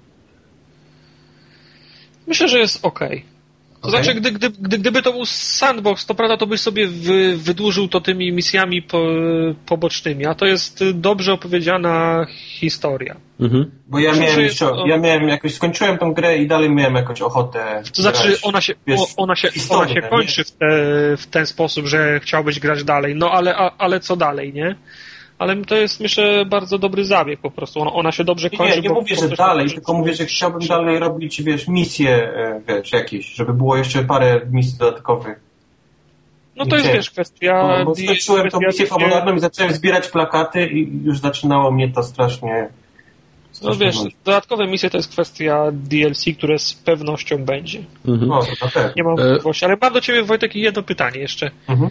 Myślę, że jest okej. To znaczy, gdyby to był sandbox, to prawda, to byś sobie wydłużył to tymi misjami pobocznymi, a to jest dobrze opowiedziana historia. Bo ja miałem jakoś, skończyłem tą grę i dalej miałem jakąś ochotę. To znaczy, ona się kończy w ten sposób, że chciałbyś grać dalej, no ale co dalej, nie? Ale to jest, myślę, bardzo dobry zabieg po prostu. Ona się dobrze kończy. Nie mówię, że dalej, tylko mówię, że chciałbym dalej robić, misje, jakieś, żeby było jeszcze parę misji dodatkowych. No to jest, kwestia... Bo skończyłem tą misję fabularną i zacząłem zbierać plakaty i już zaczynało mnie to strasznie... No dodatkowe misje to jest kwestia DLC, które z pewnością będzie. Nie mam wątpliwości. Ale mam do ciebie, Wojtek, jedno pytanie jeszcze.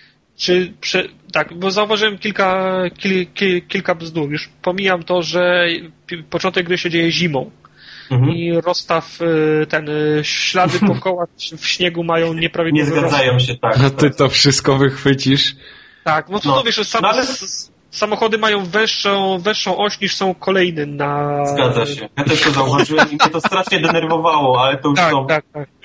Bo zauważyłem kilka bzdur. Już pomijam to, że początek gry się dzieje zimą i rozstaw, ślady po kołach w śniegu mają nieprawidłowy rozstaw. Nie zgadzają się, tak. No ty to wszystko wychwycisz. Tak, wiesz, samochody mają wyższą oś niż są kolejny na... Zgadza się. Ja też to zauważyłem i mnie to strasznie denerwowało, ale to już tak.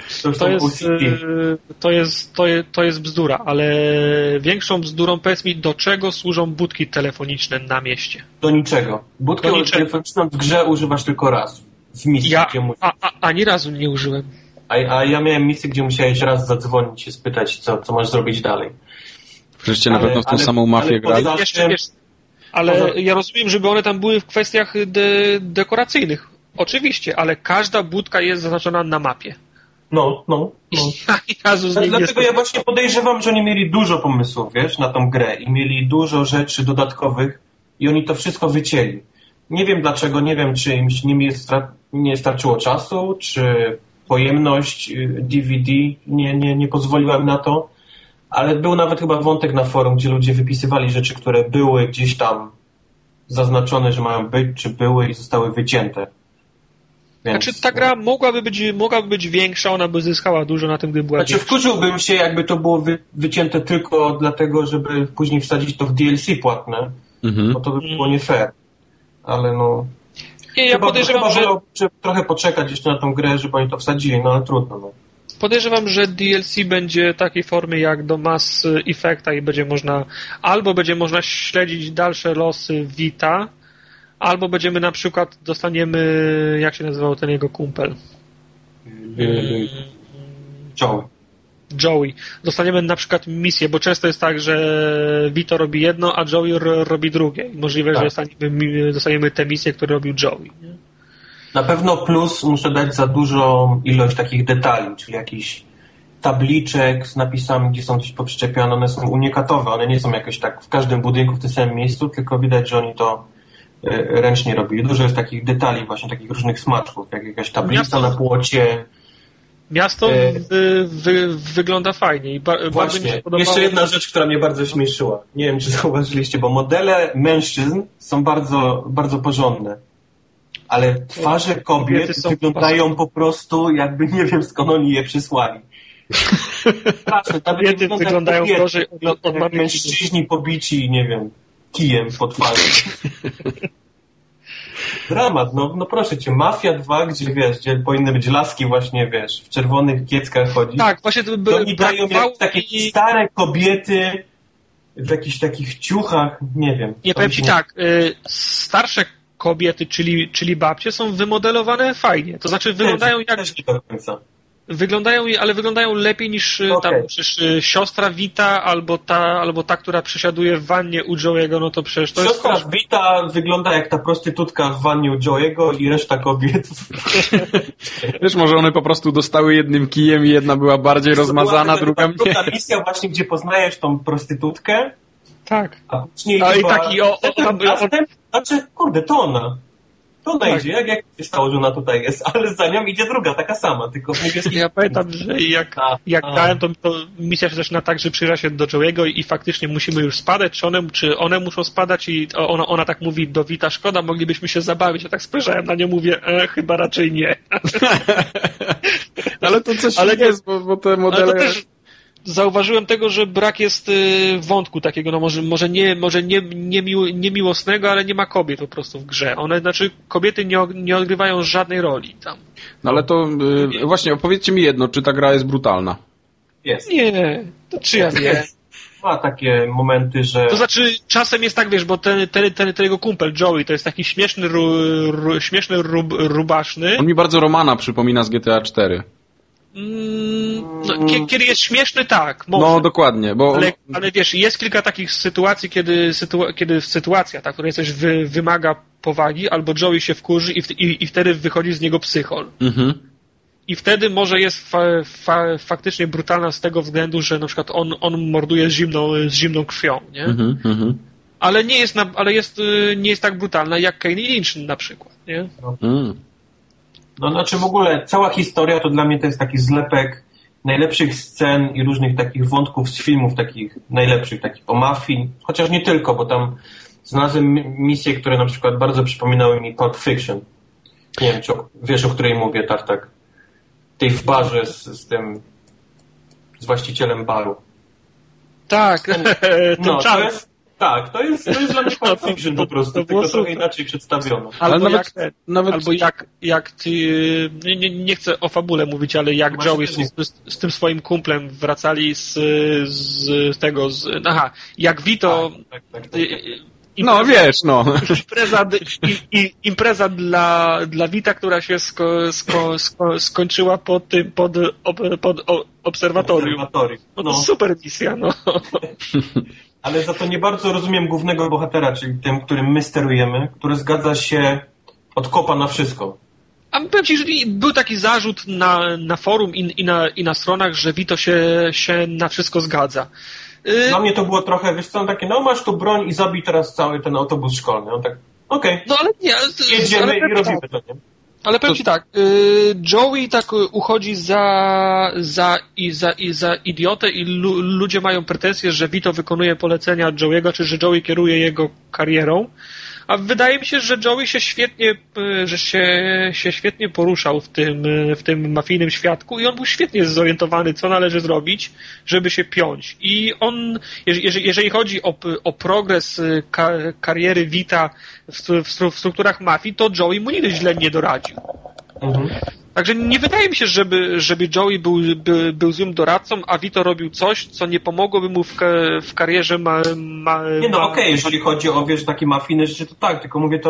To jest bzdura, ale większą bzdurą, powiedz mi, do czego służą budki telefoniczne na mieście? Do niczego. Budkę telefoniczną w grze używasz tylko raz. W misji, ani razu nie użyłem. A ja miałem misję, gdzie musiałeś raz zadzwonić i spytać, co masz zrobić dalej. Przecież na pewno w tą samą mafię grali. Ja rozumiem, żeby one tam były w kwestiach dekoracyjnych. Oczywiście, ale każda budka jest zaznaczona na mapie. No. Dlatego ja właśnie podejrzewam, że oni mieli dużo pomysłów, na tą grę i mieli dużo rzeczy dodatkowych i oni to wszystko wycięli. Nie wiem dlaczego, nie wiem, czy im nie starczyło czasu, czy pojemność DVD nie pozwoliła im na to. Ale był nawet chyba wątek na forum, gdzie ludzie wypisywali rzeczy, które były gdzieś tam zaznaczone, że mają być, czy były i zostały wycięte. Więc... Znaczy ta gra mogłaby być większa, ona by zyskała dużo na tym, gdyby była większa. Wkurzyłbym się, jakby to było wycięte tylko dlatego, żeby później wsadzić to w DLC płatne, bo to by było nie fair. Ale ja podejrzewam, że trochę poczekać jeszcze na tą grę, żeby oni to wsadzili, ale trudno. Podejrzewam, że DLC będzie takiej formy jak do Mass Effecta i będzie można śledzić dalsze losy Vita, albo na przykład dostaniemy, jak się nazywał ten jego kumpel? Joel. Joey. Dostaniemy na przykład misję, bo często jest tak, że Vito robi jedno, a Joey robi drugie. Możliwe, że dostaniemy te misje, które robił Joey. Nie? Na pewno plus muszę dać za dużą ilość takich detali, czyli jakichś tabliczek z napisami, gdzie są coś poprzyczepione. One są unikatowe, one nie są jakoś tak w każdym budynku w tym samym miejscu, tylko widać, że oni to ręcznie robili. Dużo jest takich detali, właśnie takich różnych smaczków, jak jakaś tablica na płocie. Miasto wygląda fajnie. Właśnie, mi się podobało. Jeszcze jedna rzecz, która mnie bardzo śmieszyła. Nie wiem, czy zauważyliście, bo modele mężczyzn są bardzo, bardzo porządne. Ale twarze kobiet wyglądają po prostu, jakby nie wiem, skąd oni je przysłali. Straszne, kobiety wyglądają gorzej od mężczyźni pobici, nie wiem, kijem po twarzy. Dramat, no proszę cię, Mafia 2, gdzie powinny być laski właśnie, w czerwonych kieckach chodzić. Tak, właśnie to by oni dają takie stare kobiety w jakichś takich ciuchach, nie wiem. Nie, powiem ci tak, starsze kobiety, czyli babcie, są wymodelowane fajnie. To znaczy wyglądają jak... Też nie do końca. Wyglądają lepiej niż tam przecież siostra Vita albo ta, która przesiaduje w wannie u Joey'ego, no to przecież to siostra Vita wygląda jak ta prostytutka w wannie u Joey'ego i reszta kobiet. Wiesz, może one po prostu dostały jednym kijem i jedna była bardziej rozmazana, druga mniej. Ta misja właśnie, gdzie poznajesz tą prostytutkę. Tak. A później i taki znaczy, kurde, to ona. To ona idzie, jak się stało, że ona tutaj jest, ale za nią idzie druga, taka sama, tylko w niebieskim... Ja pamiętam, że jak dałem, to misja się zaczyna tak, że przyjrza się do Joey'ego i faktycznie musimy już spadać, czy one muszą spadać i ona tak mówi do Vita, szkoda, moglibyśmy się zabawić. Ja tak spojrzałem na nią, mówię, chyba raczej nie. Ale to coś jest, bo te modele... Zauważyłem tego, że brak jest wątku takiego, no może nie miłosnego, ale nie ma kobiet po prostu w grze. Kobiety nie odgrywają żadnej roli tam. No ale to właśnie opowiedzcie mi jedno, czy ta gra jest brutalna? Jest. Nie, to czy ja wiem. Ma takie momenty, że... To znaczy, czasem jest tak, wiesz, bo ten jego kumpel Joey to jest taki śmieszny rubaszny. On mi bardzo Romana przypomina z GTA 4. Kiedy jest śmieszny, tak. Może. No, dokładnie. Bo... Ale wiesz, jest kilka takich sytuacji, kiedy sytuacja, ta, której coś wymaga powagi, albo Joey się wkurzy i wtedy wychodzi z niego psychol. Mhm. I wtedy może jest faktycznie brutalna z tego względu, że na przykład on morduje z zimną krwią, nie? Ale nie jest tak brutalna jak Kane i Lynch na przykład, nie? No znaczy w ogóle cała historia to dla mnie to jest taki zlepek najlepszych scen i różnych takich wątków z filmów takich najlepszych, takich o mafii, chociaż nie tylko, bo tam znalazłem misje, które na przykład bardzo przypominały mi Pulp Fiction. Nie wiem, czy wiesz, o której mówię, tak. Tej w barze z właścicielem baru. Tak, to jest dla mnie Pulp Fiction po prostu, tylko trochę inaczej przedstawiono. Albo jak ty, nie chcę o fabule mówić, ale jak Joey z tym swoim kumplem wracali jak Vito... Tak. Impreza dla Vita, która się skończyła pod obserwatorium. No to super misja, no. Ale za to nie bardzo rozumiem głównego bohatera, czyli tym, którym my sterujemy, który zgadza się od kopa na wszystko. A powiem ci, że był taki zarzut na forum i na stronach, że Vito się na wszystko zgadza. Dla mnie to było trochę, wiesz co, takie, masz tu broń i zabij teraz cały ten autobus szkolny. On tak, okej. No ale nie. Jedziemy i robimy to, nie? Ale powiem ci tak, Joey tak uchodzi za idiotę i ludzie mają pretensje, że Vito wykonuje polecenia Joey'ego, czy że Joey kieruje jego karierą. A wydaje mi się, że Joey się świetnie poruszał w tym mafijnym świadku i on był świetnie zorientowany, co należy zrobić, żeby się piąć. I on, jeżeli chodzi o progres kariery Vita w strukturach mafii, to Joey mu nigdy źle nie doradził. Mhm. Także nie wydaje mi się, żeby Joey był złym doradcą, a Vito robił coś, co nie pomogłoby mu w karierze okej, jeżeli chodzi o, takie mafijne rzeczy, to tak, tylko mówię to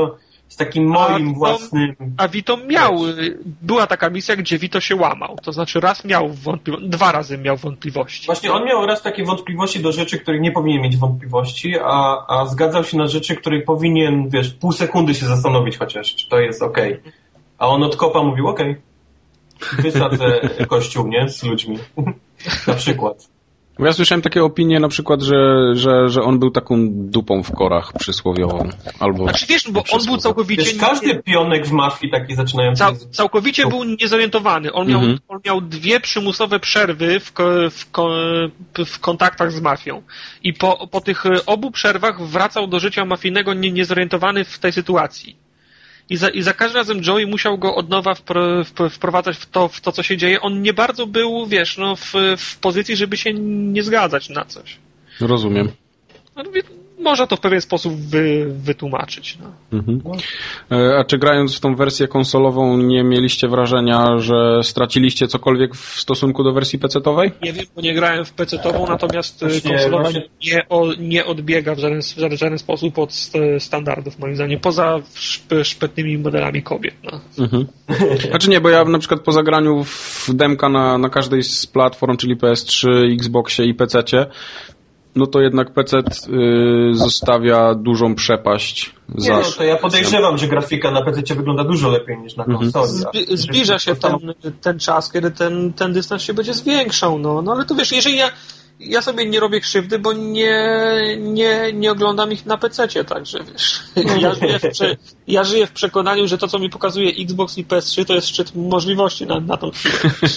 z takim moim własnym... A Vito była taka misja, gdzie Vito się łamał. To znaczy raz miał dwa razy miał wątpliwości. Właśnie on miał raz takie wątpliwości do rzeczy, których nie powinien mieć wątpliwości, a zgadzał się na rzeczy, których powinien, pół sekundy się zastanowić chociaż, czy to jest okej. A on od kopa mówił, okej. Wysadzę kościół, nie? Z ludźmi. Na przykład. Ja słyszałem takie opinie na przykład, że on był taką dupą w korach przysłowiową. Albo znaczy wiesz, bo on był całkowicie... Wiesz, każdy pionek w mafii taki zaczynający... Całkowicie był niezorientowany. On miał 2 przymusowe przerwy w kontaktach z mafią. I po tych obu przerwach wracał do życia mafijnego niezorientowany w tej sytuacji. I za każdym razem Joey musiał go od nowa wprowadzać w to, co się dzieje. On nie bardzo był, w pozycji, żeby się nie zgadzać na coś. Rozumiem. No, można to w pewien sposób wytłumaczyć. No. Mhm. A czy grając w tą wersję konsolową nie mieliście wrażenia, że straciliście cokolwiek w stosunku do wersji PC-towej? Nie wiem, bo nie grałem w PC-tową, natomiast konsolowa nie odbiega w żaden sposób od standardów, moim zdaniem, poza szpetnymi modelami kobiet. No. Mhm. Znaczy nie, bo ja na przykład po zagraniu w demka na każdej z platform, czyli PS3, Xboxie i PC-cie, no to jednak PC zostawia dużą przepaść. No to ja podejrzewam, że grafika na PC wygląda dużo lepiej niż na konsoli. Zbliża się ten czas, kiedy ten dystans się będzie zwiększał. No ale to wiesz, jeżeli ja sobie nie robię krzywdy, bo nie oglądam ich na PC-cie, także wiesz. Ja żyję w przekonaniu, że to, co mi pokazuje Xbox i PS3, to jest szczyt możliwości na tą chwilę.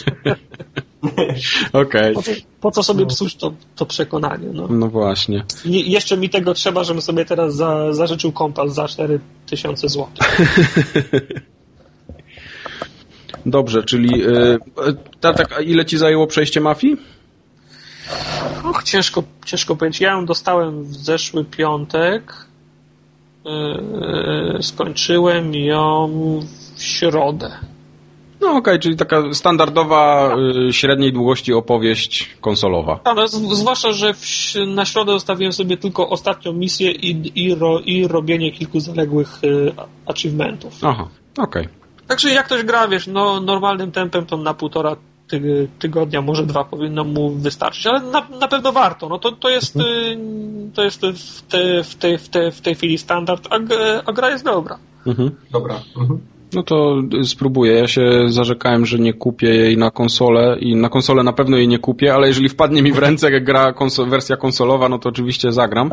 Okej. Po co sobie psuć to przekonanie? No właśnie. Jeszcze mi tego trzeba, żebym sobie teraz zażyczył kompas za 4000 zł. Dobrze, czyli tak, ile ci zajęło przejście Mafii? Och, ciężko powiedzieć. Ja ją dostałem w zeszły piątek. Skończyłem ją w środę. No okej, czyli taka standardowa, średniej długości opowieść konsolowa. Ale zwłaszcza, że na środę zostawiłem sobie tylko ostatnią misję i robienie kilku zaległych achievementów. Aha, okej. Także jak ktoś gra, wiesz, normalnym tempem to na 1,5 tygodnia, może 2 powinno mu wystarczyć, ale na pewno warto. No to jest w tej chwili standard, a gra jest dobra. Mhm. Dobra. Mhm. No to spróbuję. Ja się zarzekałem, że nie kupię jej na konsolę i na konsolę na pewno jej nie kupię, ale jeżeli wpadnie mi w ręce, jak gra wersja konsolowa, no to oczywiście zagram.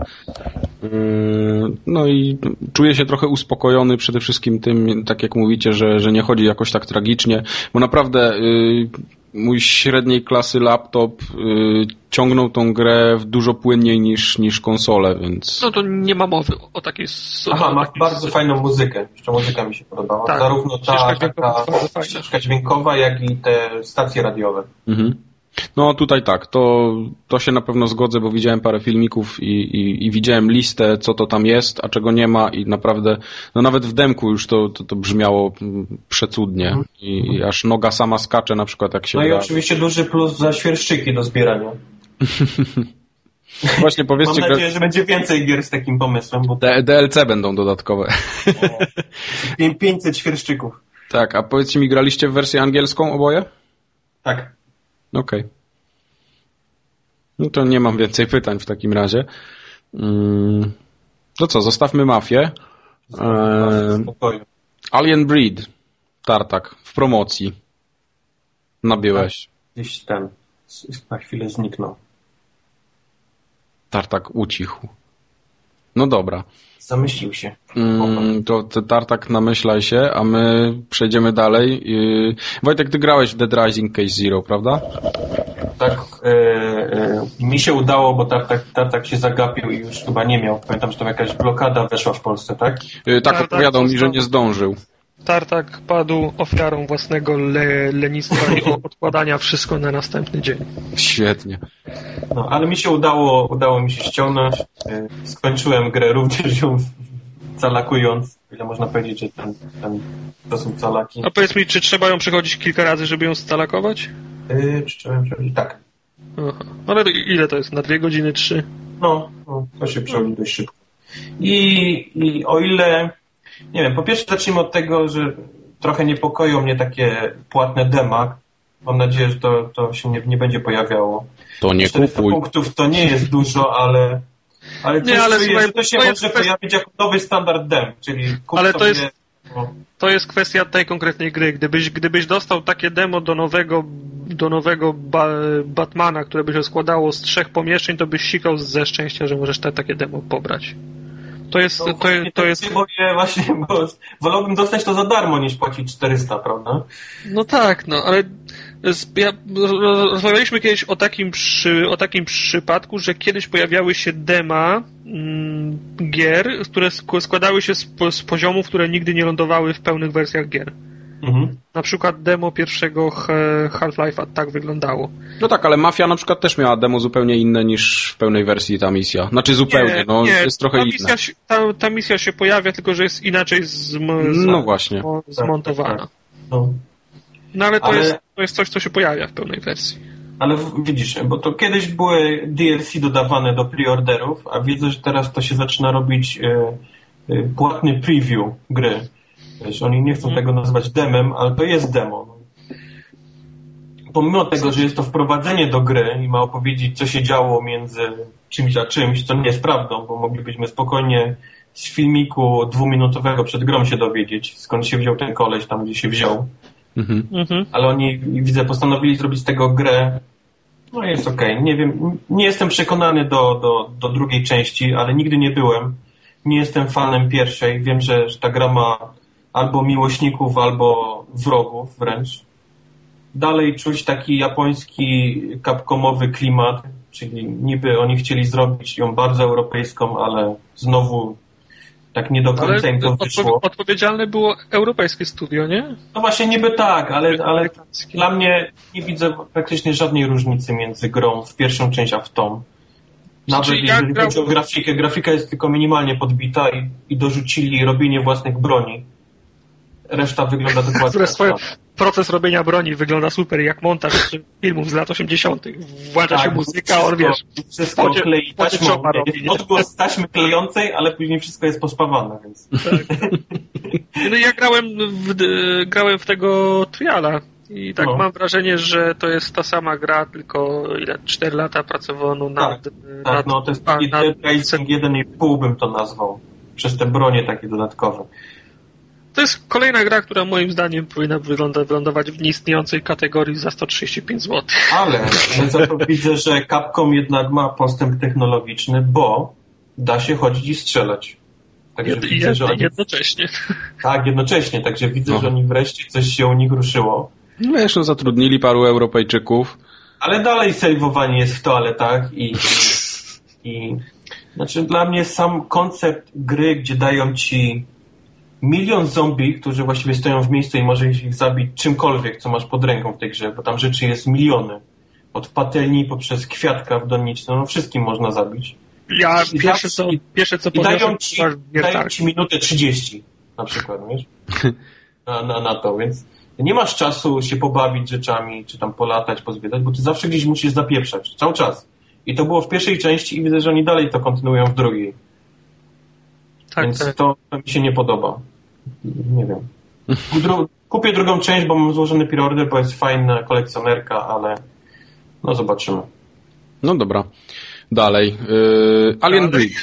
No i czuję się trochę uspokojony przede wszystkim tym, tak jak mówicie, że nie chodzi jakoś tak tragicznie, bo naprawdę mój średniej klasy laptop ciągnął tą grę dużo płynniej niż konsolę, więc... No to nie ma mowy o takiej... ma bardzo fajną muzykę. Jeszcze muzyka mi się podobała. Tak, zarówno ta ścieżka dźwiękowa, jak i te stacje radiowe. Mhm. No tutaj tak, to się na pewno zgodzę, bo widziałem parę filmików i widziałem listę, co to tam jest, a czego nie ma i naprawdę, no nawet w demku już to brzmiało przecudnie i aż noga sama skacze na przykład jak się No gra. i oczywiście duży plus za świerszczyki do zbierania. Właśnie powiedzcie... Mam nadzieję, że będzie więcej gier z takim pomysłem. Bo... DLC będą dodatkowe. 500 świerszczyków. Tak, a powiedzcie mi, graliście w wersję angielską oboje? Tak. Okej. No to nie mam więcej pytań w takim razie. To co, zostawmy Mafię. Alien Breed. Tartak. W promocji. Nabyłeś. Gdzieś ten na chwilę zniknął. Tartak ucichł. No dobra. Zamyślił się. To Tartak namyślaj się, a my przejdziemy dalej. Wojtek, ty grałeś w Dead Rising Case Zero, prawda? Tak, mi się udało, bo Tartak się zagapił i już chyba nie miał. Pamiętam, że tam jakaś blokada weszła w Polsce, tak? Tak, opowiadał mi, że nie zdążył. Tartak padł ofiarą własnego lenistwa i odkładania wszystko na następny dzień. Świetnie. No, ale mi się udało mi się ściągnąć. Skończyłem grę również ją calakując. Ile można powiedzieć, że to są calaki. A powiedz mi, czy trzeba ją przechodzić kilka razy, żeby ją scalakować? Czy trzeba przechodzić? Tak. Aha. Ale ile to jest? Na 2 godziny, 3? No to się przechodzi dość szybko. I o ile Nie wiem, po pierwsze zacznijmy od tego, że trochę niepokoją mnie takie płatne dema. Mam nadzieję, że to się nie będzie pojawiało. To nie 400 kupuj. punktów to nie jest dużo, ale słuchaj, że to się może pojawić jako nowy standard dem, czyli kup ale sobie... To jest kwestia tej konkretnej gry. Gdybyś dostał takie demo do nowego Batmana, które by się składało z 3 pomieszczeń, to byś sikał ze szczęścia, że możesz takie demo pobrać. To jest... Bo wolałbym dostać to za darmo, niż płacić 400, prawda? No tak, ale rozmawialiśmy kiedyś o takim przypadku, że kiedyś pojawiały się dema gier, które składały się z poziomów, które nigdy nie lądowały w pełnych wersjach gier. Mhm. Na przykład demo pierwszego Half-Life'a tak wyglądało. No tak, ale Mafia na przykład też miała demo zupełnie inne niż w pełnej wersji ta misja. Znaczy zupełnie, jest trochę inna. Ta misja się pojawia, tylko że jest inaczej właśnie. zmontowana. No ale to jest coś, co się pojawia w pełnej wersji. Ale widzisz, bo to kiedyś były DLC dodawane do preorderów, a widzę, że teraz to się zaczyna robić płatny preview gry. Wiesz, oni nie chcą tego nazywać demem, ale to jest demo. Pomimo tego, że jest to wprowadzenie do gry i ma opowiedzieć, co się działo między czymś a czymś, co nie jest prawdą, bo moglibyśmy spokojnie z filmiku 2-minutowego przed grą się dowiedzieć, skąd się wziął ten koleś tam, gdzie się wziął. Ale oni, widzę, postanowili zrobić z tego grę. No jest okej. Nie wiem, nie jestem przekonany do drugiej części, ale nigdy nie byłem. Nie jestem fanem pierwszej. Wiem, że ta gra ma albo miłośników, albo wrogów wręcz. Dalej czuć taki japoński, capcomowy klimat, czyli niby oni chcieli zrobić ją bardzo europejską, ale znowu tak nie do końca im to wyszło. Odpowiedzialne było europejskie studio, nie? No właśnie niby tak, ale dla mnie nie widzę praktycznie żadnej różnicy między grą w pierwszą część a w tą. Nawet jeżeli chodzi o grafikę. Grafika jest tylko minimalnie podbita i dorzucili robienie własnych broni. Reszta wygląda dokładnie tak samo. Proces robienia broni wygląda super, jak montaż filmów z lat 80. Włącza się muzyka, on wiesz... Wszystko klei taśmą. Odgłos taśmy klejącej, ale później wszystko jest pospawane, więc... Tak. No ja grałem w tego triala i tak mam wrażenie, że to jest ta sama gra, tylko 4 lata pracowano nad... Tak, to jest Dead Rising 1,5 bym to nazwał. Przez te bronie takie dodatkowe. To jest kolejna gra, która moim zdaniem powinna wylądować w nieistniejącej kategorii za 135 zł. Ale za to widzę, że Capcom jednak ma postęp technologiczny, bo da się chodzić i strzelać. Także widzę, że jednocześnie. Tak, jednocześnie. Także widzę, że oni wreszcie coś się u nich ruszyło. No wiesz, zatrudnili paru Europejczyków. Ale dalej sejwowanie jest w toaletach i znaczy dla mnie sam koncept gry, gdzie dają ci 1 milion zombie, którzy właściwie stoją w miejscu i możesz ich zabić czymkolwiek, co masz pod ręką w tej grze, bo tam rzeczy jest miliony. Od patelni poprzez kwiatka w doniczne, wszystkim można zabić. Ja pierwsze co dają ci minutę 30 na przykład, wiesz? Na to, więc nie masz czasu się pobawić rzeczami, czy tam polatać, pozwiedzać, bo ty zawsze gdzieś musisz zapieprzać, cały czas. I to było w pierwszej części i widzę, że oni dalej to kontynuują w drugiej. Tak, więc tak. To mi się nie podoba. Nie wiem. Kupię drugą część, bo mam złożony preorder, bo jest fajna kolekcjonerka, ale no zobaczymy. No dobra. Dalej. Alien Breed.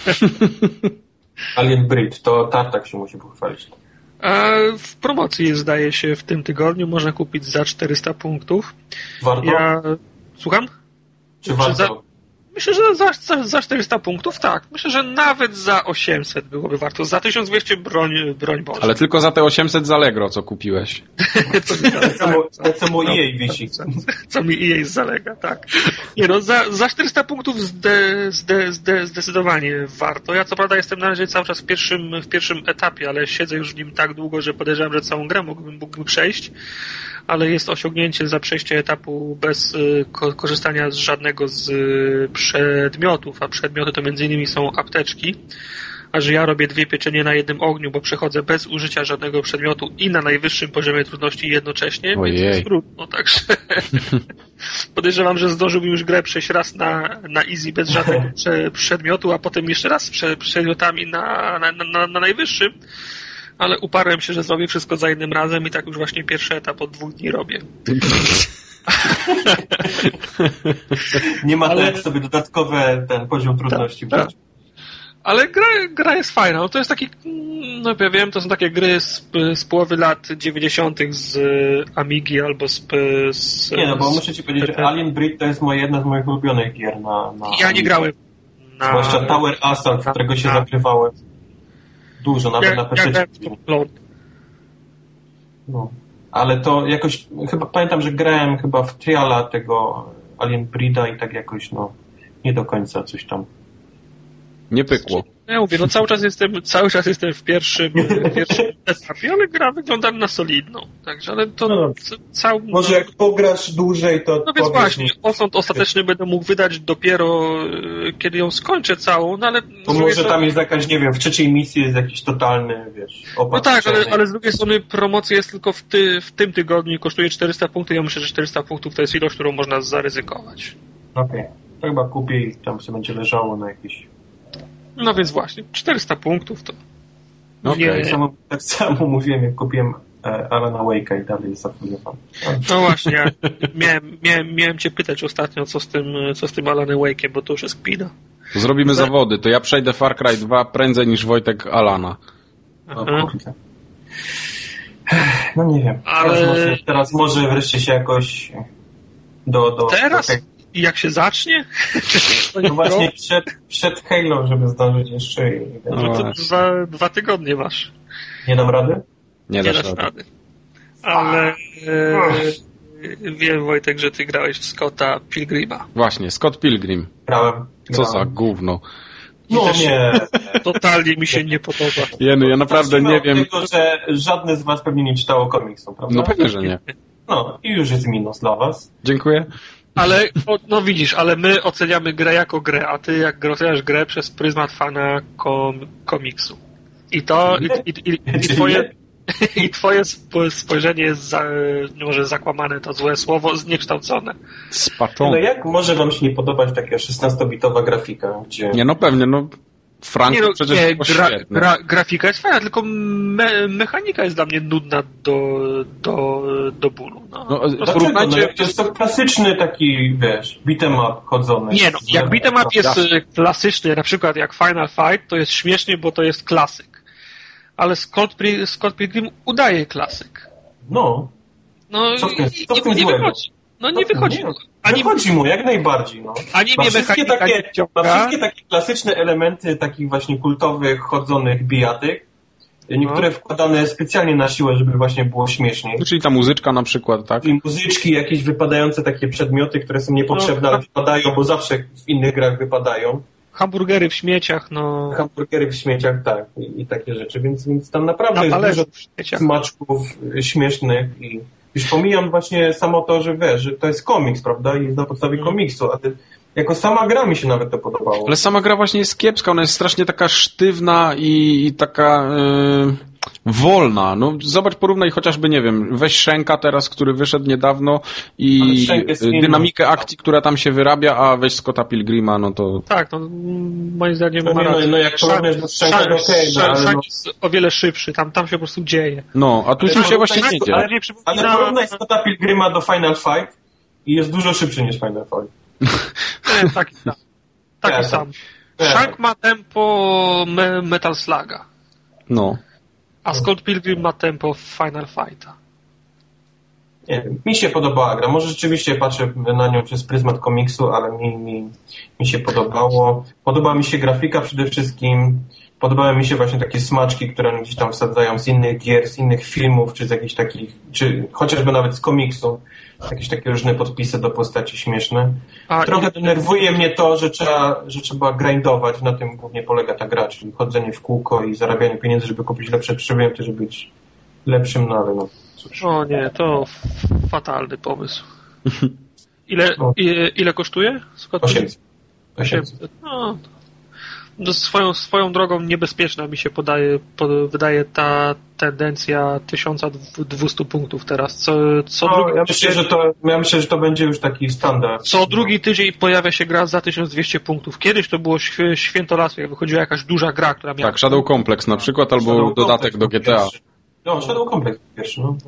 Alien Breed, to Tartak się musi pochwalić. A w promocji jest, zdaje się, w tym tygodniu. Można kupić za 400 punktów. Warto? Słucham? Czy warto? Myślę, że za 400 punktów tak. Myślę, że nawet za 800 byłoby warto. Za 1200 broń Boże. Ale tylko za te 800 z Allegro, co kupiłeś. Co mu EA wisi. Co mi EA zalega, tak. Nie no, za 400 punktów zdecydowanie warto. Ja co prawda jestem na razie cały czas w pierwszym etapie, ale siedzę już w nim tak długo, że podejrzewam, że całą grę mógłbym przejść. Ale jest osiągnięcie za przejście etapu bez korzystania z żadnego z przedmiotów, a przedmioty to m.in. są apteczki, a że ja robię 2 pieczenie na jednym ogniu, bo przechodzę bez użycia żadnego przedmiotu i na najwyższym poziomie trudności jednocześnie, więc jest trudno, także podejrzewam, że zdążyłbym już grę przejść raz na easy bez żadnego przedmiotu, a potem jeszcze raz z przedmiotami na najwyższym. ale uparłem się, że zrobię wszystko za jednym razem i tak już właśnie pierwszy etap od 2 dni robię. Nie ma to jak sobie dodatkowe ten poziom trudności brać. Ale gra jest fajna. No to jest taki, no ja wiem, to są takie gry z połowy lat 90. z Amigi albo z nie, no bo muszę ci powiedzieć, że Alien Breed to jest jedna z moich ulubionych gier na ja nie grałem. Zwłaszcza Tower Assault, w którego się zagrywałem dużo, nawet na PC. No. Ale to jakoś, chyba pamiętam, że grałem chyba w triala tego Alien Breeda i tak jakoś, no, nie do końca coś tam. Nie pykło. Ja mówię, no cały czas jestem w pierwszym etapie, ale gra wygląda na solidną. Także, ale to może jak pograsz dłużej, to no więc właśnie, osąd ostateczny będę mógł wydać dopiero kiedy ją skończę całą, no ale... To może tam jest jakaś, nie wiem, w 3. misji jest jakiś totalny, wiesz, no tak, ale z drugiej strony promocja jest tylko w tym tygodniu i kosztuje 400 punktów. Ja myślę, że 400 punktów to jest ilość, którą można zaryzykować. Okej. To chyba kupię i tam sobie będzie leżało na jakiś... No więc właśnie, 400 punktów to... Okay. Tak samo mówiłem, jak kupiłem Alana Wake'a i dalej jest afiliowany. No właśnie, ja miałem cię pytać ostatnio, co z tym Alanem Wake'iem, bo to już jest kpina. Zrobimy zawody, to ja przejdę Far Cry 2 prędzej niż Wojtek Alana. No nie wiem. Teraz może wreszcie się jakoś Teraz? I jak się zacznie? No właśnie przed Halo, żeby zdążyć jeszcze. No to 2 tygodnie masz. Nie dam rady? Nie dasz rady. Ale wiem, Wojtek, że ty grałeś w Scotta Pilgrima. Właśnie, Scott Pilgrim. Grałem. Co za gówno. No nie. Totalnie mi się nie podoba. Ja naprawdę nie wiem. Tylko, że żadne z was pewnie nie czytało komiksu, prawda? No pewnie, że nie. No i już jest minus dla was. Dziękuję. Ale, no widzisz, ale my oceniamy grę jako grę, a ty jak oceniasz grę przez pryzmat fana komiksu. I twoje spojrzenie jest może zakłamane, to złe słowo, zniekształcone. Spaczone. No jak może wam się nie podobać taka 16-bitowa grafika? Gdzie... Nie, no pewnie, no Frank przecież grafika jest fajna, tylko mechanika jest dla mnie nudna do bólu. No. Porównajcie... to jest to klasyczny taki, wiesz, beat'em up chodzony. Nie no, jak beat'em up jest klasyczny, na przykład jak Final Fight, to jest śmiesznie, bo to jest klasyk. Ale Scott Pilgrim udaje klasyk. No co w tym nie złego? Wychodzi. No nie wychodzi. Wychodzi mu, jak najbardziej. No. Ma wszystkie takie klasyczne elementy takich właśnie kultowych, chodzonych bijatyk, niektóre wkładane specjalnie na siłę, żeby właśnie było śmieszniej. Czyli ta muzyczka na przykład, tak? I muzyczki, jakieś wypadające takie przedmioty, które są niepotrzebne, ale wypadają, bo zawsze w innych grach wypadają. Hamburgery w śmieciach, no. Hamburgery w śmieciach, tak. I takie rzeczy, więc tam naprawdę jest dużo smaczków śmiesznych i już pomijam właśnie samo to, że wiesz, że to jest komiks, prawda? I na podstawie komiksu, ale jako sama gra mi się nawet to podobało. Ale sama gra właśnie jest kiepska, ona jest strasznie taka sztywna i taka wolna. No zobacz, porównaj chociażby, nie wiem, weź Shenka teraz, który wyszedł niedawno i dynamikę akcji, która tam się wyrabia, a weź Scotta Pilgrima, no to... Tak, no moim zdaniem ma rację. No jak porównasz do Shenka, to okej, ale Shank jest o wiele szybszy, tam się po prostu dzieje. No, a tu się właśnie nie dzieje. Ale porównaj Scotta Pilgrima do Final Fight i jest dużo szybszy niż Final Fight. Taki sam. Shank ma tempo Metal Sluga. No. A Scott Pilgrim ma tempo Final Fighta. Nie wiem, mi się podobała gra. Może rzeczywiście patrzę na nią przez pryzmat komiksu, ale mi się podobało. Podobała mi się grafika przede wszystkim. Podobały mi się właśnie takie smaczki, które gdzieś tam wsadzają z innych gier, z innych filmów, czy z jakichś takich, czy chociażby nawet z komiksu. Jakieś takie różne podpisy do postaci śmieszne. Trochę denerwuje mnie to, że trzeba grindować. Na tym głównie polega ta gra, czyli chodzenie w kółko i zarabianie pieniędzy, żeby kupić lepsze przedmioty, żeby być lepszym, no ale no cóż. O nie, to fatalny pomysł. Ile kosztuje? 800. No, No, swoją drogą niebezpieczna mi się wydaje ta tendencja 1200 punktów teraz. Ja myślę, że to będzie już taki standard. Co drugi tydzień pojawia się gra za 1200 punktów. Kiedyś to było święto lasu, jak wychodziła jakaś duża gra, która miała... Tak, Shadow Complex na przykład, albo Shadow dodatek do GTA. Pierwszy. No, Shadow Complex pierwszy, no.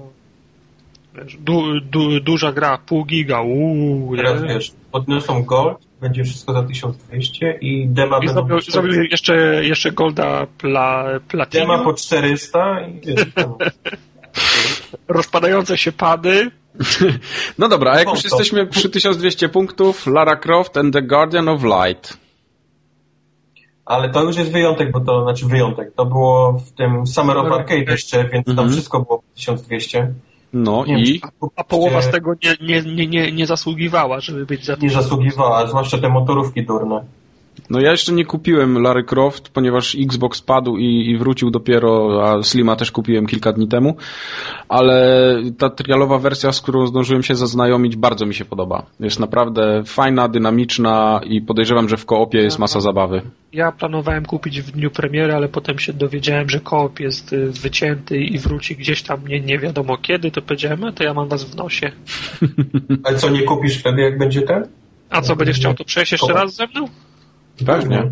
Duża gra, pół giga, teraz wiesz, podniosą Gold, będzie wszystko za 1200 i dema i zrobił jeszcze Golda Platinum. Dema po 400 i wiesz, rozpadające się pady. No dobra, a jak już jesteśmy przy 1200 punktów, Lara Croft and the Guardian of Light. Ale to już jest wyjątek, to było w tym Summer of Arcade jeszcze, więc tam wszystko było po 1200. No nie i... A połowa z tego nie zasługiwała, żeby być za to. Nie zasługiwała, zwłaszcza te motorówki durne. No ja jeszcze nie kupiłem Lary Croft, ponieważ Xbox padł i wrócił dopiero, a Slima też kupiłem kilka dni temu, ale ta trialowa wersja, z którą zdążyłem się zaznajomić, bardzo mi się podoba. Jest naprawdę fajna, dynamiczna i podejrzewam, że w koopie jest masa zabawy. Ja planowałem kupić w dniu premiery, ale potem się dowiedziałem, że koop jest wycięty i wróci gdzieś tam nie wiadomo kiedy, to powiedziałem, to ja mam was w nosie. Ale co, nie kupisz wtedy, jak będzie ten? A co, będziesz chciał to przejść jeszcze raz ze mną? Pewnie.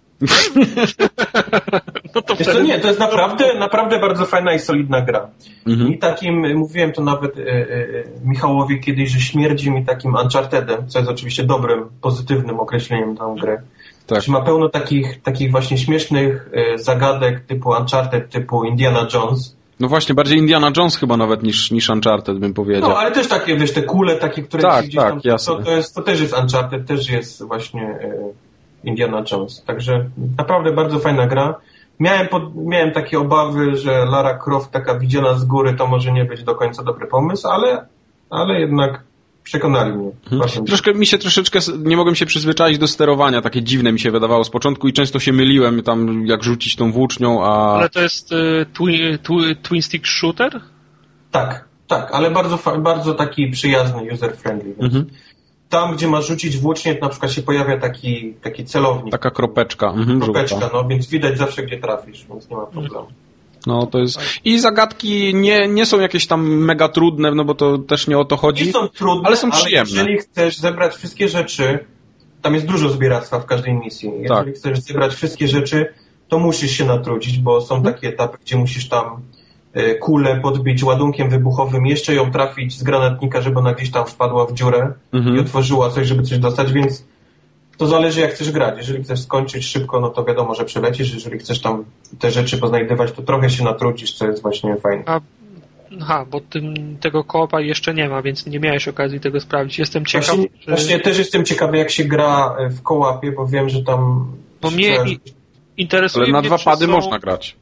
No to wtedy... Nie, to jest naprawdę bardzo fajna i solidna gra. I takim, mówiłem to nawet Michałowi kiedyś, że śmierdzi mi takim Unchartedem, co jest oczywiście dobrym, pozytywnym określeniem tą grę. Tak. Czyli ma pełno takich właśnie śmiesznych zagadek typu Uncharted, typu Indiana Jones. No właśnie, bardziej Indiana Jones chyba nawet niż Uncharted, bym powiedział. No, ale też takie, wiesz, te kule takie, które gdzieś tam... Jasne. To też jest Uncharted, też jest właśnie Indiana Jones. Także naprawdę bardzo fajna gra. Miałem takie obawy, że Lara Croft taka widziana z góry to może nie być do końca dobry pomysł, ale jednak przekonali mnie. Troszeczkę nie mogłem się przyzwyczaić do sterowania, takie dziwne mi się wydawało z początku i często się myliłem tam, jak rzucić tą włócznią, a... Ale to jest twin stick shooter? Tak, ale bardzo taki przyjazny, user-friendly. Tam, gdzie masz rzucić włócznie, to na przykład się pojawia taki celownik. Taka kropeczka. Kropeczka, no, więc widać zawsze, gdzie trafisz, więc nie ma problemu. No, to jest... I zagadki nie są jakieś tam mega trudne, no bo to też nie o to chodzi. Nie są trudne, ale są przyjemne. Jeżeli chcesz zebrać wszystkie rzeczy, tam jest dużo zbieractwa w każdej misji. Jeżeli chcesz zebrać wszystkie rzeczy, to musisz się natrudzić, bo są takie etapy, gdzie musisz tam kulę podbić ładunkiem wybuchowym, jeszcze ją trafić z granatnika, żeby ona gdzieś tam wpadła w dziurę i otworzyła coś, żeby coś dostać, więc to zależy, jak chcesz grać. Jeżeli chcesz skończyć szybko, no to wiadomo, że przelecisz. Jeżeli chcesz tam te rzeczy poznajdywać, to trochę się natrudzisz, co jest właśnie fajne. Bo tego koopa jeszcze nie ma, więc nie miałeś okazji tego sprawdzić. Jestem ciekaw. Właśnie też jestem ciekawy, jak się gra w kołapie, bo wiem, że tam... Bo mnie interesuje... Ale na dwa pady można grać.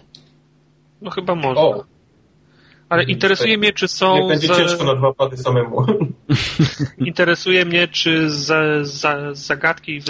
No chyba można. Ale interesuje mnie, czy są... Nie będzie ciężko na dwa pady samemu. Interesuje mnie, czy zagadki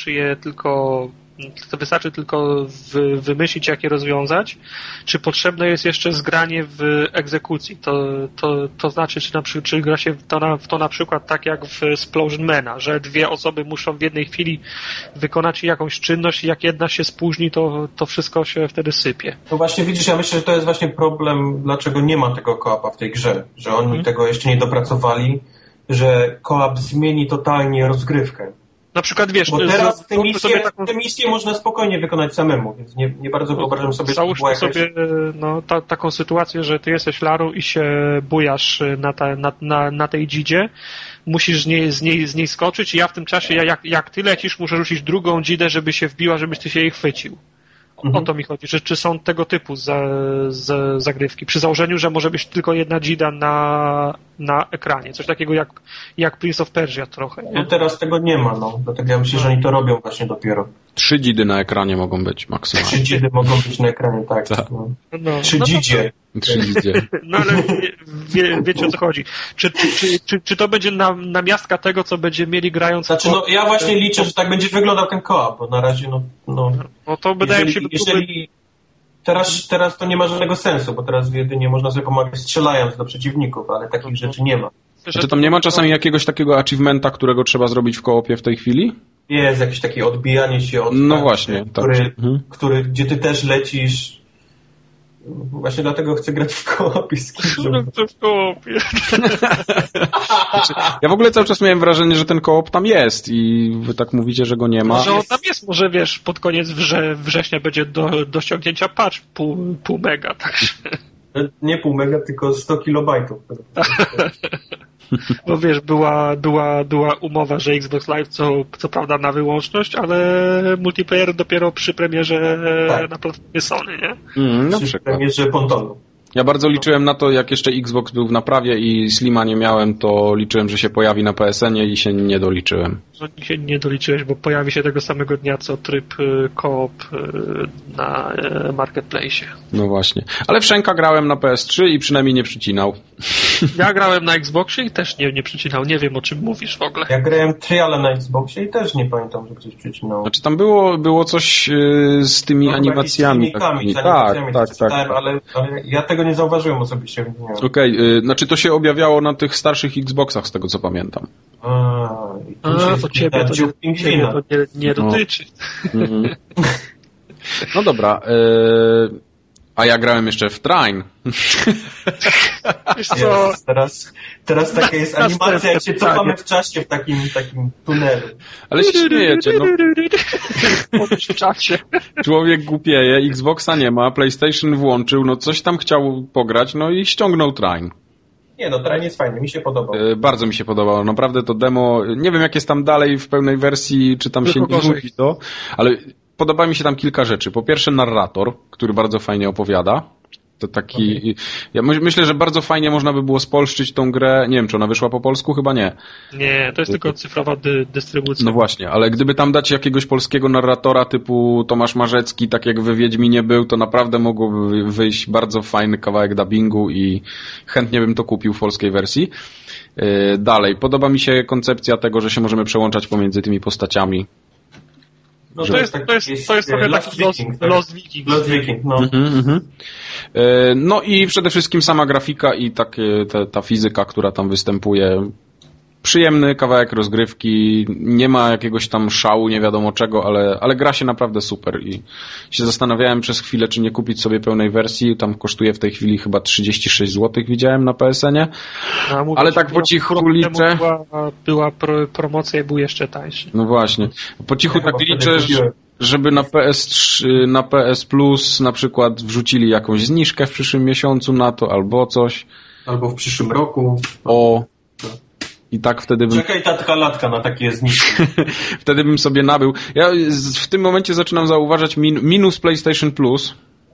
wystarczy tylko wymyślić, jak je rozwiązać, czy potrzebne jest jeszcze zgranie w egzekucji. To znaczy, czy gra się w to na przykład tak jak w Splosion Mana, że dwie osoby muszą w jednej chwili wykonać jakąś czynność i jak jedna się spóźni, to wszystko się wtedy sypie. No właśnie widzisz, ja myślę, że to jest właśnie problem, dlaczego nie ma tego koapa w tej grze, że oni tego jeszcze nie dopracowali, że koop zmieni totalnie rozgrywkę. Na przykład, wiesz... Bo teraz te misje można spokojnie wykonać samemu, więc nie bardzo wyobrażam sobie... Załóżmy sobie taką sytuację, że ty jesteś Larą i się bujasz na tej dzidzie, musisz z niej skoczyć i ja w tym czasie, jak ty lecisz, muszę rzucić drugą dzidę, żeby się wbiła, żebyś ty się jej chwycił. O to mi chodzi, że czy są tego typu zagrywki. Przy założeniu, że może być tylko jedna dzida na ekranie. Coś takiego jak Prince of Persia trochę. Nie? No teraz tego nie ma, dlatego ja myślę, że oni to robią właśnie dopiero. 3 dzidy na ekranie mogą być maksymalnie. 3 dzidy mogą być na ekranie, tak. 3 dzidzie. 3 dzidzie. No ale wiecie o co chodzi. Czy to będzie namiastka tego, co będzie mieli grając... Znaczy, ja właśnie liczę, że tak będzie wyglądał ten koop, bo na razie No to wydaje mi się... Teraz to nie ma żadnego sensu, bo teraz jedynie można sobie pomagać strzelając do przeciwników, ale takich rzeczy nie ma. Czy tam nie ma czasami jakiegoś takiego achievementa, którego trzeba zrobić w koopie w tej chwili? Jest jakieś takie odbijanie się od... No właśnie, gdzie ty też lecisz. Właśnie dlatego chcę grać w koopie z kimś. w koopie. Ja w ogóle cały czas miałem wrażenie, że ten koop tam jest i wy tak mówicie, że go nie ma. Może on tam jest, może wiesz, pod koniec września będzie do ściągnięcia patch pół mega, także... Nie pół mega, tylko 100 kilobajtów. Bo wiesz, była umowa, że Xbox Live co prawda na wyłączność, ale multiplayer dopiero przy premierze na platformie Sony, nie? Na przy przykład. premierze Pontonu. Ja bardzo liczyłem na to, jak jeszcze Xbox był w naprawie i Slima nie miałem, to liczyłem, że się pojawi na PSN-ie i się nie doliczyłem. No, się nie doliczyłeś, bo pojawi się tego samego dnia, co tryb co-op na Marketplace'ie. No właśnie. Ale w Shenka grałem na PS3 i przynajmniej nie przycinał. Ja grałem na Xboxie i też nie przycinał. Nie wiem, o czym mówisz w ogóle. Ja grałem triale na Xboxie i też nie pamiętam, że ktoś przycinał. Znaczy tam było coś z tymi animacjami. Tak. Ale ja tego nie zauważyłem osobiście. Okej, znaczy to się objawiało na tych starszych Xboxach, z tego co pamiętam. To ciebie to nie dotyczy. No dobra. A ja grałem jeszcze w Trine. Wiesz co? Teraz taka jest animacja, jak się cofamy w czasie w takim tunelu. Ale się śmiejecie, no. W czasie. Człowiek głupieje, Xboxa nie ma, PlayStation włączył, no coś tam chciał pograć, no i ściągnął Trine. Nie no, Trine jest fajny, mi się podobał. Bardzo mi się podobało, naprawdę to demo, nie wiem jak jest tam dalej w pełnej wersji, czy tam się nie mówi to, ale podoba mi się tam kilka rzeczy. Po pierwsze narrator, który bardzo fajnie opowiada. To taki... Okay. Ja myślę, że bardzo fajnie można by było spolszczyć tą grę. Nie wiem, czy ona wyszła po polsku? Chyba nie. Nie, to jest tylko cyfrowa dystrybucja. No właśnie, ale gdyby tam dać jakiegoś polskiego narratora typu Tomasz Marzecki, tak jak w Wiedźminie był, to naprawdę mogłoby wyjść bardzo fajny kawałek dubbingu i chętnie bym to kupił w polskiej wersji. Dalej, podoba mi się koncepcja tego, że się możemy przełączać pomiędzy tymi postaciami. No to jest trochę taki Lost Viking. Lost Viking, no. No i przede wszystkim sama grafika i ta fizyka, która tam występuje. Przyjemny kawałek rozgrywki, nie ma jakiegoś tam szału, nie wiadomo czego, ale gra się naprawdę super i się zastanawiałem przez chwilę, czy nie kupić sobie pełnej wersji, tam kosztuje w tej chwili chyba 36 zł, widziałem na PSN-ie, ale tak po cichu liczę... Była promocja i był jeszcze tańszy. No właśnie, po cichu tak liczę, żeby na PS3, na PS Plus na przykład wrzucili jakąś zniżkę w przyszłym miesiącu na to, albo coś. Albo w przyszłym roku. I tak wtedy bym... Czekaj tatka latka na takie zniżki. Wtedy bym sobie nabył. Ja w tym momencie zaczynam zauważać minus PlayStation Plus.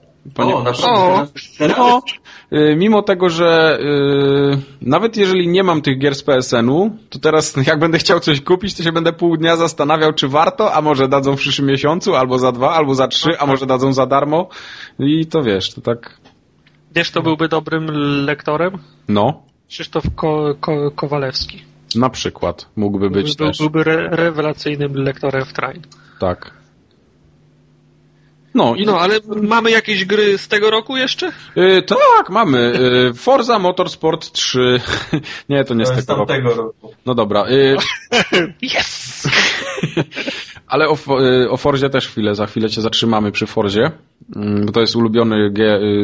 Mimo tego, że nawet jeżeli nie mam tych gier z PSN-u, to teraz jak będę chciał coś kupić, to się będę pół dnia zastanawiał, czy warto, a może dadzą w przyszłym miesiącu, albo za 2, albo za 3, a może dadzą za darmo. I to wiesz, to tak... Wiesz, kto byłby dobrym lektorem? No. Krzysztof Kowalewski. Na przykład. Mógłby być też. Byłby rewelacyjnym lektorem w Trine. Tak. No, ale mamy jakieś gry z tego roku jeszcze? Tak, mamy. Forza Motorsport 3. Nie, to nie z tego roku. No dobra. Yes! Ale o Forzie też za chwilę cię zatrzymamy przy Forzie, bo to jest ulubiony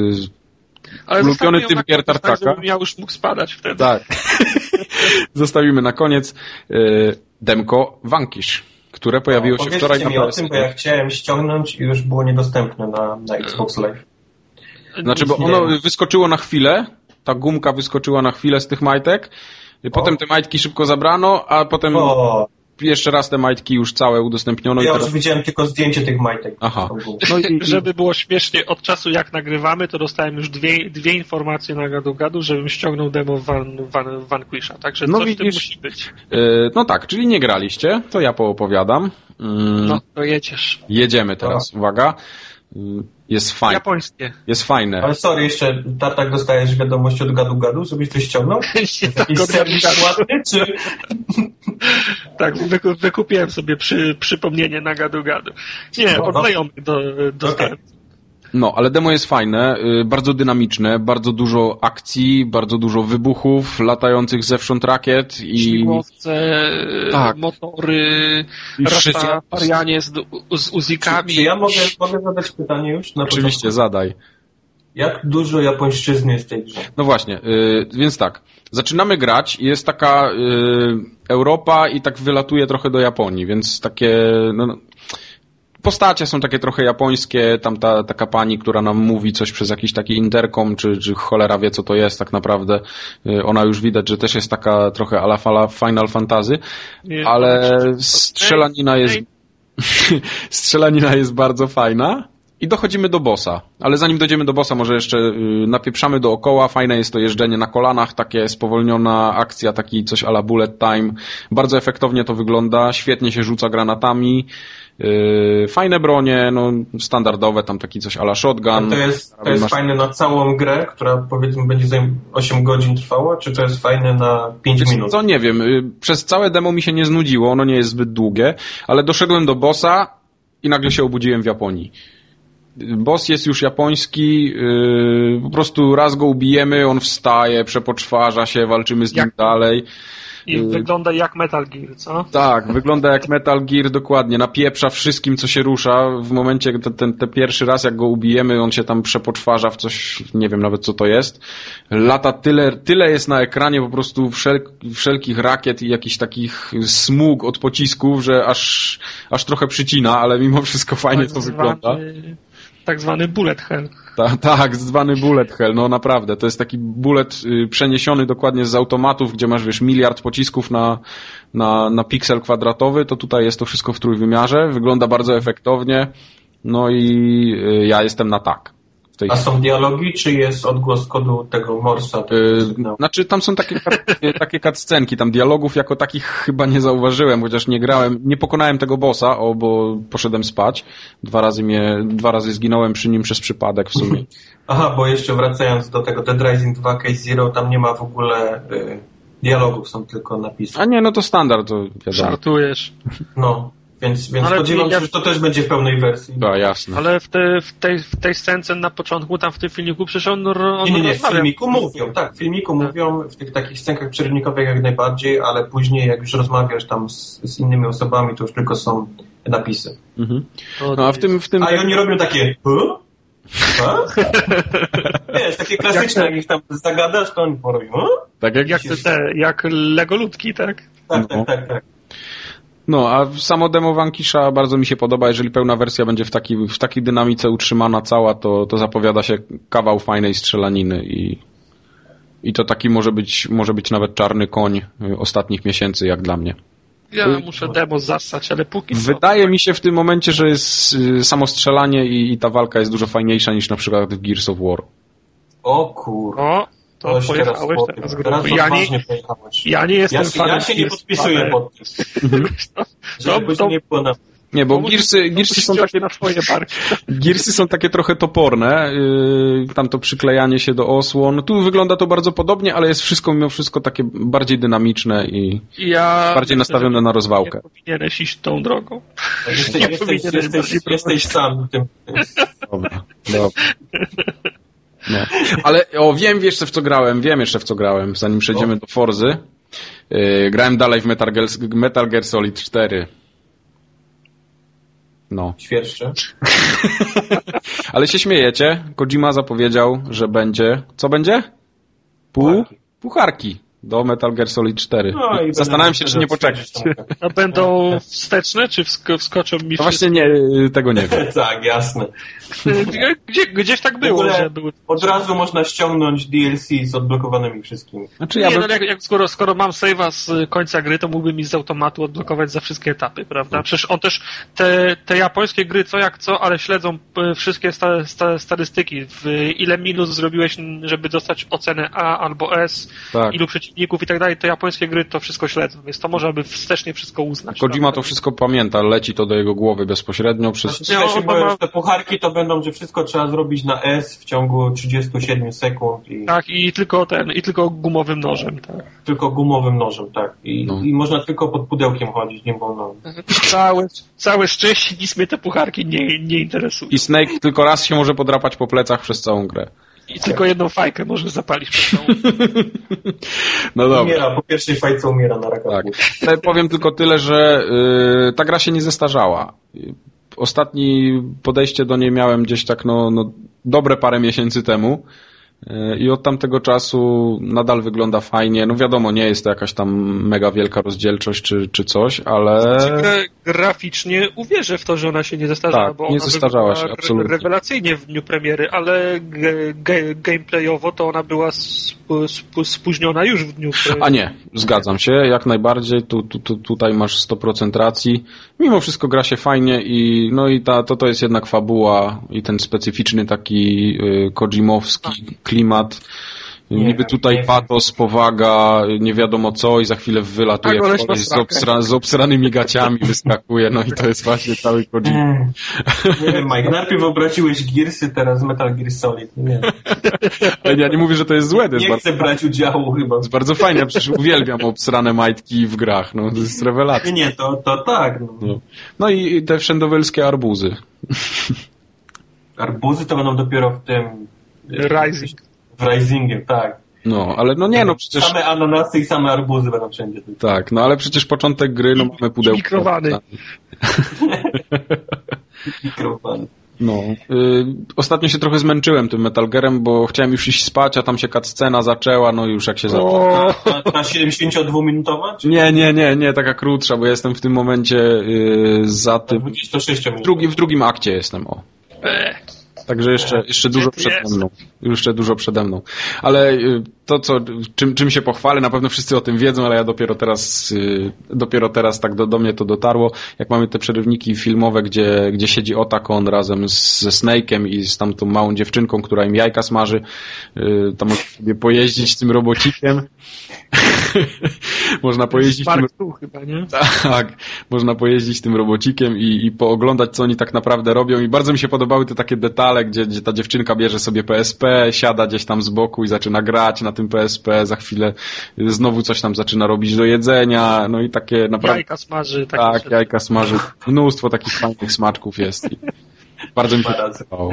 typ gier Tartaka. Żebym ja już mógł spadać wtedy. Tak. Zostawimy na koniec demko Vanquish, które pojawiło się wczoraj na PS. Bo ja chciałem ściągnąć i już było niedostępne na Xbox Live. Znaczy, bo ono wyskoczyło na chwilę, ta gumka wyskoczyła na chwilę z tych majtek, potem te majtki szybko zabrano, a potem jeszcze raz te majtki już całe udostępniono. Ja już widziałem tylko zdjęcie tych majtek. Aha. No i żeby było śmiesznie, od czasu jak nagrywamy, to dostałem już dwie informacje na gadu, żebym ściągnął demo Vanquisha. Także coś w tym musi być. No tak, czyli nie graliście, to ja poopowiadam. No, to jedziesz. Jedziemy teraz, uwaga. Jest fajne. Japońskie. Jest fajne. Ale sorry, jeszcze tak dostajesz wiadomość od gadu, żebyś coś ściągnął? Jakiś serwis ładny, czy... Tak, wykupiłem sobie przypomnienie na gadu. Nie, od znajomych dostałem. No, ale demo jest fajne, bardzo dynamiczne, bardzo dużo akcji, bardzo dużo wybuchów, latających zewsząd rakiet i... Śmigłowce, tak. Motory, rastafarianie z uzikami. Czy ja mogę zadać pytanie już? Oczywiście, zadaj. Jak dużo japońszczyzny jest w tej grze? No właśnie, więc tak, zaczynamy grać i jest taka Europa i tak wylatuje trochę do Japonii, więc takie... Postacie są takie trochę japońskie, tam taka pani, która nam mówi coś przez jakiś taki interkom, czy cholera wie co to jest tak naprawdę. Ona już widać, że też jest taka trochę a la Final Fantasy, ale strzelanina jest bardzo fajna i dochodzimy do bossa. Ale zanim dojdziemy do bossa, może jeszcze napieprzamy dookoła. Fajne jest to jeżdżenie na kolanach, takie spowolniona akcja, taki coś a la bullet time. Bardzo efektownie to wygląda, świetnie się rzuca granatami. Fajne bronie, standardowe, tam taki coś a la shotgun. To jest fajne na całą grę, która powiedzmy będzie 8 godzin trwała, czy to jest fajne na 5 minut? Co, nie wiem. Przez całe demo mi się nie znudziło, ono nie jest zbyt długie, ale doszedłem do bossa i nagle się obudziłem w Japonii. Boss jest już japoński, po prostu raz go ubijemy, on wstaje, przepoczwarza się, walczymy z nim dalej. I wygląda jak Metal Gear, co? Tak, wygląda jak Metal Gear, dokładnie. Napieprza wszystkim, co się rusza. W momencie, ten pierwszy raz, jak go ubijemy, on się tam przepoczwarza w coś, nie wiem nawet co to jest. Lata tyle jest na ekranie po prostu wszelkich rakiet i jakichś takich smug od pocisków, że aż trochę przycina, ale mimo wszystko fajnie to wygląda. Tak zwany bullet hell. Tak, zwany bullet hell, no naprawdę. To jest taki bullet przeniesiony dokładnie z automatów, gdzie masz, miliard pocisków na piksel kwadratowy, to tutaj jest to wszystko w trójwymiarze, wygląda bardzo efektownie, no i ja jestem na tak. A są dialogi, czy jest odgłos kodu tego Morsa? Znaczy, tam są takie cutscenki, tam dialogów jako takich chyba nie zauważyłem, chociaż nie pokonałem tego bossa, bo poszedłem spać. Dwa razy zginąłem przy nim przez przypadek w sumie. Aha, bo jeszcze wracając do tego Dead Rising 2 Case Zero, tam nie ma w ogóle dialogów, są tylko napisy. A nie, no to standard, to wiadomo. Żartujesz. No. Więc spodziewam się, że to też będzie w pełnej wersji. Tak, jasne. Ale w tej scence na początku, tam w tym filmiku, przecież on Nie, w filmiku mówią, tak, w filmiku mówią, w tych takich scenkach przerywnikowych jak najbardziej, ale później jak już rozmawiasz tam z innymi osobami, to już tylko są napisy. Mhm. No, a w tym... A i oni robią takie... Wiesz, takie klasyczne, jak ich tam zagadasz, to oni porobią. Tak jak legoludki, tak? Tak. No, a samo demo Vanquisha bardzo mi się podoba, jeżeli pełna wersja będzie w takiej dynamice utrzymana cała, to zapowiada się kawał fajnej strzelaniny i to taki może być nawet czarny koń ostatnich miesięcy, jak dla mnie. Ja muszę demo zassać, ale póki co. Wydaje mi się w tym momencie, że jest samo strzelanie i ta walka jest dużo fajniejsza niż na przykład w Gears of War. O kur... To pojechałeś teraz grubo. Ja nie jestem fanem. Ja się nie podpisuję pod tym. Nie było na... Nie, bo Gearsy są takie na swoje barki. Gearsy są takie trochę toporne, tam to przyklejanie się do osłon. Tu wygląda to bardzo podobnie, ale jest wszystko mimo wszystko takie bardziej dynamiczne i bardziej nastawione na rozwałkę. Nie powinieneś iść tą drogą. Jesteś sam tym. Dobra. No. Ale wiem jeszcze w co grałem, zanim przejdziemy do Forzy. Grałem dalej w Metal Gear Solid 4. No. Świerszcze. Ale się śmiejecie. Kojima zapowiedział, że będzie... Co będzie? Pucharki do Metal Gear Solid 4. No, zastanawiam się, czy nie poczekać. A będą wsteczne, czy wskoczą mi no właśnie nie, tego nie wiem. Tak, jasne. Gdzieś tak było, że były... Od razu można ściągnąć DLC z odblokowanymi wszystkimi. Znaczy, skoro mam save'a z końca gry, to mógłbym mi z automatu odblokować za wszystkie etapy, prawda? Przecież on też te japońskie gry co jak co, ale śledzą wszystkie statystyki. Ile minut zrobiłeś, żeby dostać ocenę A albo S, tak. Ilu przeciwników przeciwników i tak dalej, to japońskie gry to wszystko śledzą, więc to można by wstecznie wszystko uznać. Kojima to wszystko pamięta, leci to do jego głowy bezpośrednio przez... Te pucharki to będą, że wszystko trzeba zrobić na S w ciągu 37 sekund. Tak, i tylko gumowym nożem, tak. Tylko gumowym nożem, tak. I można tylko pod pudełkiem chodzić, nie wolno. Całe szczęście, nic mnie te pucharki nie interesują. I Snake tylko raz się może podrapać po plecach przez całą grę. I tylko jedną fajkę może zapalić przez całą. No dobra. Umiera, po pierwszej fajce umiera na raka. Tak. Ale powiem tylko tyle, że ta gra się nie zestarzała. Ostatni podejście do niej miałem gdzieś tak dobre parę miesięcy temu. I od tamtego czasu nadal wygląda fajnie. No wiadomo, nie jest to jakaś tam mega wielka rozdzielczość czy coś, ale... Graficznie uwierzę w to, że ona się nie zestarzała, tak, bo nie ona zestarzała się, absolutnie. Rewelacyjnie w dniu premiery, ale gameplayowo to ona była spóźniona już w dniu premiery. A nie, zgadzam się, jak najbardziej. Tutaj masz 100% racji. Mimo wszystko gra się fajnie i to jest jednak fabuła i ten specyficzny taki kojimowski klimat. Niby tutaj patos, powaga, nie wiadomo co i za chwilę wylatuje koleś z obsranymi gaciami, wyskakuje, no i to jest właśnie cały Kojima. Nie wiem, Mike, najpierw obraciłeś Gearsy, teraz Metal Gear Solid. Nie. Ja nie mówię, że to jest złe. Nie chcę brać udziału chyba. To jest bardzo fajne, ja przecież uwielbiam obsrane majtki w grach, no to jest rewelacja. Nie, to tak. No i te wszędowelskie arbuzy. Arbuzy to będą dopiero w tym... Rising. W Risingiem, tak. No, ale przecież... Same ananasy i same arbuzy będą wszędzie. Tak, ale przecież początek gry, mamy pudełko. Mikrowany. Mikrowany. Ostatnio się trochę zmęczyłem tym Metal Gearem, bo chciałem już iść spać, a tam się cutscena zaczęła, no już jak się zaczęła. Ta 72-minutowa? Nie, taka krótsza, bo ja jestem w tym momencie za tym... 26 minut. W drugim akcie jestem, Także jeszcze dużo przede mną. Jeszcze dużo przede mną. Ale to, czym się pochwalę, na pewno wszyscy o tym wiedzą, ale ja dopiero teraz tak do mnie to dotarło. Jak mamy te przerywniki filmowe, gdzie siedzi Otacon razem ze Snake'em i z tamtą małą dziewczynką, która im jajka smaży, tam można sobie pojeździć tym robocikiem. Można pojeździć tym... chyba, nie? Tak, można pojeździć tym robocikiem i pooglądać, co oni tak naprawdę robią. I bardzo mi się podobały te takie detale, gdzie ta dziewczynka bierze sobie PSP, siada gdzieś tam z boku i zaczyna grać na tym PSP, za chwilę znowu coś tam zaczyna robić do jedzenia, no i takie naprawdę... Jajka smaży. Tak, jajka smaży. Mnóstwo takich fajnych smaczków jest. I bardzo mi się podobało.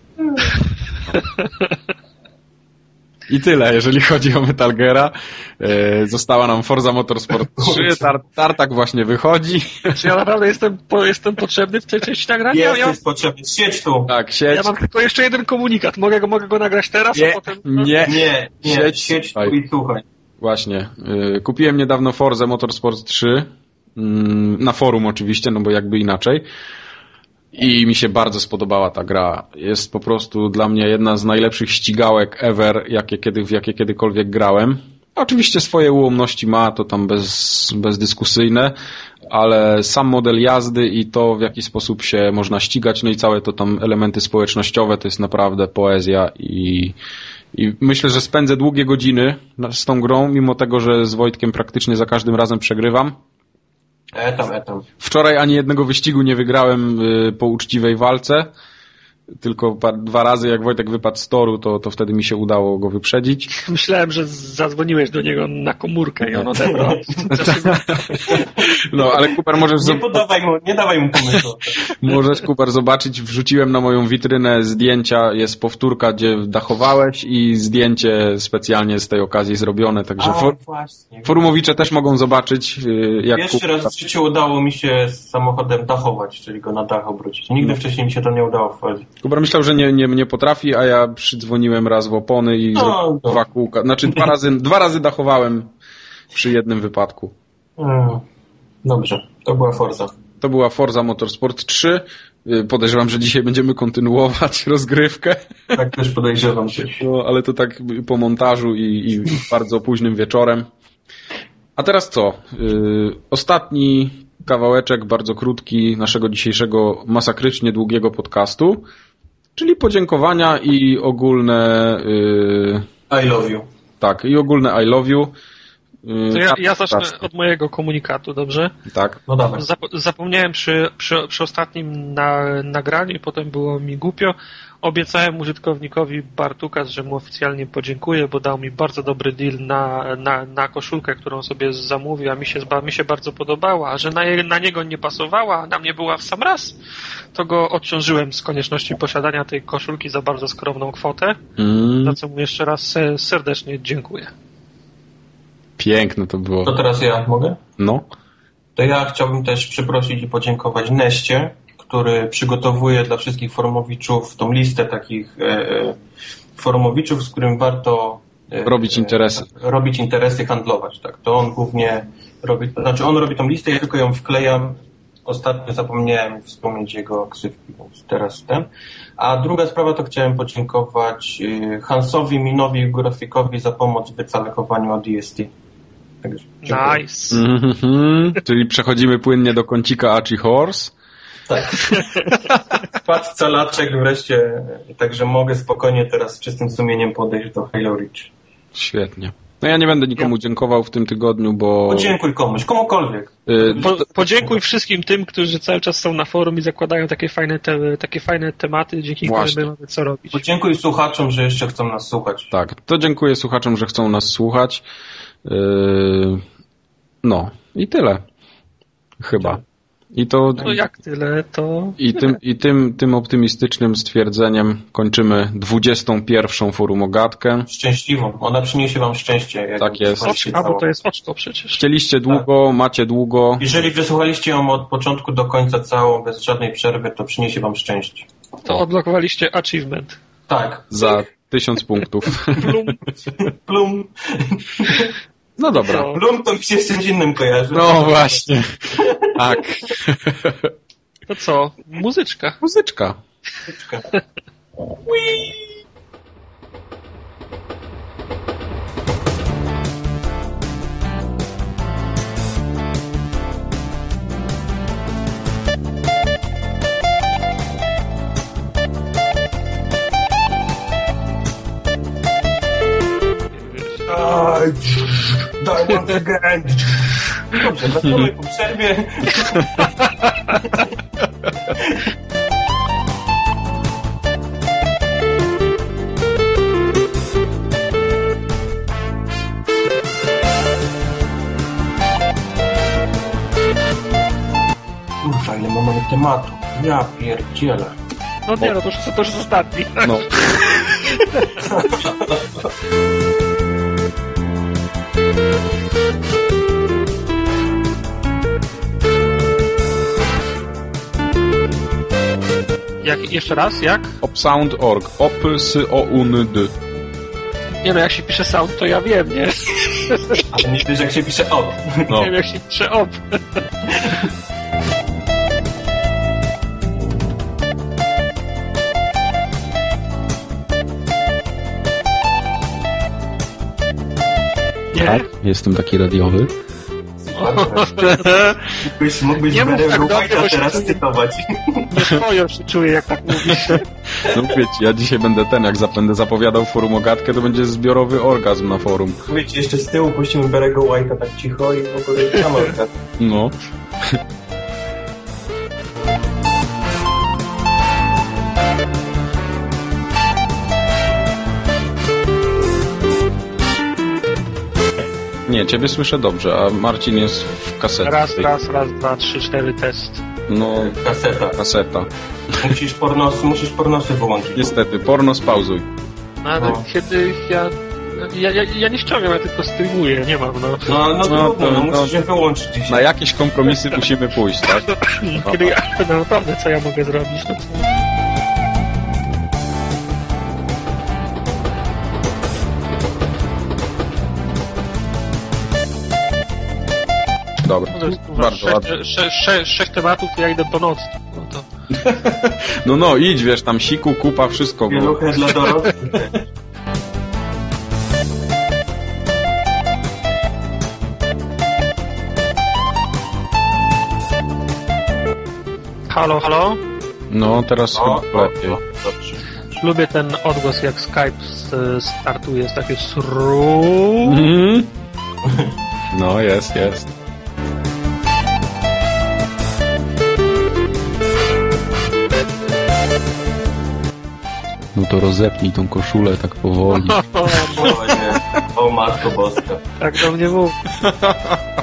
I tyle, jeżeli chodzi o Metal Geara. Została nam Forza Motorsport 3, Tartak właśnie wychodzi. Czy ja naprawdę jestem potrzebny w tej części nagrania? Jest potrzebny, siedź tu. Tak, siedź. Ja mam tylko jeszcze jeden komunikat. Mogę go nagrać teraz, a potem... Nie, siedź tu i słuchaj. Właśnie. Kupiłem niedawno Forza Motorsport 3. Na forum oczywiście, no bo jakby inaczej. I mi się bardzo spodobała ta gra. Jest po prostu dla mnie jedna z najlepszych ścigałek ever, w jakie kiedykolwiek grałem. Oczywiście swoje ułomności ma, to tam bezdyskusyjne, ale sam model jazdy i to, w jaki sposób się można ścigać, no i całe to tam elementy społecznościowe, to jest naprawdę poezja i myślę, że spędzę długie godziny z tą grą, mimo tego, że z Wojtkiem praktycznie za każdym razem przegrywam. Etam. Wczoraj ani jednego wyścigu nie wygrałem po uczciwej walce, tylko 2 razy jak Wojtek wypadł z toru, to wtedy mi się udało go wyprzedzić. Myślałem, że zadzwoniłeś do niego na komórkę i on odebrał. No, ale Kubar możesz... Nie dawaj mu pomysłu. Możesz, Kubar, zobaczyć, wrzuciłem na moją witrynę zdjęcia, jest powtórka, gdzie dachowałeś i zdjęcie specjalnie z tej okazji zrobione, także forumowicze też mogą zobaczyć, jak... Pierwszy raz w życiu udało mi się z samochodem dachować, czyli go na dach obrócić. Nigdy wcześniej mi się to nie udało wchodzić. Kubar myślał, że nie potrafi, a ja przydzwoniłem raz w opony i zrobiłem 2 kółka. Znaczy 2 razy dachowałem przy jednym wypadku. Dobrze, to była Forza. To była Forza Motorsport 3. Podejrzewam, że dzisiaj będziemy kontynuować rozgrywkę. Tak też podejrzewam się. No, ale to tak po montażu i bardzo późnym wieczorem. A teraz co? Ostatni kawałeczek, bardzo krótki, naszego dzisiejszego masakrycznie długiego podcastu, czyli podziękowania i ogólne... I love you. Tak, i ogólne I love you. To ja zacznę od mojego komunikatu, dobrze? Tak. No dawaj. Zapomniałem przy ostatnim nagraniu i potem było mi głupio. Obiecałem użytkownikowi Bartukas, że mu oficjalnie podziękuję, bo dał mi bardzo dobry deal na koszulkę, którą sobie zamówił, a mi się bardzo podobała, a że na niego nie pasowała, a na mnie była w sam raz, to go odciążyłem z konieczności posiadania tej koszulki za bardzo skromną kwotę, za co mu jeszcze raz serdecznie dziękuję. Piękne to było. To teraz ja mogę? No. To ja chciałbym też przeprosić i podziękować Neście, który przygotowuje dla wszystkich forumowiczów tą listę takich forumowiczów, z którym warto robić interesy, handlować. Tak. To on głównie robi, on robi tą listę, ja tylko ją wklejam. Ostatnio zapomniałem wspomnieć jego ksywki, więc teraz ten. A druga sprawa to chciałem podziękować Hansowi, Minowi i Grafikowi za pomoc w wycalekowaniu od DST. Nice. Czyli przechodzimy płynnie do kącika Achi Horse. Tak. Wpadł calaczek wreszcie, także mogę spokojnie teraz z czystym sumieniem podejść do Halo Reach. Świetnie. No ja nie będę nikomu dziękował w tym tygodniu, bo... Podziękuj komuś, komukolwiek. Podziękuj wszystkim tym, którzy cały czas są na forum i zakładają takie fajne tematy, dzięki którym mamy co robić. Podziękuj słuchaczom, że jeszcze chcą nas słuchać. Tak, to dziękuję słuchaczom, że chcą nas słuchać. No i tyle. Chyba. I to... No jak tyle, to... I tym optymistycznym stwierdzeniem kończymy 21. forumogatkę. Szczęśliwą. Ona przyniesie wam szczęście. Tak jest. Bo to jest oczko przecież. Chcieliście długo, tak. Macie długo. Jeżeli wysłuchaliście ją od początku do końca całą, bez żadnej przerwy, to przyniesie wam szczęście. To odblokowaliście achievement. Tak. Za 1000 punktów. Plum. Plum. No dobra. Plum to mi się z czymś innym kojarzy. No właśnie. Tak. To co? Muzyczka. Muzyczka. Die once again. Dobrze, wracamy po przerwie. Kurwa, ile mamy tematu. Ja pierdzielę. No nie, no to już jest ostatni. No. Jeszcze raz, jak? Opsound.org. Opsound. Nie no, jak się pisze sound, to ja wiem, nie? Ale nie wiesz, jak się pisze op. No. Nie wiem, jak się pisze op. Nie? Tak, jestem taki radiowy. Mógłbyś Barry'ego White'a teraz cytować. Nie się czuję, jak tak mówisz. No wiecie, ja dzisiaj będę jak zapowiadał forumogatkę, to będzie zbiorowy orgazm na forum. Wiecie, jeszcze z tyłu puścimy Barry'ego White'a tak cicho i w ogóle kamerka. No. Nie, ciebie słyszę dobrze, a Marcin jest w kasecie. Raz, 2, 3, 4, test. No, kaseta. Musisz pornosy wyłączyć. Niestety, porno spauzuj. No, ale kiedy ja nie ściągam, ja tylko streamuję, nie mam, musisz je wyłączyć dzisiaj. Na jakieś kompromisy musimy pójść, tak? Kiedy naprawdę, co ja mogę zrobić? No co? Dobra, bardzo ładnie. 6 tematów, ja idę po noc. No, to... no, idź, wiesz, tam siku, kupa, wszystko. Pieluchę dla dorosłych. Halo, halo? No, teraz chyba lepiej. Dobrze. Lubię ten odgłos, jak Skype startuje, jest takie sru. No, jest. No to rozepnij tą koszulę tak powoli. O Matko Boska. Tak do mnie mów.